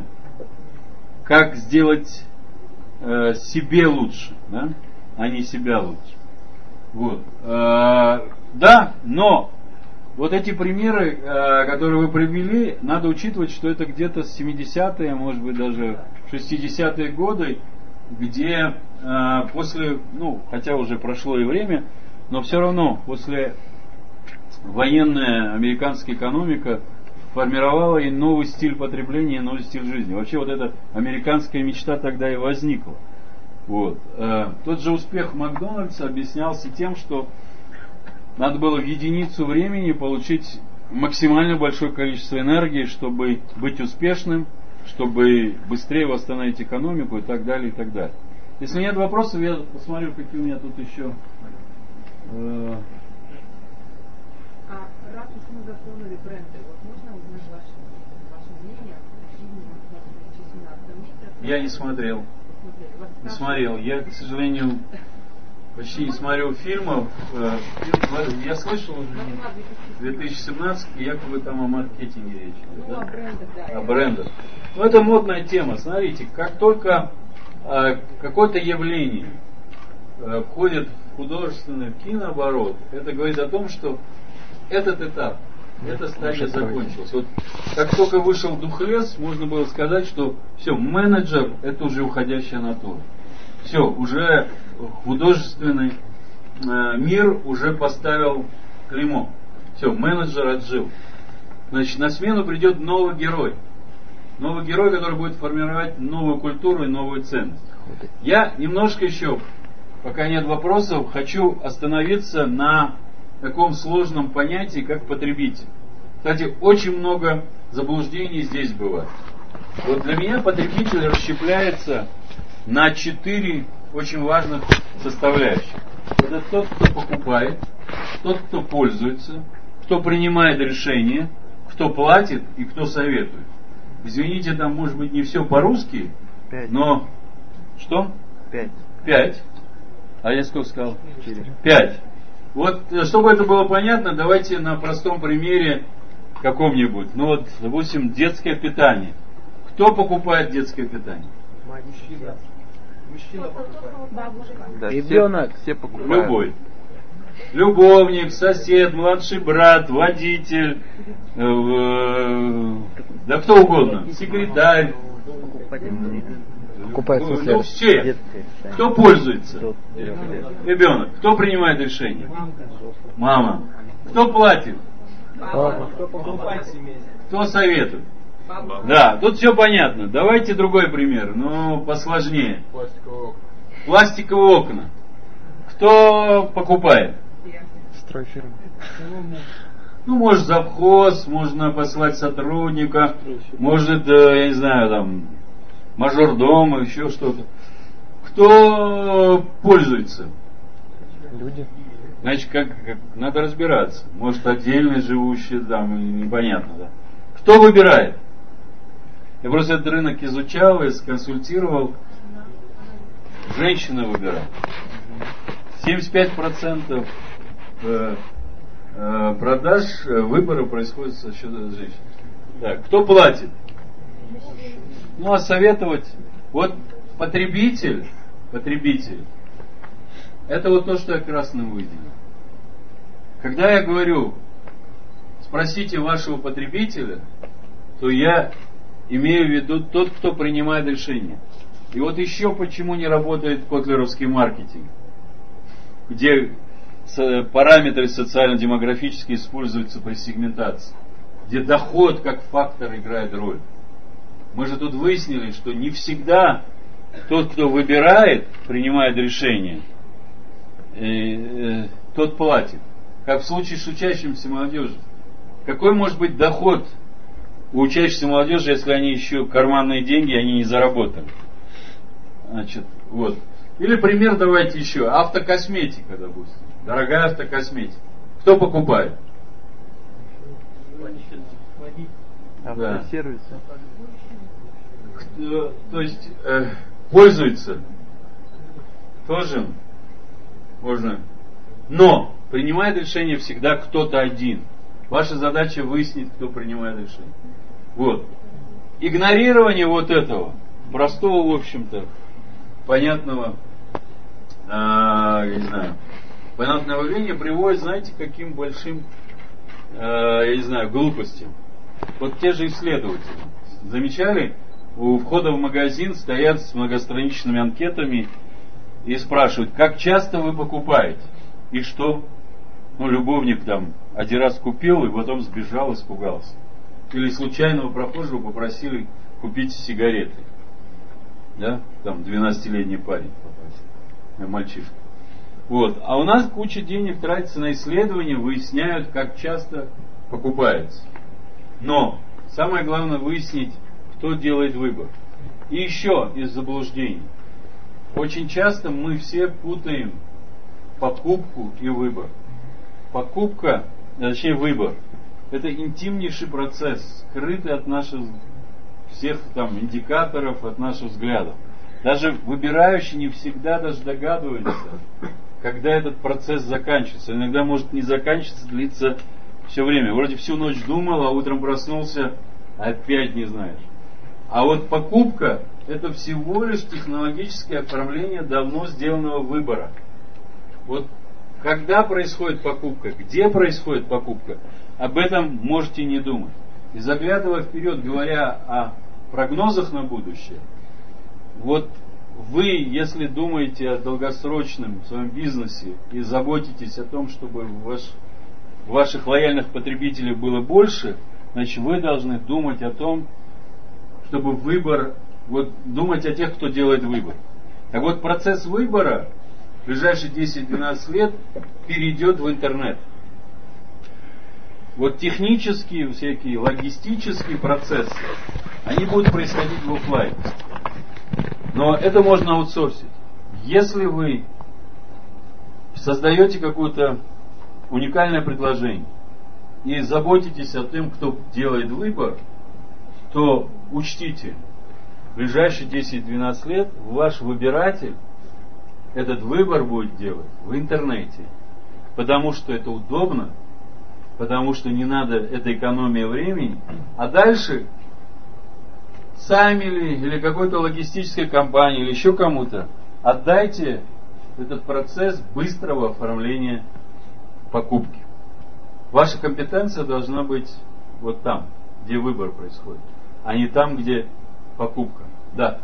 Как сделать э, себе лучше, да, а не себя лучше. Вот. Э, да, но вот эти примеры, э, которые вы привели, надо учитывать, что это где-то с семидесятые, может быть даже шестидесятые годы, где э, после, ну, хотя уже прошло и время, но все равно после военная американская экономика формировала и новый стиль потребления, и новый стиль жизни. Вообще вот эта американская мечта тогда и возникла. Вот. Тот же успех Макдональдса объяснялся тем, что надо было в единицу времени получить максимально большое количество энергии, чтобы быть успешным, чтобы быстрее восстановить экономику и так далее, и так далее. Если нет вопросов, я посмотрю, какие у меня тут еще. А раз уж мы затронули бренды, вот можно узнать ваше, ваше мнение о фильме две тысячи семнадцатом? Я не смотрел. Не смотрел. Я, к сожалению, почти не смотрел фильмов. Я слышал уже две тысячи семнадцатый, якобы там о маркетинге речь идет. Ну, да? о брендах, да. О брендах. Ну, это модная тема. Смотрите, как только э, какое-то явление э, входит в художественный кинооборот, это говорит о том, что этот этап, эта стадия закончилась. Вот как только вышел Духлесс, можно было сказать, что все, менеджер это уже уходящая натура. Все, уже художественный э, мир уже поставил клеймо. Все, менеджер отжил. Значит, на смену придет новый герой. Новый герой, который будет формировать новую культуру и новую ценность. Я немножко еще, пока нет вопросов, хочу остановиться на таком сложном понятии, как потребитель. Кстати, очень много заблуждений здесь бывает. Вот для меня потребитель расщепляется на четыре очень важных составляющих. Это тот, кто покупает, тот, кто пользуется, кто принимает решения, кто платит и кто советует. Извините, там может быть не все по-русски, Пять. но... Что? Пять. Пять. А я сколько сказал? Четыре. Пять. Вот, чтобы это было понятно, давайте на простом примере каком-нибудь. Ну вот, допустим, детское питание. Кто покупает детское питание? Мужчина. Мужчина покупает. Да, Ребенок. Все, все покупают. Любой. Любовник, сосед, младший брат, водитель, э, э, да кто угодно, секретарь. Покупается Ну, все. ну, все. Кто пользуется? Ребенок. Кто принимает решение? Мама. Кто платит? Папа. Кто покупает семейство? Кто советует? Да, тут все понятно. Давайте другой пример, но посложнее. Пластиковые окна. Пластиковые окна. Кто покупает? Стройфирма. Ну, может, завхоз, можно послать сотрудника, может, я не знаю, там, мажордом, еще что-то. Кто пользуется? Люди. Значит, как, как надо разбираться. Может, отдельно живущие, там, непонятно, да. Кто выбирает? Я просто этот рынок изучал и сконсультировал. Женщина выбирает. семьдесят пять процентов продаж выбора происходит за счет женщин. Так, кто платит? Ну, а советовать, вот потребитель, потребитель, это вот то, что я красным выделил. Когда я говорю, спросите вашего потребителя, то я имею в виду тот, кто принимает решение. И вот еще почему не работает котлеровский маркетинг, где параметры социально-демографические используются при сегментации, где доход как фактор играет роль. Мы же тут выяснили, что не всегда тот, кто выбирает, принимает решение, э, э, тот платит. Как в случае с учащимся молодежи. Какой может быть доход у учащейся молодежи, если они еще карманные деньги, они не заработали? Значит, вот. Или пример давайте еще. Автокосметика, допустим. Дорогая автокосметика. Кто покупает? Автосервис. Да. То есть э, пользуется тоже можно. Но принимает решение всегда кто-то один. Ваша задача выяснить, кто принимает решение. Вот. Игнорирование вот этого простого, в общем-то, понятного, э, я не знаю, понятного явления приводит, знаете, к каким большим, э, я не знаю, глупостям. Вот те же исследователи. Замечали? У входа в магазин стоят с многостраничными анкетами и спрашивают, как часто вы покупаете? И что? Ну, любовник там один раз купил и потом сбежал, испугался. Или случайного прохожего попросили купить сигареты. Да? Там двенадцатилетний парень попросил. Мальчишка. Вот. А у нас куча денег тратится на исследования, выясняют, как часто покупается. Но самое главное выяснить, кто делает выбор. И еще из заблуждений. Очень часто мы все путаем покупку и выбор. Покупка, точнее выбор, это интимнейший процесс, скрытый от наших всех там индикаторов, от наших взглядов. Даже выбирающий не всегда даже догадывается, когда этот процесс заканчивается. Иногда может не заканчиваться, длиться все время. Вроде всю ночь думал, а утром проснулся, опять не знаешь. А вот покупка – это всего лишь технологическое оформление давно сделанного выбора. Вот когда происходит покупка, где происходит покупка, об этом можете не думать. И заглядывая вперед, говоря о прогнозах на будущее, вот вы, если думаете о долгосрочном своем бизнесе и заботитесь о том, чтобы ваш, ваших лояльных потребителей было больше, значит, вы должны думать о том, чтобы выбор, вот думать о тех, кто делает выбор. Так вот, процесс выбора в ближайшие десять-двенадцать лет перейдет в интернет. Вот технические, всякие логистические процессы, они будут происходить в офлайн. Но это можно аутсорсить. Если вы создаете какое-то уникальное предложение и заботитесь о том, кто делает выбор, то учтите, в ближайшие десять-двенадцать лет ваш выбиратель этот выбор будет делать в интернете. Потому что это удобно, потому что не надо, это экономия времени. А дальше сами ли, или какой-то логистической компании, или еще кому-то, отдайте этот процесс быстрого оформления покупки. Ваша компетенция должна быть вот там, где выбор происходит, а не там, где покупка. Да.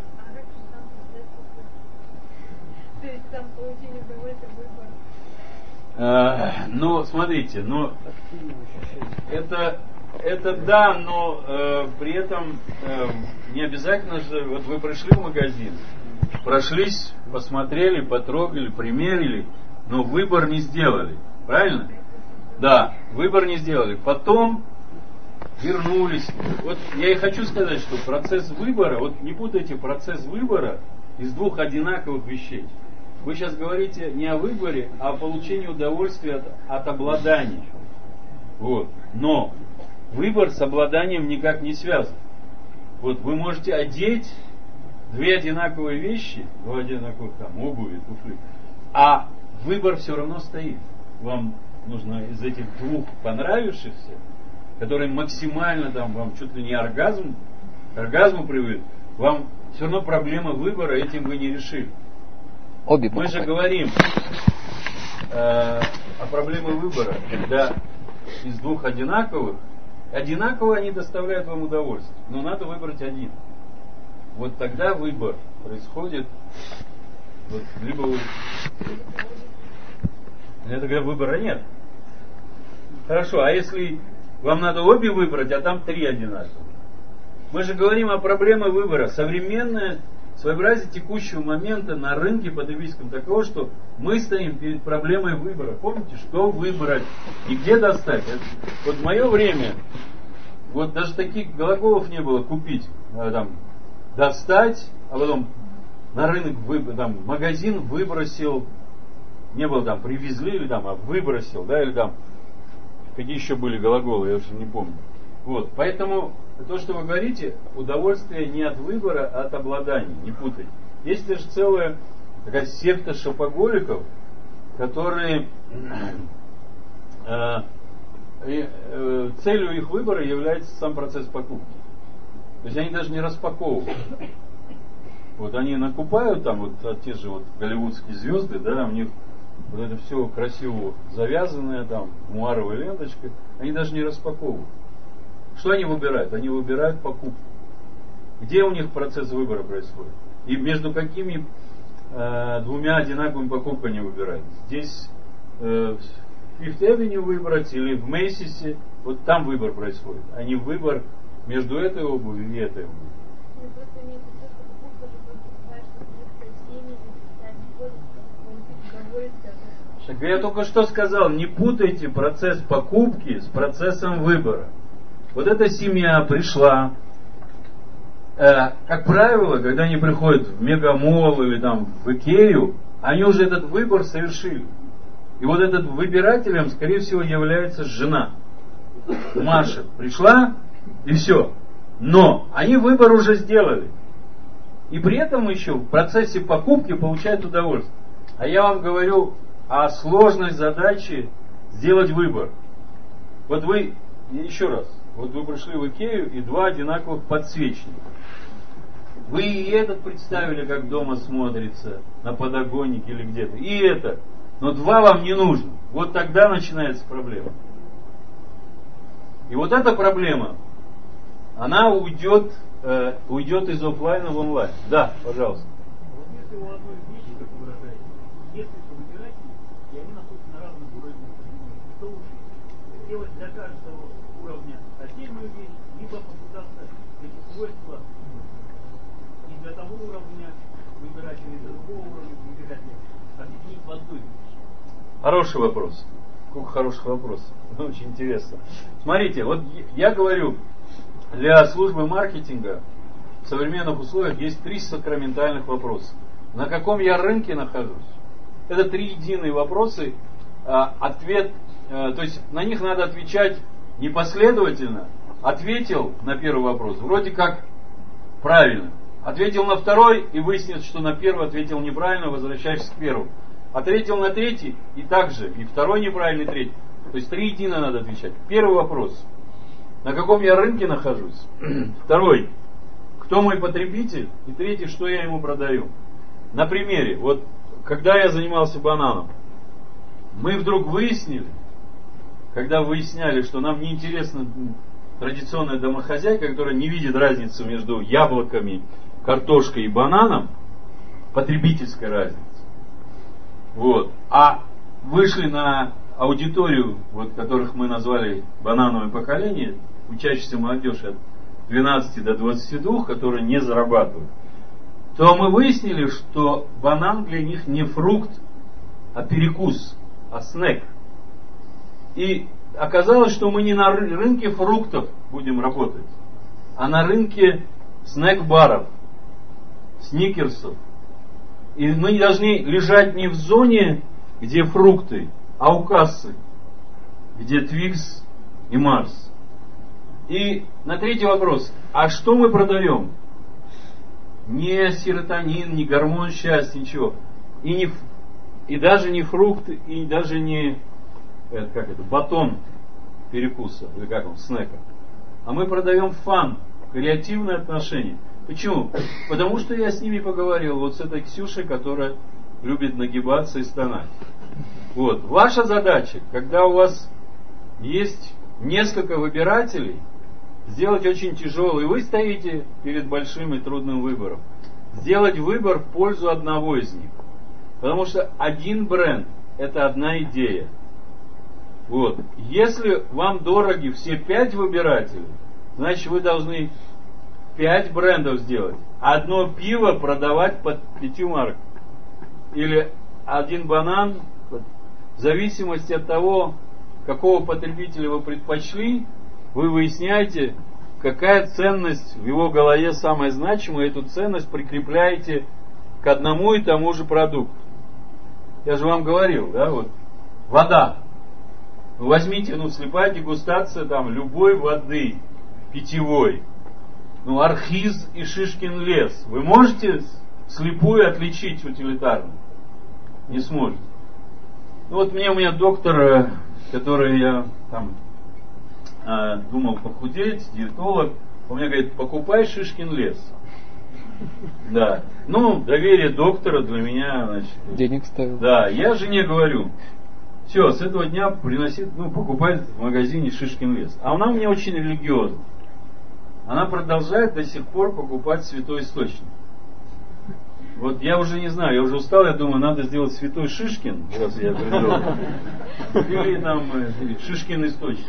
То есть там получение удовольствия, выбор. Э, ну, смотрите, ну, это, это да, но э, при этом э, не обязательно же, вот вы пришли в магазин, прошлись, посмотрели, потрогали, примерили, но выбор не сделали, правильно? Да, выбор не сделали. Потом вернулись. Вот я и хочу сказать, что процесс выбора, вот не путайте процесс выбора из двух одинаковых вещей. Вы сейчас говорите не о выборе, а о получении удовольствия от, от обладания. Вот. Но выбор с обладанием никак не связан. Вот вы можете одеть две одинаковые вещи, два одинаковых там обуви, туфли, а выбор все равно стоит. Вам нужно из этих двух понравившихся который максимально там вам чуть ли не оргазм, к оргазму приводит, вам все равно проблема выбора этим вы не решили. Обе Мы покупать. же говорим э, о проблеме выбора, когда из двух одинаковых, одинаково они доставляют вам удовольствие, но надо выбрать один. Вот тогда выбор происходит, вот, либо вы... Это когда выбора нет. Хорошо, а если вам надо обе выбрать, а там три одинаковых? Мы же говорим о проблеме выбора. Современное своеобразие текущего момента на рынке потребительском таково, что мы стоим перед проблемой выбора. Помните, что выбрать и где достать? Вот в мое время вот даже таких глаголов не было: купить, там, достать, а потом на рынок выб... там, магазин выбросил, не было там привезли или там, а выбросил, да, или там какие еще были глаголы, я уже не помню. Вот, поэтому то, что вы говорите, удовольствие не от выбора, а от обладания, не путайте. Есть даже целая такая секта шопоголиков, которые э, э, целью их выбора является сам процесс покупки. То есть они даже не распаковывают. Вот они накупают там, вот те же вот голливудские звезды, да, у них вот это все красиво завязанное, там, муаровой ленточкой, они даже не распаковывают. Что они выбирают? Они выбирают покупку. Где у них процесс выбора происходит? И между какими э, двумя одинаковыми покупками они выбирают? Здесь э, в Fifth Avenue выбрать или в Мейсисе, вот там выбор происходит, а не выбор между этой обувью и этой обувью. Так я только что сказал, не путайте процесс покупки с процессом выбора. Вот эта семья пришла, э, как правило, когда они приходят в Мегамолл или там в Икею, они уже этот выбор совершили. И вот этот выбирателем, скорее всего, является жена. Маша пришла, и все. Но они выбор уже сделали. И при этом еще в процессе покупки получают удовольствие. А я вам говорю о сложной задаче сделать выбор. Вот вы, еще раз, вот вы пришли в Икею и два одинаковых подсвечника. Вы и этот представили, как дома смотрится, на подоконнике или где-то, и это. Но два вам не нужно. Вот тогда начинается проблема. И вот эта проблема, она уйдет, э, уйдет из офлайна в онлайн. Да, пожалуйста. Вот если у одной вещи, как вы выражаете, несколько выбирателей, и они находятся на разных уровнях, что лучше? Сделать для каждого уровня отдельную вещь, либо попытаться эти свойства и для того уровня выбирателей, и для другого уровня выбирателей объединить в одну вещь. Хороший вопрос. Сколько хороших вопросов. Очень интересно. Смотрите, вот я говорю, для службы маркетинга в современных условиях есть три сакраментальных вопроса. На каком я рынке нахожусь? Это три единые вопросы. Ответ, то есть на них надо отвечать непоследовательно. Ответил на первый вопрос, вроде как правильно. Ответил на второй и выяснится, что на первый ответил неправильно, возвращаешься к первому. Ответил на третий и также, и второй неправильный, и третий. То есть три едино надо отвечать. Первый вопрос. На каком я рынке нахожусь? Второй. Кто мой потребитель? И третий, что я ему продаю? На примере. Вот, когда я занимался бананом, мы вдруг выяснили, когда выясняли, что нам неинтересна традиционная домохозяйка, которая не видит разницы между яблоками, картошкой и бананом, потребительской разницы. Вот. А вышли на аудиторию, вот, которых мы назвали банановое поколение, учащаяся молодежь от двенадцати до двадцати двух, которые не зарабатывают, то мы выяснили, что банан для них не фрукт, а перекус, а снэк. И оказалось, что мы не на рынке фруктов будем работать, а на рынке снэк-баров, сникерсов. И мы не должны лежать не в зоне, где фрукты, а у кассы, где Твикс и Марс. И на третий вопрос. А что мы продаем? Не серотонин, не гормон счастья, ничего. И, не, и даже не фрукты, и даже не это, как это, батон. перекуса, или как он, снека, а мы продаем фан, креативные отношения. Почему? Потому что я с ними поговорил, вот с этой Ксюшей, которая любит нагибаться и стонать. Вот. Ваша задача, когда у вас есть несколько выбирателей, сделать очень тяжелый, вы стоите перед большим и трудным выбором. Сделать выбор в пользу одного из них. Потому что один бренд – это одна идея. Вот. Если вам дороги все пять выбирателей, значит вы должны пять брендов сделать. Одно пиво продавать под пятью марок. Или один банан, в зависимости от того, какого потребителя вы предпочли, вы выясняете, какая ценность в его голове самая значимая, эту ценность прикрепляете к одному и тому же продукту. Я же вам говорил, да, вот, вода. Вы возьмите, ну, слепая дегустация там любой воды питьевой. Ну, Архиз и Шишкин лес. Вы можете слепую отличить утилитарно? Не сможете. Ну, вот мне у меня доктор, который я там э, думал похудеть, диетолог, он мне говорит, покупай Шишкин лес. Да. Ну, доверие доктора для меня, значит. Денег ставил. Да, я жене говорю, все, с этого дня приносит, ну, покупает в магазине Шишкин лес. А она мне очень религиозна. Она продолжает до сих пор покупать святой источник. Вот я уже не знаю, я уже устал, я думаю, надо сделать святой Шишкин, раз я придумал. Или там Шишкин источник.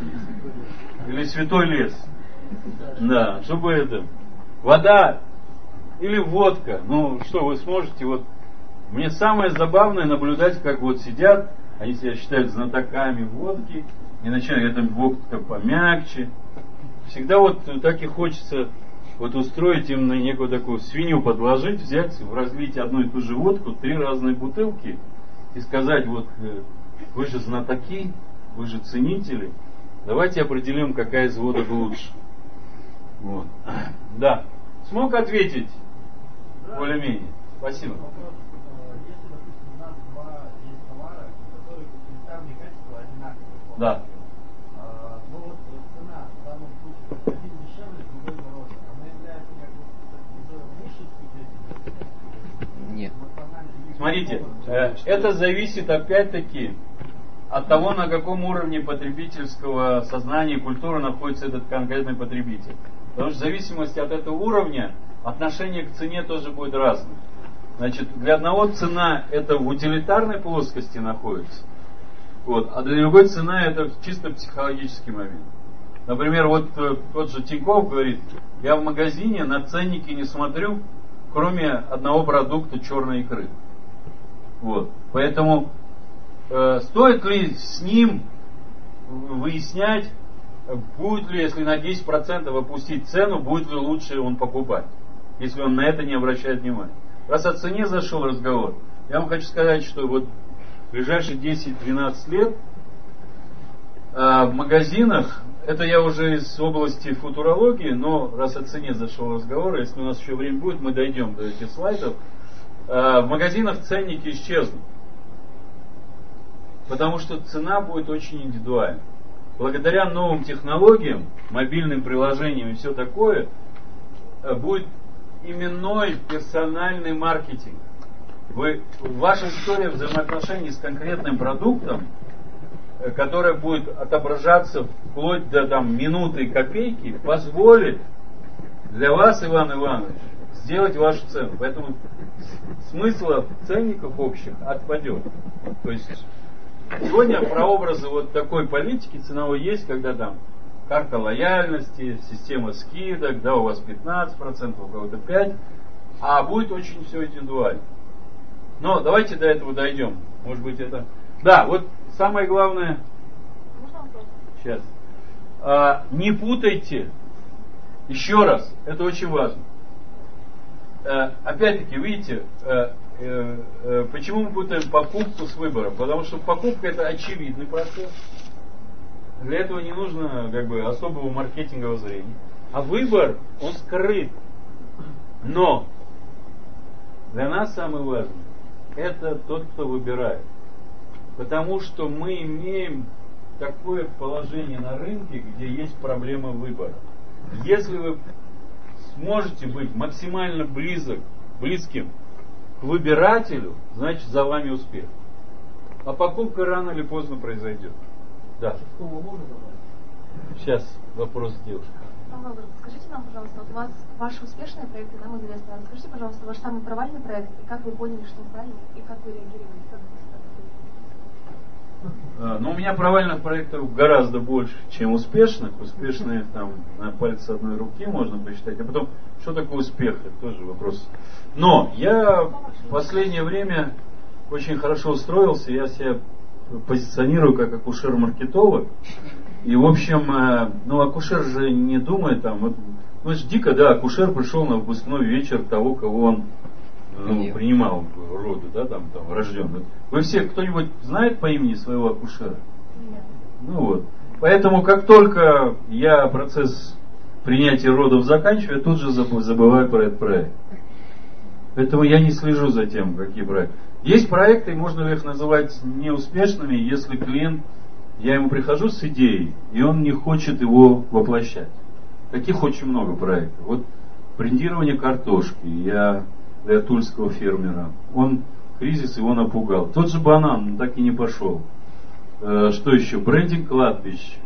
Или святой лес. Да, чтобы это. Вода или водка. Ну, что вы сможете, вот. Мне самое забавное наблюдать, как вот сидят, они себя считают знатоками водки, и начинают, это водка помягче. Всегда вот так и хочется вот устроить им на некую такую свинью подложить, взять, разлить одну и ту же водку, три разные бутылки и сказать, вот вы же знатоки, вы же ценители, давайте определим, какая из водок лучше. Вот. Да. Смог ответить? Да. Более-менее. Спасибо. Вопрос. Если, допустим, у нас два есть товара, у которых утилитарные качества одинаковые. Да. А, но вот цена в данном случае один дешевле, другой дороже. Она является как бы уже высшей ступенью? Нет. Смотрите, э, это зависит опять-таки от того, на каком уровне потребительского сознания и культуры находится этот конкретный потребитель. Потому что в зависимости от этого уровня отношение к цене тоже будет разным. Значит, для одного цена это в утилитарной плоскости находится, вот, а для другой цена это чисто психологический момент. Например, вот тот же Тинькофф говорит, я в магазине на ценники не смотрю, кроме одного продукта черной икры. Вот. Поэтому э, стоит ли с ним выяснять, будет ли, если на десять процентов опустить цену, будет ли лучше он покупать, если он на это не обращает внимания. Раз о цене зашел разговор, я вам хочу сказать, что вот в ближайшие десять-двенадцать лет э, в магазинах, это я уже из области футурологии, но раз о цене зашел разговор, если у нас еще время будет, мы дойдем до этих слайдов, э, в магазинах ценники исчезнут. Потому что цена будет очень индивидуальна. Благодаря новым технологиям, мобильным приложениям и все такое, будет именной персональный маркетинг. Вы, ваша история взаимоотношений с конкретным продуктом, которая будет отображаться вплоть до там, минуты и копейки, позволит для вас, Иван Иванович, сделать вашу цену. Поэтому смысла ценников общих отпадет. То есть сегодня прообразы вот такой политики ценовой есть, когда там карта лояльности, система скидок, да, у вас пятнадцать процентов, у кого-то пять процентов, а будет очень все индивидуально. Но давайте до этого дойдем. Может быть это... Да, вот самое главное... Сейчас. А, не путайте. Еще раз, это очень важно. А, опять-таки, видите, а, а, а, почему мы путаем покупку с выбором? Потому что покупка это очевидный процесс. Для этого не нужно как бы особого маркетингового зрения. А выбор, он скрыт. Но для нас самое важное это тот, кто выбирает. Потому что мы имеем такое положение на рынке, где есть проблема выбора. Если вы сможете быть максимально близок, близким к выбирателю, значит за вами успех. А покупка рано или поздно произойдет. Да. Сейчас вопрос девушки. Павел, скажите нам, пожалуйста, вот у вас ваши успешные проекты нам известны. Расскажите, пожалуйста, ваш самый провальный проект, и как вы поняли, что он правильный, и как вы реагировали? А, ну, у меня провальных проектов гораздо больше, чем успешных. Успешные там на пальце одной руки можно посчитать. А потом, что такое успех? Это тоже вопрос. Но я в последнее время очень хорошо устроился. Я себя позиционирую как акушер-маркетолог. И, в общем, ну, акушер же не думает там, вот, ну, это же дико, да, акушер пришел на выпускной вечер того, кого он ну, принимал роды, да, там, там, рожденный. Вы все, кто-нибудь знает по имени своего акушера? Нет. Ну вот. Поэтому, как только я процесс принятия родов заканчиваю, я тут же забываю про этот проект. Поэтому я не слежу за тем, какие проекты. Есть проекты, можно их называть неуспешными, если клиент, я ему прихожу с идеей, и он не хочет его воплощать. Таких очень много проектов. Вот брендирование картошки, я для тульского фермера. Он, кризис его напугал. Тот же банан так и не пошел. Э, что еще? Брендинг кладбищ.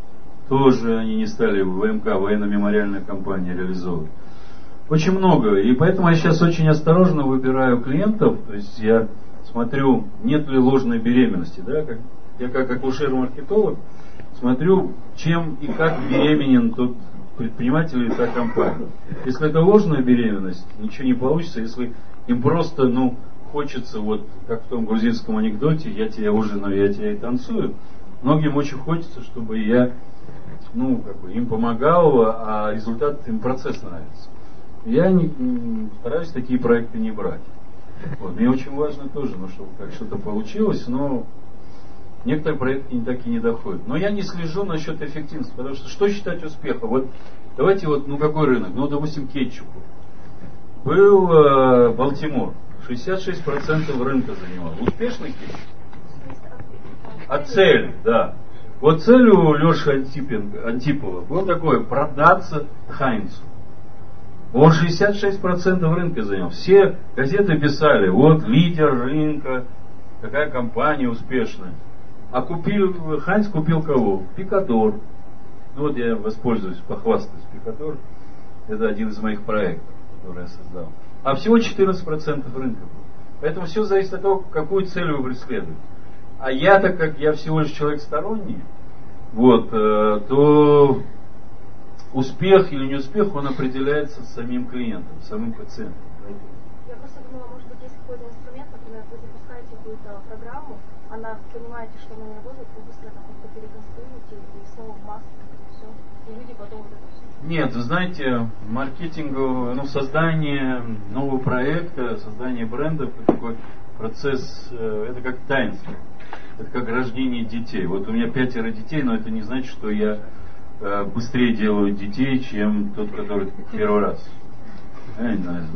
Тоже они не стали в ВМК, военно-мемориальная компания, реализовывать. Очень много. И поэтому я сейчас очень осторожно выбираю клиентов. То есть я смотрю, нет ли ложной беременности. Да? Как, я как акушер-маркетолог смотрю, чем и как беременен тот предприниматель или та компания. Если это ложная беременность, ничего не получится. Если им просто, ну, хочется, вот как в том грузинском анекдоте, я тебя ужинаю, я тебя и танцую. Многим очень хочется, чтобы я, ну, как бы им помогал, а результат, им процесс нравится. Я не, не стараюсь такие проекты не брать. Вот. Мне очень важно тоже, ну, чтобы как что-то получилось, но некоторые проекты не так и не доходят. Но я не слежу насчет эффективности, потому что что считать успехом? Вот давайте вот, ну какой рынок? Ну, допустим, кетчупу. Был э, Балтимор, шестьдесят шесть процентов рынка занимал. Успешный кетчуп? А цель, да. Вот цель у Леши Антипова был такой: продаться Хайнцу. Он шестьдесят шесть процентов рынка занял. Все газеты писали: вот лидер рынка, какая компания успешная. А купил, Хайнц купил кого? Пикадор. Ну вот я воспользуюсь, похвастаюсь. Пикадор — это один из моих проектов, который я создал. А всего четырнадцать процентов рынка было. Поэтому все зависит от того, какую цель вы преследуете. А я, так как я всего лишь человек сторонний, вот, то успех или неуспех, он определяется самим клиентом, самим пациентом. Я просто думала, может быть, есть какой-то инструмент, например, вы запускаете какую-то программу, она, понимаете, что она не работает, вы быстро это просто переконструируете и снова в массы, все, и люди потом вот это все. Нет, вы знаете, маркетинговое, ну, создание нового проекта, создание брендов, это такой процесс, это как таинство, это как рождение детей. Вот у меня пятеро детей, но это не значит, что я быстрее делаю детей, чем тот, который первый раз. Я не знаю,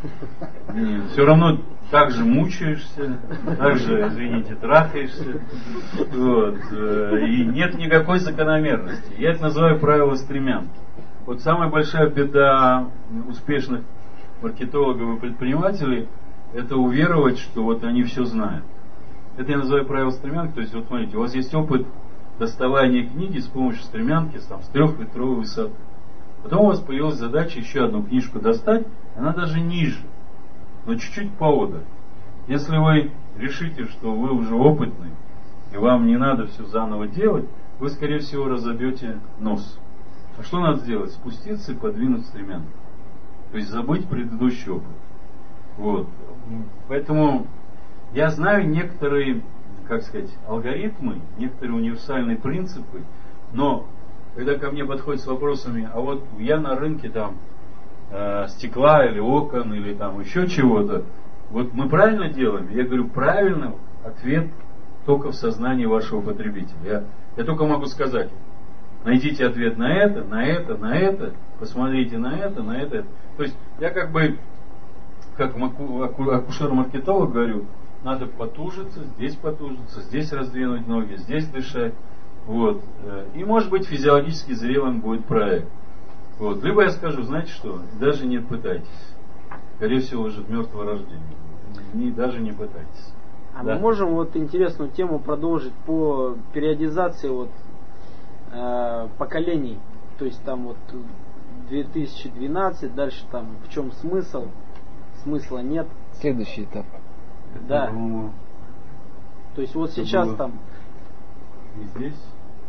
ну, все равно так же мучаешься, так же, извините, трахаешься. Вот, и нет никакой закономерности. Я это называю правило стремянки. Вот самая большая беда успешных маркетологов и предпринимателей — это уверовать, что вот они все знают. Это я называю правило стремянки. То есть, вот смотрите, у вас есть опыт доставания книги с помощью стремянки там, с трехметровой высоты. Потом у вас появилась задача еще одну книжку достать, она даже ниже, но чуть-чуть поодаль. Если вы решите, что вы уже опытный, и вам не надо все заново делать, вы, скорее всего, разобьете нос. А что надо сделать? Спуститься и подвинуть стремянку. То есть забыть предыдущий опыт. Вот. Поэтому я знаю некоторые, как сказать, алгоритмы, некоторые универсальные принципы, но когда ко мне подходят с вопросами, а вот я на рынке там э, стекла или окон или там еще чего-то, вот мы правильно делаем? Я говорю, правильно, ответ только в сознании вашего потребителя. Я, я только могу сказать, найдите ответ на это, на это, на это, посмотрите на это, на это. То есть я как бы, как акушер-маркетолог говорю, надо потужиться, здесь потужиться, здесь раздвинуть ноги, здесь дышать. Вот. И может быть физиологически зрелым будет проект. Вот. Либо я скажу, знаете что, даже не пытайтесь. Скорее всего, уже мертвого рождения. Не, даже не пытайтесь. А да. мы можем вот интересную тему продолжить по периодизации вот, э, поколений. То есть там вот две тысячи двенадцать, дальше там в чем смысл? Смысла нет. Следующий этап. Да. Ну, то есть вот это сейчас было там. И здесь?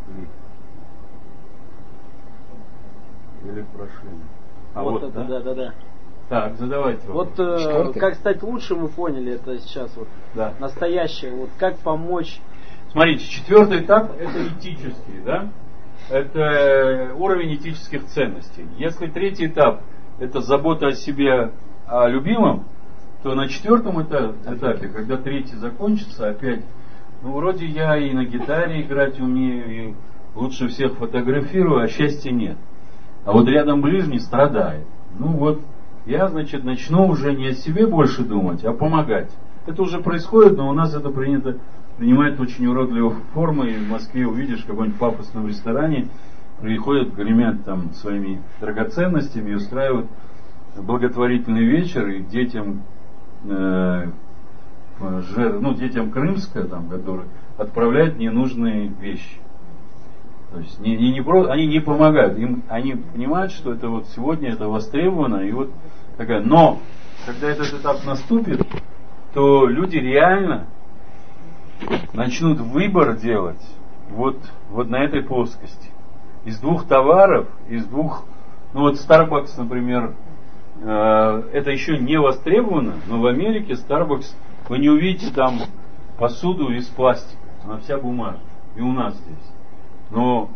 Или, или прошли? А вот, вот это, да? да, да, да. Так, задавайте вопрос. Вот э, как стать лучше, мы поняли это сейчас вот. Да. Настоящее. Вот как помочь. Смотрите, четвертый этап это этический, да? Это уровень этических ценностей. Если третий этап это забота о себе, о любимом, то на четвертом этапе, когда третий закончится, опять, ну вроде я и на гитаре играть умею, и лучше всех фотографирую, а счастья нет. А вот рядом ближний страдает. Ну вот, я, значит, начну уже не о себе больше думать, а помогать. Это уже происходит, но у нас это принято, принимает очень уродливые формы. И в Москве увидишь в каком-нибудь пафосном ресторане, приходят, гремят там своими драгоценностями и устраивают благотворительный вечер, и детям, э, жер, ну, детям Крымска, там, которые отправляют ненужные вещи. То есть не, не, не про, они не помогают, им, они понимают, что это вот сегодня это востребовано, и вот такая. Но когда этот этап наступит, то люди реально начнут выбор делать вот, вот на этой плоскости. Из двух товаров, из двух, ну вот Starbucks, например, э, это еще не востребовано, но в Америке Starbucks, вы не увидите там посуду из пластика, она вся бумажная, и у нас здесь. Но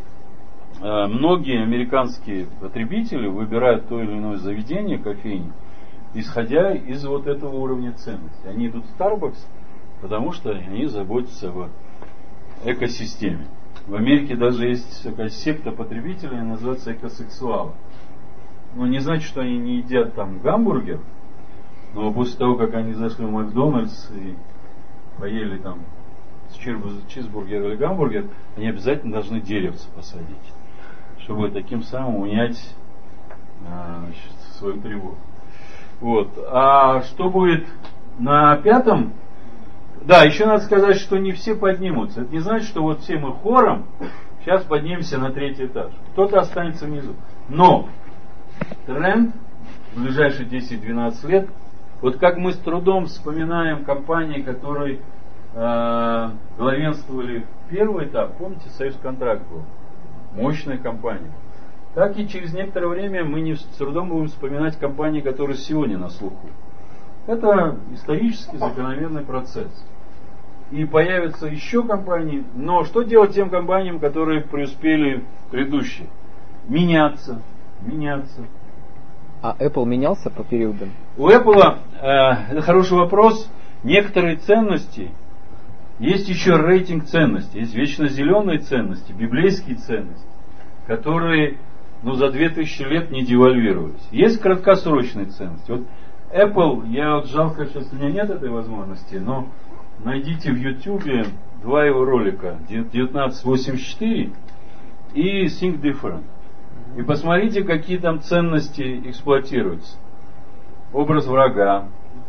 э, многие американские потребители выбирают то или иное заведение, кофейню, исходя из вот этого уровня ценности. Они идут в Starbucks, потому что они заботятся об экосистеме. В Америке даже есть такая секта потребителей, она называется экосексуалы. Ну, не значит, что они не едят там гамбургер, но после того, как они зашли в Макдональдс и поели там чизбургер или гамбургер, они обязательно должны деревце посадить, чтобы таким самым унять а, значит, свою тревогу. Вот. А что будет на пятом? Да, еще надо сказать, что не все поднимутся. Это не значит, что вот все мы хором сейчас поднимемся на третий этаж. Кто-то останется внизу. Но тренд в ближайшие десять-двенадцать лет, вот как мы с трудом вспоминаем компании, которые э, главенствовали в первый этап, помните, Союзконтракт был, мощная компания. Так и через некоторое время мы не с трудом будем вспоминать компании, которые сегодня на слуху. Это исторический закономерный процесс. И появятся еще компании, но что делать тем компаниям, которые преуспели предыдущие? Меняться, меняться. А Apple менялся по периодам? У Apple, э, это хороший вопрос, некоторые ценности, есть еще рейтинг ценностей, есть вечно зеленые ценности, библейские ценности, которые ну, за две тысячи лет не девальвировались. Есть краткосрочные ценности. Вот Apple, я вот жалко, сейчас у меня нет этой возможности, но найдите в YouTube два его ролика, девятнадцать восемьдесят четыре и Think Different. И посмотрите, какие там ценности эксплуатируются. Образ врага,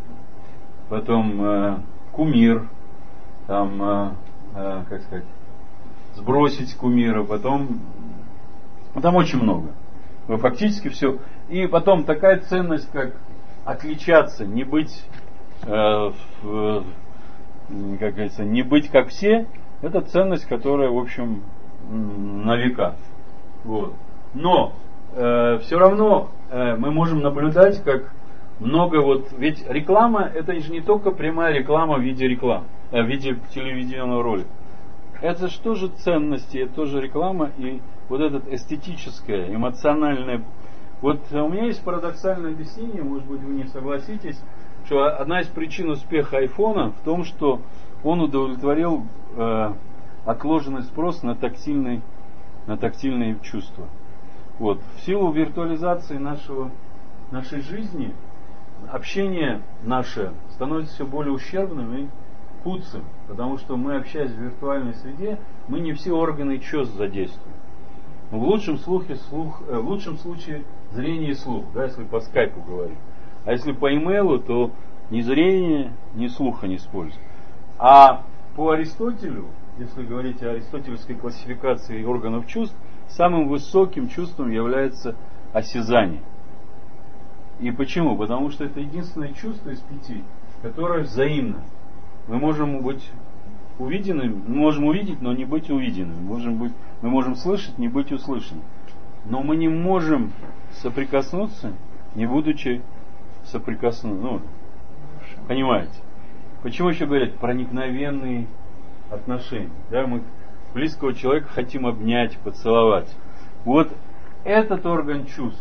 потом э, кумир, там, э, э, как сказать, сбросить кумира, потом, ну, там очень много. Фактически все. И потом такая ценность, как отличаться, не быть, э, в, как говорится, не быть как все, это ценность, которая, в общем, на века. Вот. Но э, все равно э, мы можем наблюдать, как много вот, ведь реклама, это же не только прямая реклама в виде рекламы, э, в виде телевизионного ролика. Это же тоже ценности, это тоже реклама, и вот это эстетическое, эмоциональное. Вот у меня есть парадоксальное объяснение, может быть, вы не согласитесь, что одна из причин успеха айфона в том, что он удовлетворил э, отложенный спрос на тактильные, на тактильные чувства. Вот. В силу виртуализации нашего, нашей жизни общение наше становится все более ущербным и куцым, потому что мы, общаясь в виртуальной среде, мы не все органы чувств задействуем. Но в лучшем случае, слух, э, в лучшем случае зрение и слух, да, если по скайпу говорить. А если по имейлу, то ни зрение, ни слуха не используем. А по Аристотелю, если говорить о аристотельской классификации органов чувств, самым высоким чувством является осязание. И почему? Потому что это единственное чувство из пяти, которое взаимно. Мы можем быть увиденными, мы можем увидеть, но не быть увиденными. Мы можем, быть, мы можем слышать, не быть услышанными. Но мы не можем соприкоснуться, не будучи соприкоснуться. Ну, понимаете? Почему еще говорят проникновенные отношения? Да, мы близкого человека хотим обнять, поцеловать. Вот этот орган чувств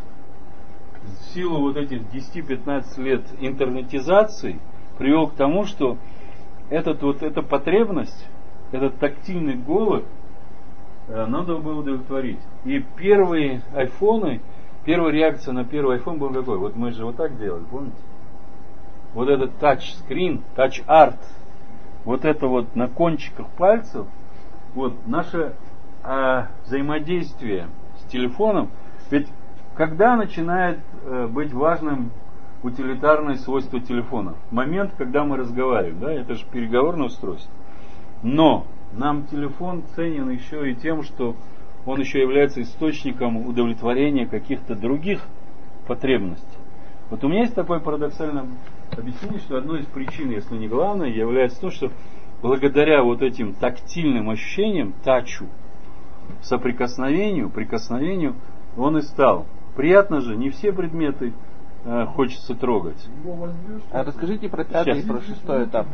в силу вот этих десяти-пятнадцати лет интернетизации привел к тому, что этот, вот, эта потребность, этот тактильный голод э, надо было удовлетворить. И первые айфоны, первая реакция на первый айфон был какой? Вот мы же вот так делали, помните? Вот этот тач-скрин, тач-арт, вот это вот на кончиках пальцев, вот наше э, взаимодействие с телефоном, ведь когда начинает э, быть важным утилитарное свойство телефона? Момент, когда мы разговариваем, да, это же переговорное устройство. Но нам телефон ценен еще и тем, что он еще является источником удовлетворения каких-то других потребностей. Вот у меня есть такое парадоксальное объяснение, что одной из причин, если не главной, является то, что благодаря вот этим тактильным ощущениям, тачу, соприкосновению, прикосновению, он и стал. Приятно же, не все предметы э, хочется трогать. А расскажите про пятый и про шестой этап.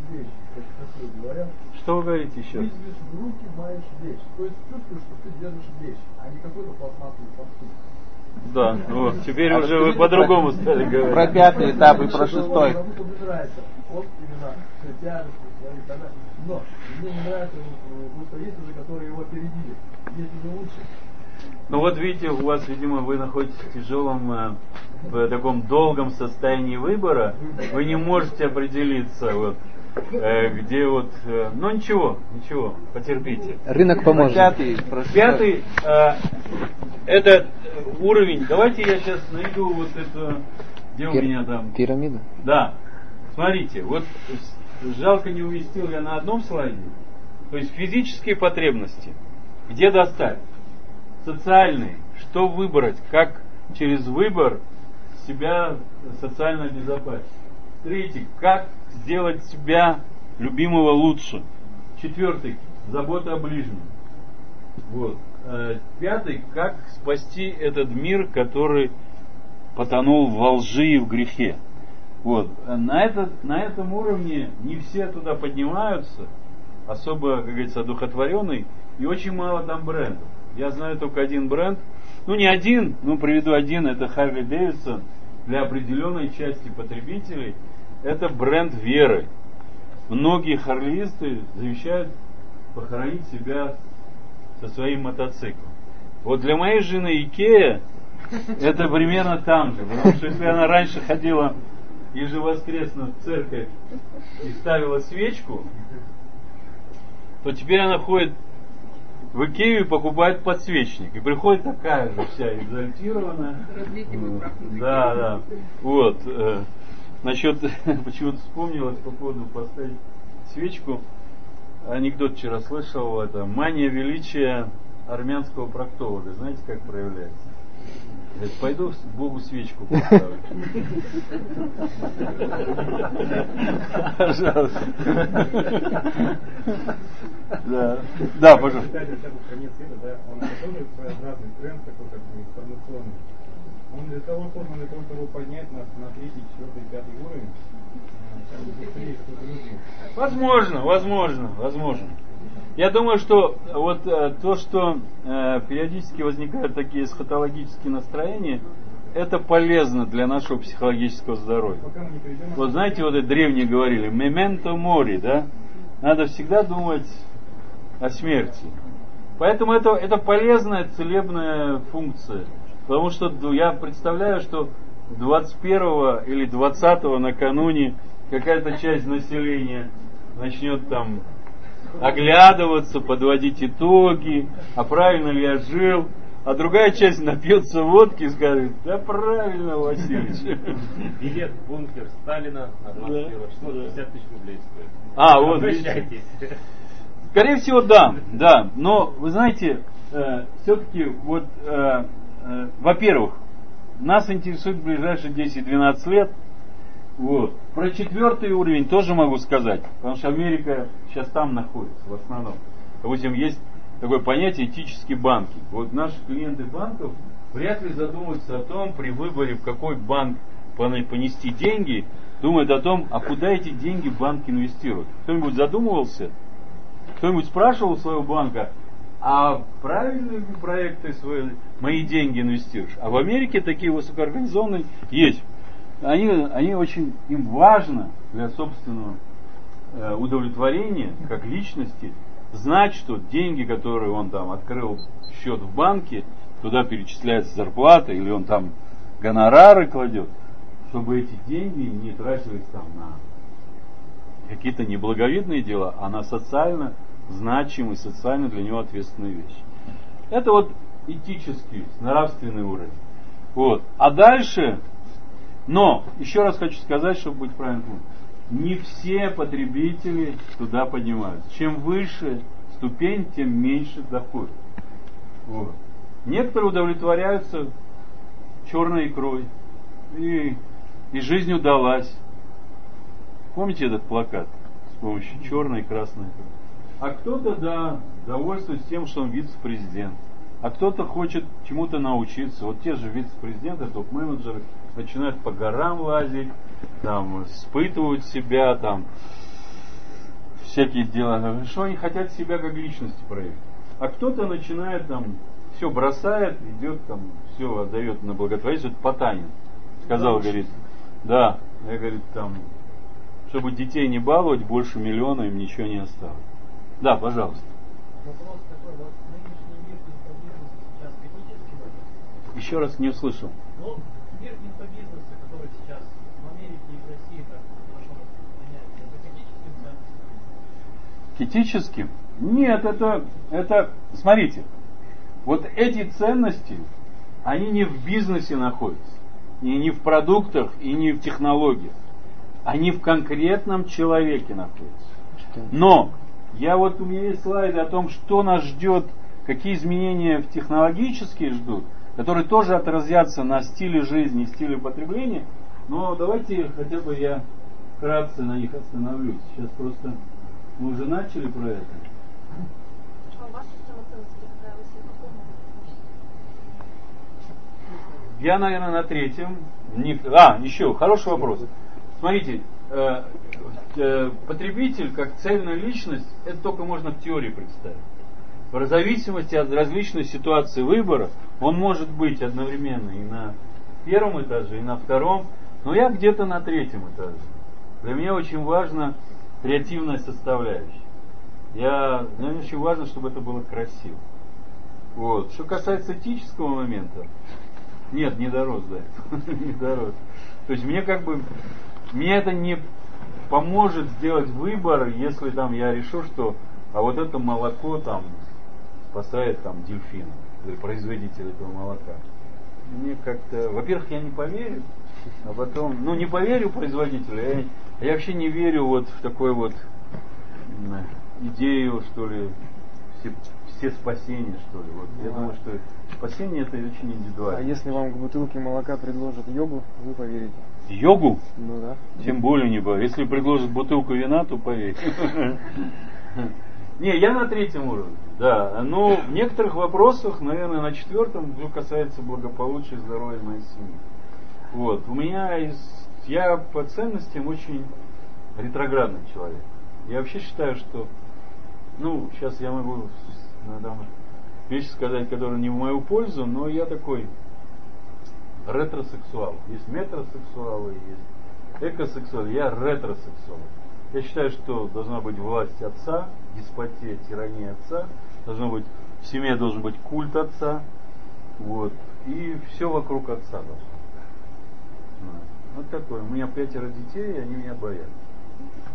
Что вы говорите еще? Ты в руки маешь вещь. То есть чувствуешь, что ты держишь вещь, а не какой-то пластмассовый сосуд. Да, вот, теперь а уже вы по-другому стали говорить. Про пятый этап и про шестой. Но мне не нравится, просто есть уже, которые его опередили. Есть уже лучше. Ну вот видите, у вас, видимо, вы находитесь в тяжелом, э, в таком долгом состоянии выбора. Вы не можете определиться, вот, э, где вот... Э, ну ничего, ничего, потерпите. Рынок поможет. Пятый, пятый э, это уровень. Давайте я сейчас найду вот это... Где у Пир, меня там? Пирамида? Да. Смотрите, вот жалко не уместил я на одном слайде. То есть физические потребности. Где достать? Социальные. Что выбрать? Как через выбор себя социально обезопасить? Третий. Как сделать себя любимого лучше? Четвертый. Забота о ближнем. Вот. Пятый. Как спасти этот мир, который потонул во лжи и в грехе? Вот. На, этот, на этом уровне не все туда поднимаются, особо, как говорится, одухотворенный, и очень мало там брендов. Я знаю только один бренд, ну не один, ну приведу один, это Harley Davidson, для определенной части потребителей, это бренд веры. Многие харлеисты завещают похоронить себя со своим мотоциклом. Вот для моей жены Икея это примерно там же, потому что если она раньше ходила ежевоскресно в церковь и ставила свечку, то теперь она ходит в Икею и покупает подсвечник. И приходит такая же вся экзальтированная. Да, да. Вот. Э, насчет, почему-то вспомнилось по поводу поставить свечку. Анекдот вчера слышал. Это мания величия армянского проктолога. Знаете, как проявляется? Говорит, пойду Богу свечку поставлю. Пожалуйста. Да, да, пожалуйста. Конец света, да, он тоже своеобразный тренд такой, как бы информационный. Он для того создан, для того, чтобы его поднять на, на третий, четвертый, пятый уровень. Возможно, возможно, возможно. Я думаю, что вот э, то, что э, периодически возникают такие эсхатологические настроения, это полезно для нашего психологического здоровья. Вот знаете, вот это древние говорили, «memento mori», да? Надо всегда думать о смерти. Поэтому это, это полезная целебная функция. Потому что я представляю, что двадцать первого или двадцатого накануне какая-то часть населения начнет там оглядываться, подводить итоги, а правильно ли я жил. А другая часть напьется водки и скажет: да правильно, Васильевич. Билет в бункер Сталина на двадцать первое число шестьдесят тысяч рублей стоит. А, вот. Обращайтесь. Скорее всего, да, да. Но вы знаете, э, все-таки вот, э, э, во-первых, нас интересует в ближайшие десять-двенадцать лет. Вот. Про четвертый уровень тоже могу сказать, потому что Америка сейчас там находится в основном. Допустим, есть такое понятие этические банки. Вот наши клиенты банков вряд ли задумываются о том, при выборе, в какой банк понести деньги, думают о том, а куда эти деньги банк инвестирует. Кто-нибудь задумывался? Кто-нибудь спрашивал своего банка, а правильные ли проекты свои, мои деньги инвестируешь? А в Америке такие высокоорганизованные есть. Они, они очень, им важно для собственного э, удовлетворения, как личности, знать, что деньги, которые он там открыл счет в банке, туда перечисляется зарплата, или он там гонорары кладет, чтобы эти деньги не тратились там на какие-то неблаговидные дела, а на социально значимые, социально для него ответственные вещи. Это вот этический, нравственный уровень. Вот. А дальше, но, еще раз хочу сказать, чтобы быть правильным, не все потребители туда поднимаются. Чем выше ступень, тем меньше доходит. Вот. Некоторые удовлетворяются черной икрой. И, и жизнь удалась. Помните этот плакат с помощью черной и красной икры? А кто-то, да, довольствуется тем, что он вице-президент. А кто-то хочет чему-то научиться. Вот те же вице-президенты, топ-менеджеры начинают по горам лазить, там, испытывают себя, там, всякие дела. Что они хотят себя как личности проявить. А кто-то начинает там, все бросает, идет там, все отдает на благотворительность. Это Потанин сказал, говорит, да, я, говорит, там, чтобы детей не баловать, больше миллиона им ничего не осталось. Да, пожалуйста. Вопрос такой, вот нынешний мир инфобизнеса сейчас критически в Еще раз не услышал. Ну, мир инфобизнеса, который сейчас в Америке и в России так пошел меняется, это критическим ценностям? Критическим? Нет, это, это, смотрите, вот эти ценности, они не в бизнесе находятся, и не в продуктах, и не в технологиях. Они в конкретном человеке находятся. Но я вот, у меня есть слайды о том, что нас ждет, какие изменения в технологические ждут, которые тоже отразятся на стиле жизни, стиле потребления. Но давайте хотя бы я вкратце на них остановлюсь. Сейчас просто мы уже начали про это. А ваша система ценностей какая? Вы себе какую? Я, наверное, на третьем. Не... А, еще хороший вопрос. Смотрите, э, э, потребитель как цельная личность, это только можно в теории представить. В зависимости от различной ситуации выбора, он может быть одновременно и на первом этаже, и на втором, но я где-то на третьем этаже. Для меня очень важна креативная составляющая. Я, мне очень важно, чтобы это было красиво. Вот. Что касается этического момента, нет, не дорос до этого. Не дорос. То есть мне как бы, мне это не поможет сделать выбор, если там я решу, что а вот это молоко там спасает там дельфина, или производитель этого молока. Мне как-то, во-первых, я не поверю, а потом, ну не поверю производителю, я, я вообще не верю вот в такой вот идею, что ли, все, все спасения, что ли. Вот. Я думаю, что спасение это очень индивидуально. А если вам к бутылке молока предложат йогу, вы поверите? Йогу? Ну да. Тем более не поверю. Если предложат бутылку вина, то поверь. Не, я на третьем уровне. Да. Но в некоторых вопросах, наверное, на четвертом, что касается благополучия и здоровья моей семьи. Вот. У меня из... Я по ценностям очень ретроградный человек. Я вообще считаю, что ну, сейчас я могу надо вещи сказать, которые не в мою пользу, но я такой ретросексуал. Есть метросексуалы, есть экосексуалы. Я ретросексуал. Я считаю, что должна быть власть отца, деспотия, тирания отца. Должно быть, в семье должен быть культ отца. Вот. И все вокруг отца должно быть. Вот такое. У меня пятеро детей, и они меня боятся.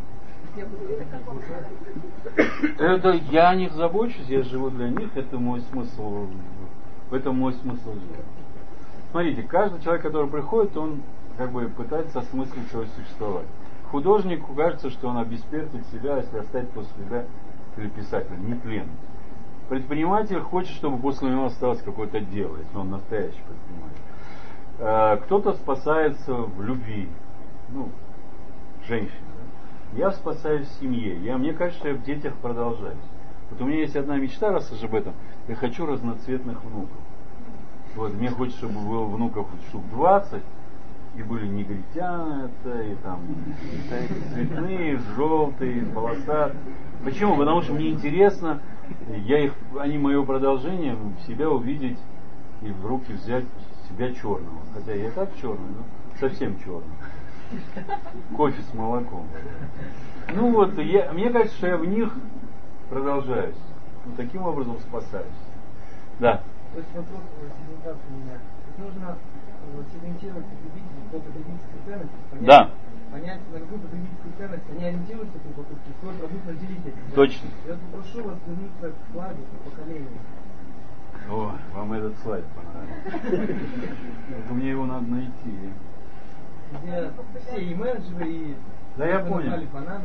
Это я о них забочусь, я живу для них, это мой смысл, в этом мой смысл жизни. Смотрите, каждый человек, который приходит, он как бы пытается осмыслить свое существование. Художнику кажется, что он обеспечит себя, если оставить после себя, или писатель, не тлен. Предприниматель хочет, чтобы после него осталось какое-то дело, если он настоящий предприниматель. Кто-то спасается в любви, ну, женщина. Я спасаюсь в семье. Я, мне кажется, что я в детях продолжаюсь. Вот у меня есть одна мечта, раз уж об этом. Я хочу разноцветных внуков. Вот, мне хочется, чтобы было внуков штук двадцать, и были негритяне, и там и цветные, желтые, полосатые. Почему? Потому что мне интересно, я их, они мое продолжение, в себя увидеть и в руки взять себя черного. Хотя я и так черный, но совсем черный. Кофе с молоком. Ну вот, я, мне кажется, что я в них продолжаюсь. Ну, таким образом спасаюсь. Да. То есть вопрос сегментации меня. Нужно вот, сегментировать потребителей по потребительской ценности, понять, да. понять, на какую потребительскую ценность они ориентируются при покупке, свой продукт разделить этим. Точно. Я попрошу вас вернуться к слайду, к поколению. О, вам этот слайд понравился. Мне его надо найти. Где все и менеджеры, и да, я понял. Бананы.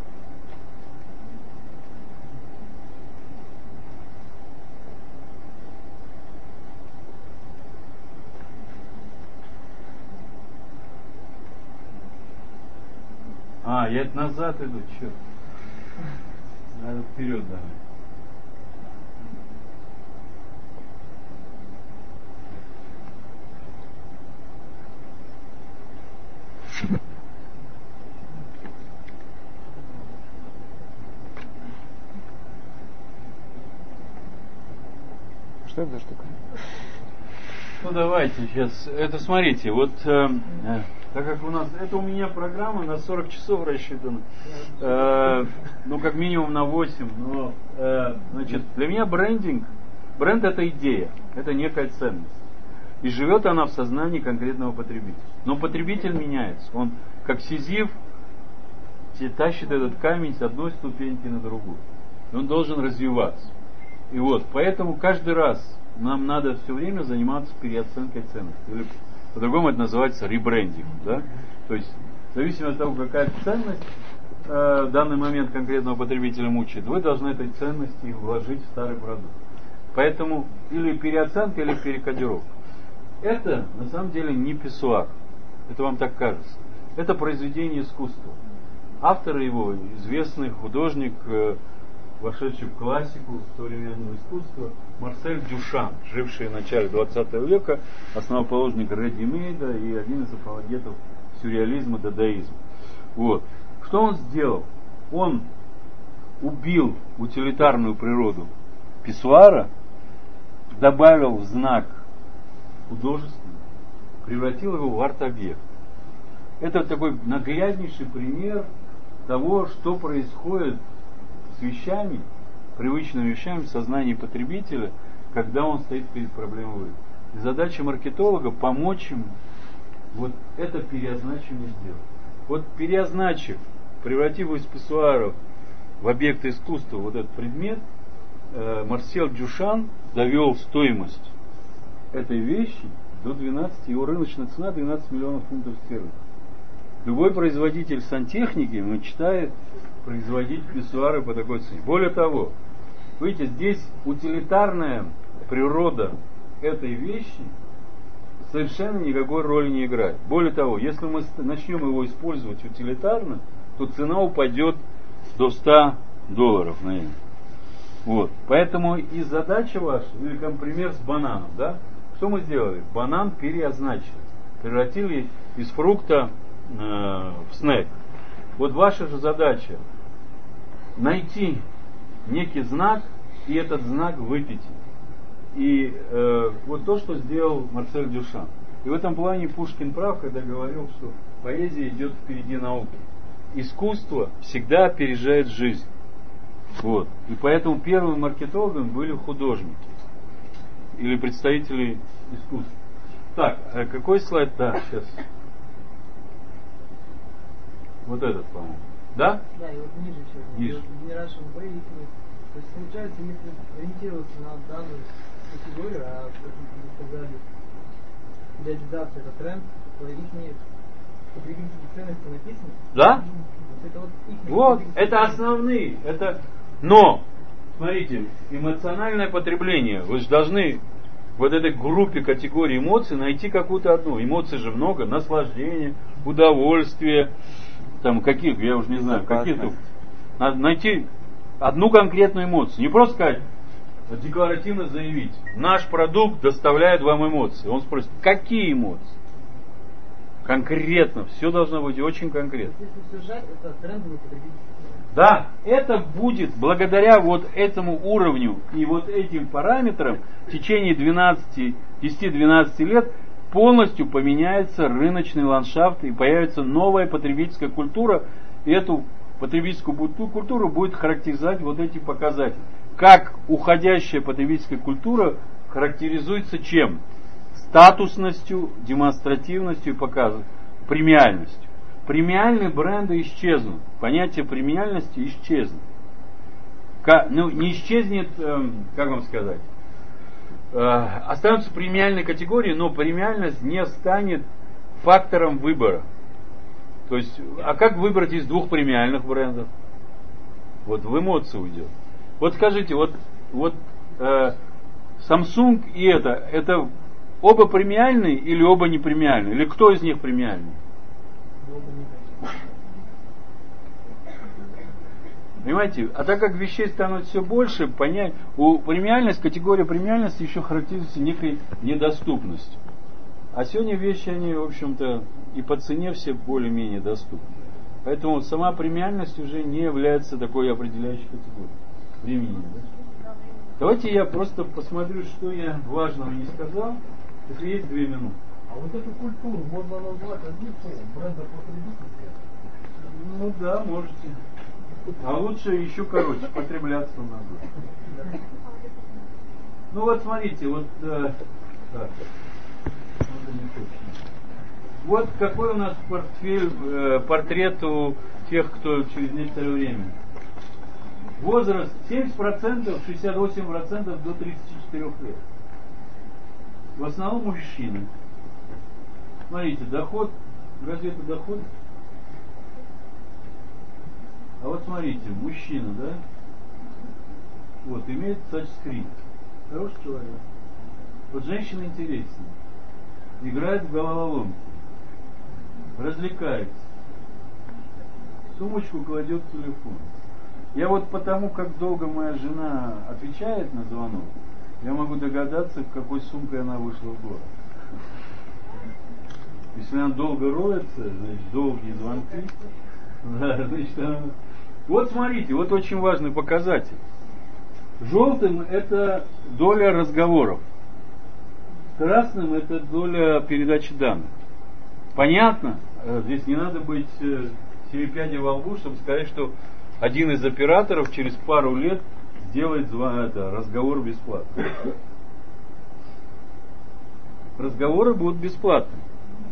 А, я это назад иду, черт. Надо вперед давай. Что это за штука? Ну давайте сейчас. Это смотрите, вот э, э, так как у нас это у меня программа на сорок часов рассчитана, э, ну как минимум на восемь. Но э, значит, для меня брендинг, бренд это идея, это некая ценность. И живет она в сознании конкретного потребителя. Но потребитель меняется. Он, как Сизиф, тащит этот камень с одной ступеньки на другую. И он должен развиваться. И вот, поэтому каждый раз нам надо все время заниматься переоценкой ценностей. Или по-другому это называется ребрендинг. Да? То есть, в зависимости от того, какая ценность э, в данный момент конкретного потребителя мучает, вы должны этой ценности вложить в старый продукт. Поэтому или переоценка, или перекодировка. Это на самом деле не писсуар. Это вам так кажется. Это произведение искусства. Автор его известный художник, вошедший в классику современного искусства, Марсель Дюшан, живший в начале двадцатого века, основоположник редимейда и один из апологетов сюрреализма, дадаизма. Вот. Что он сделал? Он убил утилитарную природу писсуара, добавил в знак художественный, превратил его в арт-объект. Это такой нагляднейший пример того, что происходит с вещами, привычными вещами в сознании потребителя, когда он стоит перед проблемой выбора. И задача маркетолога помочь ему вот это переозначение сделать. Вот переозначив, превратив из писсуаров в объекты искусства вот этот предмет, э, Марсель Дюшан довел стоимость этой вещи до двенадцати, его рыночная цена двенадцать миллионов фунтов стерлингов. Любой производитель сантехники мечтает производить писсуары по такой цене. Более того, видите, здесь утилитарная природа этой вещи совершенно никакой роли не играет. Более того, если мы начнем его использовать утилитарно, то цена упадет до ста долларов, наверное. Вот. Поэтому и задача ваша, или как пример с бананом, да? Что мы сделали? Банан переозначили, превратили из фрукта э, в снэк. Вот ваша же задача найти некий знак и этот знак выпить. И э, вот то, что сделал Марсель Дюшан. И в этом плане Пушкин прав, когда говорил, что поэзия идет впереди науки. Искусство всегда опережает жизнь. Вот. И поэтому первыми маркетологами были художники или представители искусства. Так, а какой слайд? Да, сейчас. Вот этот, по-моему. Да? Да, и вот ниже еще. Ниже. Вот Generation B, их, то есть получается, если ориентироваться на данную категорию, а как вы сказали, реализация это тренд, то их потребительские ценности написаны. Да? Вот это вот, их Вот, это основные. Это... Но, смотрите, эмоциональное потребление. Вы же должны в вот этой группе категорий эмоций найти какую-то одну. Эмоций же много. Наслаждение, удовольствие, там каких, я уже не знаю, каких-то. Надо найти одну конкретную эмоцию. Не просто сказать, декларативно заявить, наш продукт доставляет вам эмоции. Он спросит, какие эмоции? Конкретно. Все должно быть очень конкретно. Если все сжать, это трендовый потребительский. Да, это будет благодаря вот этому уровню и вот этим параметрам в течение десяти-двенадцати лет полностью поменяется рыночный ландшафт и появится новая потребительская культура. И эту потребительскую культуру будет характеризовать вот эти показатели. Как уходящая потребительская культура характеризуется чем? Статусностью, демонстративностью и показом, премиальностью. Премиальные бренды исчезнут. Понятие премиальности исчезнет. Ну, не исчезнет, как вам сказать, останутся премиальные категории, но премиальность не станет фактором выбора. То есть, а как выбрать из двух премиальных брендов? Вот в эмоции уйдет. Вот скажите, вот, вот э, Samsung и это, это оба премиальные или оба не премиальные? Или кто из них премиальный? Понимаете? А так как вещей становится все больше, понять, у премиальность, категория премиальности еще характеризуется некой недоступностью. А сегодня вещи, они, в общем-то, и по цене все более-менее доступны. Поэтому сама премиальность уже не является такой определяющей категорией. Времени, да? Давайте я просто посмотрю, что я важного не сказал. Если есть две минуты. А вот эту культуру можно назвать одним словом, бренда потребительская? Ну да, можете. А лучше еще короче, потребляться надо. Ну вот смотрите, вот э, так. Вот какой у нас портфель, э, портрет у тех, кто через некоторое время. Возраст семьдесят процентов, шестьдесят восемь процентов до тридцати четырёх лет. В основном мужчины. Смотрите, доход, разве это доход? А вот смотрите, мужчина, да? Вот, имеет тачскрин. Хороший человек. Вот женщина интересная. Играет в головоломки. Развлекается. Сумочку кладет в телефон. Я вот потому, как долго моя жена отвечает на звонок, я могу догадаться, в какой сумкой она вышла в город. Если она долго роется, значит, долгие звонки. Да, значит, она... Вот смотрите, вот очень важный показатель. Желтым это доля разговоров. Красным это доля передачи данных. Понятно? Здесь не надо быть семипядей во лбу, чтобы сказать, что один из операторов через пару лет сделает это, разговор бесплатно. Разговоры будут бесплатны.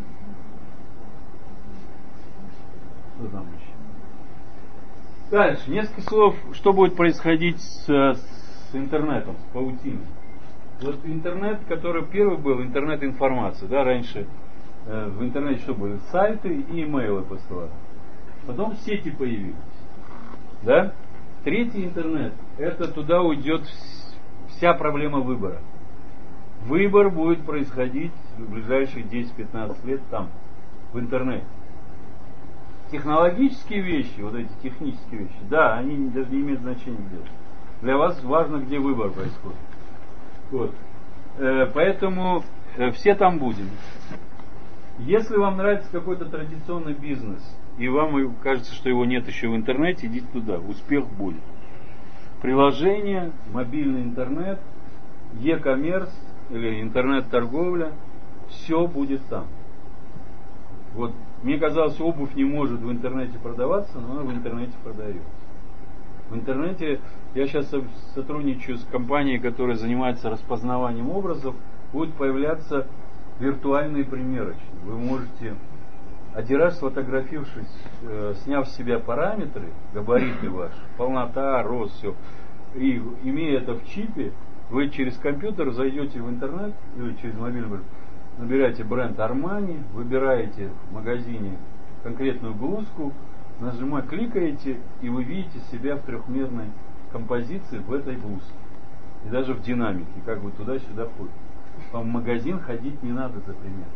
Что там еще? Дальше, несколько слов, что будет происходить с, с интернетом, с паутиной. Вот интернет, который первый был, интернет информации, да, раньше э, в интернете что были? Сайты и имейлы посылали. Потом сети появились, да. Третий интернет, это туда уйдет вся проблема выбора. Выбор будет происходить в ближайшие десять-пятнадцать лет там, в интернете. Технологические вещи, вот эти технические вещи, да, они даже не имеют значения где. Для вас важно, где выбор происходит. Вот. Э, поэтому э, все там будем. Если вам нравится какой-то традиционный бизнес, и вам кажется, что его нет еще в интернете, идите туда, успех будет. Приложение, мобильный интернет, e-commerce или интернет-торговля, все будет там. Вот. Мне казалось, обувь не может в интернете продаваться, но она в интернете продается. В интернете я сейчас сотрудничаю с компанией, которая занимается распознаванием образов. Будут появляться виртуальные примерочные. Вы можете один раз сфотографировавшись, э, сняв с себя параметры, габариты ваши, полнота, рост, все, и имея это в чипе, вы через компьютер зайдете в интернет или через мобильный, набираете бренд Armani, выбираете в магазине конкретную блузку, нажимаете, кликаете, и вы видите себя в трехмерной композиции в этой блузке. И даже в динамике, как бы туда-сюда ходит. Вам в магазин ходить не надо за пример.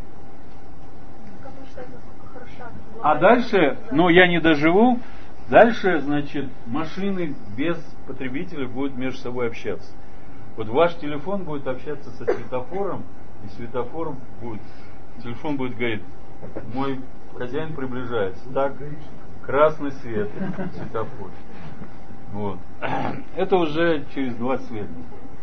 А дальше, ну я не доживу, дальше, значит, машины без потребителя будут между собой общаться. Вот ваш телефон будет общаться со светофором, и светофор будет, телефон будет говорить, мой хозяин приближается. Так, красный свет, светофор. Вот. Это уже через двадцать лет.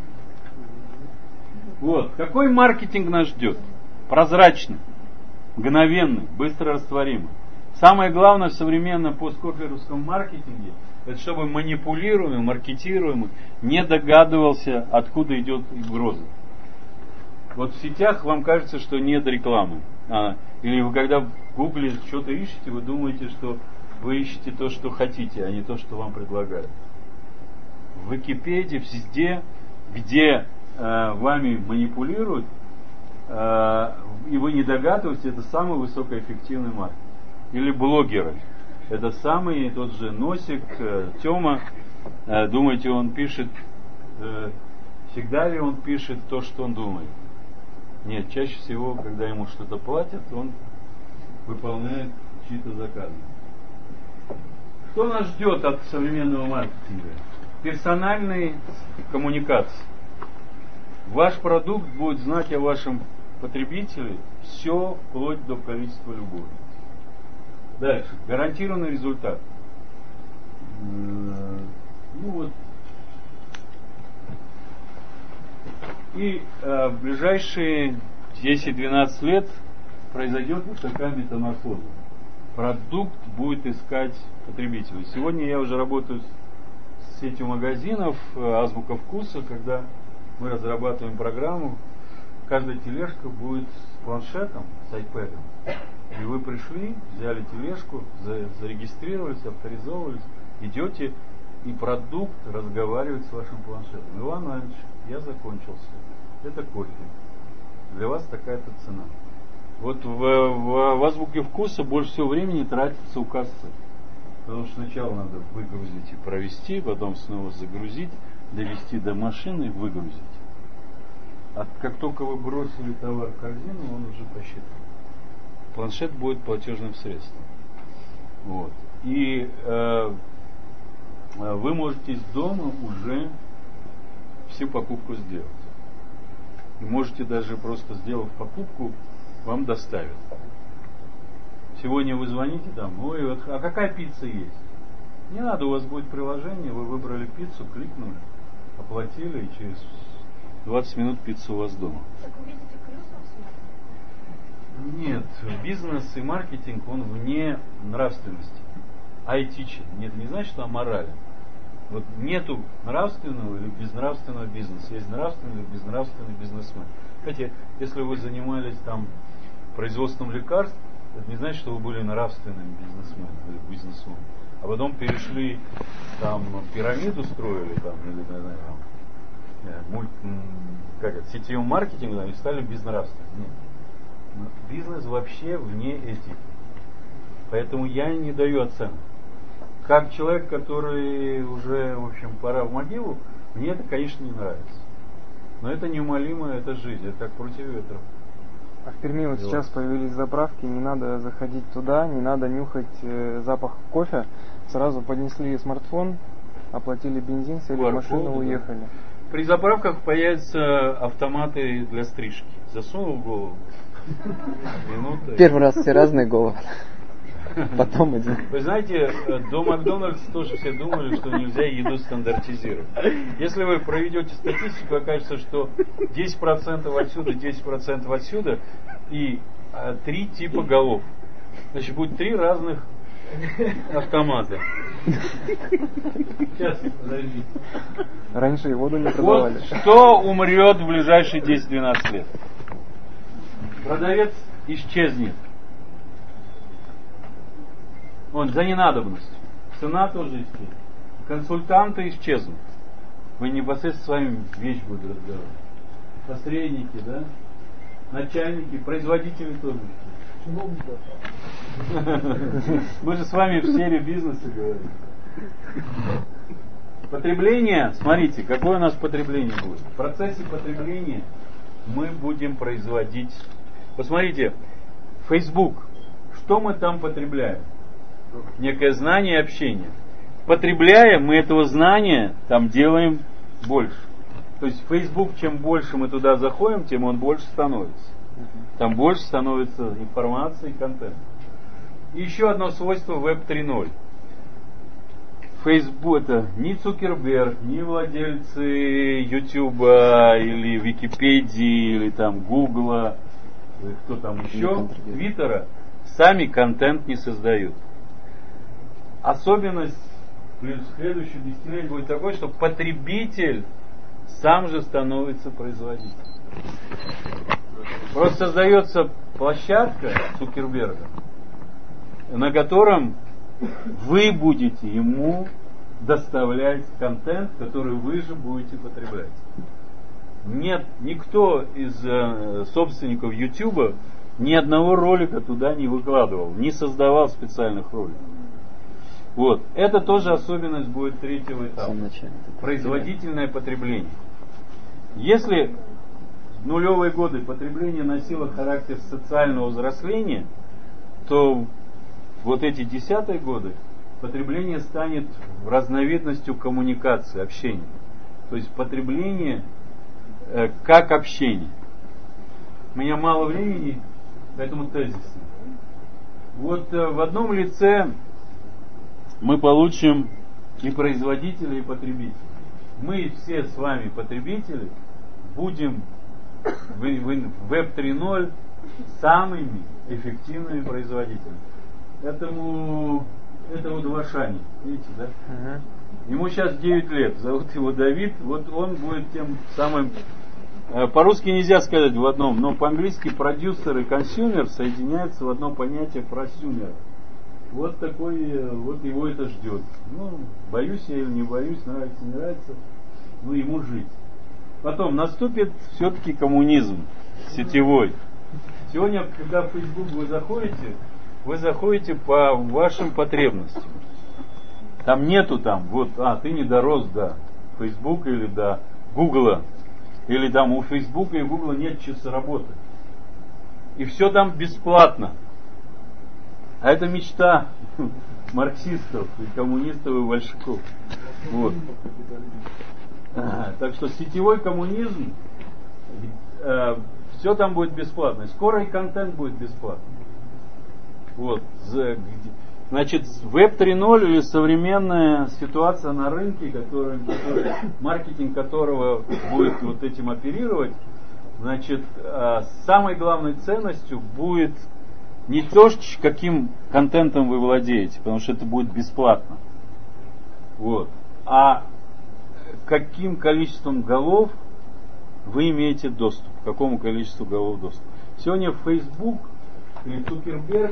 Вот. Какой маркетинг нас ждет? Прозрачный, мгновенный, быстро растворимый. Самое главное в современном посткоферовском маркетинге, это чтобы манипулируемый, маркетируемый не догадывался, откуда идет угроза. Вот в сетях вам кажется, что нет рекламы. А, или вы когда в Гугле что-то ищете, вы думаете, что вы ищете то, что хотите, а не то, что вам предлагают. В Википедии, везде, где э, вами манипулируют, э, и вы не догадываетесь, это самый высокоэффективный маркетинг. Или блогеры. Это самый тот же Носик, э, Тёма. Э, думаете, он пишет, э, всегда ли он пишет то, что он думает? Нет, чаще всего, когда ему что-то платят, он выполняет чьи-то заказы. Что нас ждет от современного маркетинга? Персональные коммуникации. Ваш продукт будет знать о вашем потребителе все, вплоть до количества любови. Дальше. Гарантированный результат. Ну вот. И э, в ближайшие десять-двенадцать лет произойдет вот такая метаморфоза. Продукт будет искать потребителей. Сегодня я уже работаю с сетью магазинов «Азбука вкуса», когда мы разрабатываем программу, каждая тележка будет с планшетом, с айпэдом. И вы пришли, взяли тележку, зарегистрировались, авторизовывались, идете, и продукт разговаривает с вашим планшетом. Иван Иванович, я закончился. Это кофе. Для вас такая-то цена. Вот в, в, в азбуке вкуса больше всего времени тратится у кассы. Потому что сначала надо выгрузить и провести, потом снова загрузить, довести до машины и выгрузить. А как только вы бросили товар в корзину, он уже посчитан. Планшет будет платежным средством. Вот. И э, вы можете из дома уже всю покупку сделать. И можете даже просто, сделав покупку, вам доставят. Сегодня вы звоните там, ой, вот, а какая пицца есть? Не надо, у вас будет приложение, вы выбрали пиццу, кликнули, оплатили, и через двадцать минут пицца у вас дома. Так вы видите плюс во всем? Нет, бизнес и маркетинг, он вне нравственности. Айтичен. Нет, не значит, что аморален. Вот нету нравственного или безнравственного бизнеса. Есть нравственный или безнравственный бизнесмен. Кстати, если вы занимались там производством лекарств, это не значит, что вы были нравственным бизнесменом или бизнесменом. А потом перешли, там, пирамиду строили, там, или, не знаю, там, мульт, как это, сетевым маркетингом, и стали безнравственными. Нет. Бизнес вообще вне этики. Поэтому я не даю оценку. Как человек, который уже, в общем, пора в могилу, мне это, конечно, не нравится. Но это неумолимо, это жизнь, это как против ветра. А в Перми вот сейчас появились заправки, не надо заходить туда, не надо нюхать э, запах кофе. Сразу поднесли смартфон, оплатили бензин, сели в машину, уехали. Да. При заправках появятся автоматы для стрижки. Засунул в голову. Минута. Первый раз все разные головы. Потом один. Вы знаете, до Макдональдс тоже все думали, что нельзя еду стандартизировать. Если вы проведете статистику, окажется, что десять процентов отсюда, десять процентов отсюда и а, три типа голов. Значит, будет три разных автомата. Сейчас, подождите. Раньше и воду не продавали. Вот кто умрет в ближайшие десять-двенадцать лет? Продавец исчезнет. Он за ненадобностью. Цена тоже исчезнет. Консультанты исчезнут. Вы непосредственно с вами вещь будут разговаривать. Посредники, да? Начальники, производители тоже исчезнут. Мы же с вами в сфере бизнеса говорим. Потребление, смотрите, какое у нас потребление будет. В процессе потребления мы будем производить. Посмотрите, Facebook. Что мы там потребляем? Некое знание и общение. Потребляя, мы этого знания там делаем больше. То есть Facebook, чем больше мы туда заходим, тем он больше становится. Там больше становится информации и контента. И еще одно свойство веб три ноль. Facebook это ни Цукерберг, ни владельцы Ютуба или Википедии, или там Гугла, или кто там еще, Твиттера, сами контент не создают. Особенность в следующем десятилетии будет такой, что потребитель сам же становится производителем. Просто создается площадка Цукерберга, на котором вы будете ему доставлять контент, который вы же будете потреблять. Нет, никто из э, собственников Ютуба ни одного ролика туда не выкладывал, не создавал специальных роликов. Вот. Это тоже особенность будет третьего этапа. Производительное потребление. Если в нулевые годы потребление носило характер социального взросления, то вот эти десятые годы потребление станет разновидностью коммуникации, общения. То есть потребление э, как общение. У меня мало времени, поэтому тезисно. Вот э, в одном лице мы получим и производителя, и потребителя. Мы все с вами, потребители, будем в веб три ноль самыми эффективными производителями. Этому, это вот Вашани, видите, да? Uh-huh. Ему сейчас девять лет, зовут его Давид, вот он будет тем самым, по-русски нельзя сказать в одном, но по-английски продюсер и консюмер соединяются в одно понятие просюмер. Вот такой, вот его это ждет. Ну, боюсь я или не боюсь, нравится, не нравится, ну ему жить. Потом наступит все-таки коммунизм сетевой. Сегодня, когда в Facebook вы заходите, вы заходите по вашим потребностям. Там нету там, вот, а, ты не дорос до Facebook или до Google, или там у Facebook и Google нет часа работы. И все там бесплатно. А это мечта марксистов и коммунистов и большевиков. Вот. А, так что сетевой коммунизм, э, все там будет бесплатно. Скоро и контент будет бесплатный. Вот. Значит, веб три ноль или современная ситуация на рынке, который, который, маркетинг которого будет вот этим оперировать, значит, э, самой главной ценностью будет не то, каким контентом вы владеете, потому что это будет бесплатно. Вот. А каким количеством голов вы имеете доступ, к какому количеству голов доступ. Сегодня Facebook или Цукерберг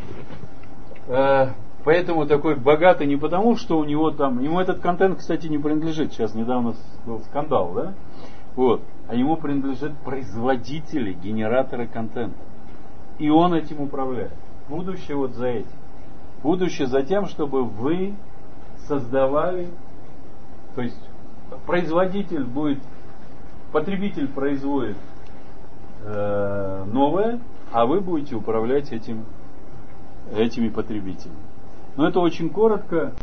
э, поэтому такой богатый не потому, что у него там, ему этот контент, кстати, не принадлежит, сейчас недавно был скандал, да? Вот. А ему принадлежат производители, генераторы контента. И он этим управляет. Будущее вот за этим. Будущее за тем, чтобы вы создавали, то есть производитель будет, потребитель производит э, новое, а вы будете управлять этим, этими потребителями. Но это очень коротко.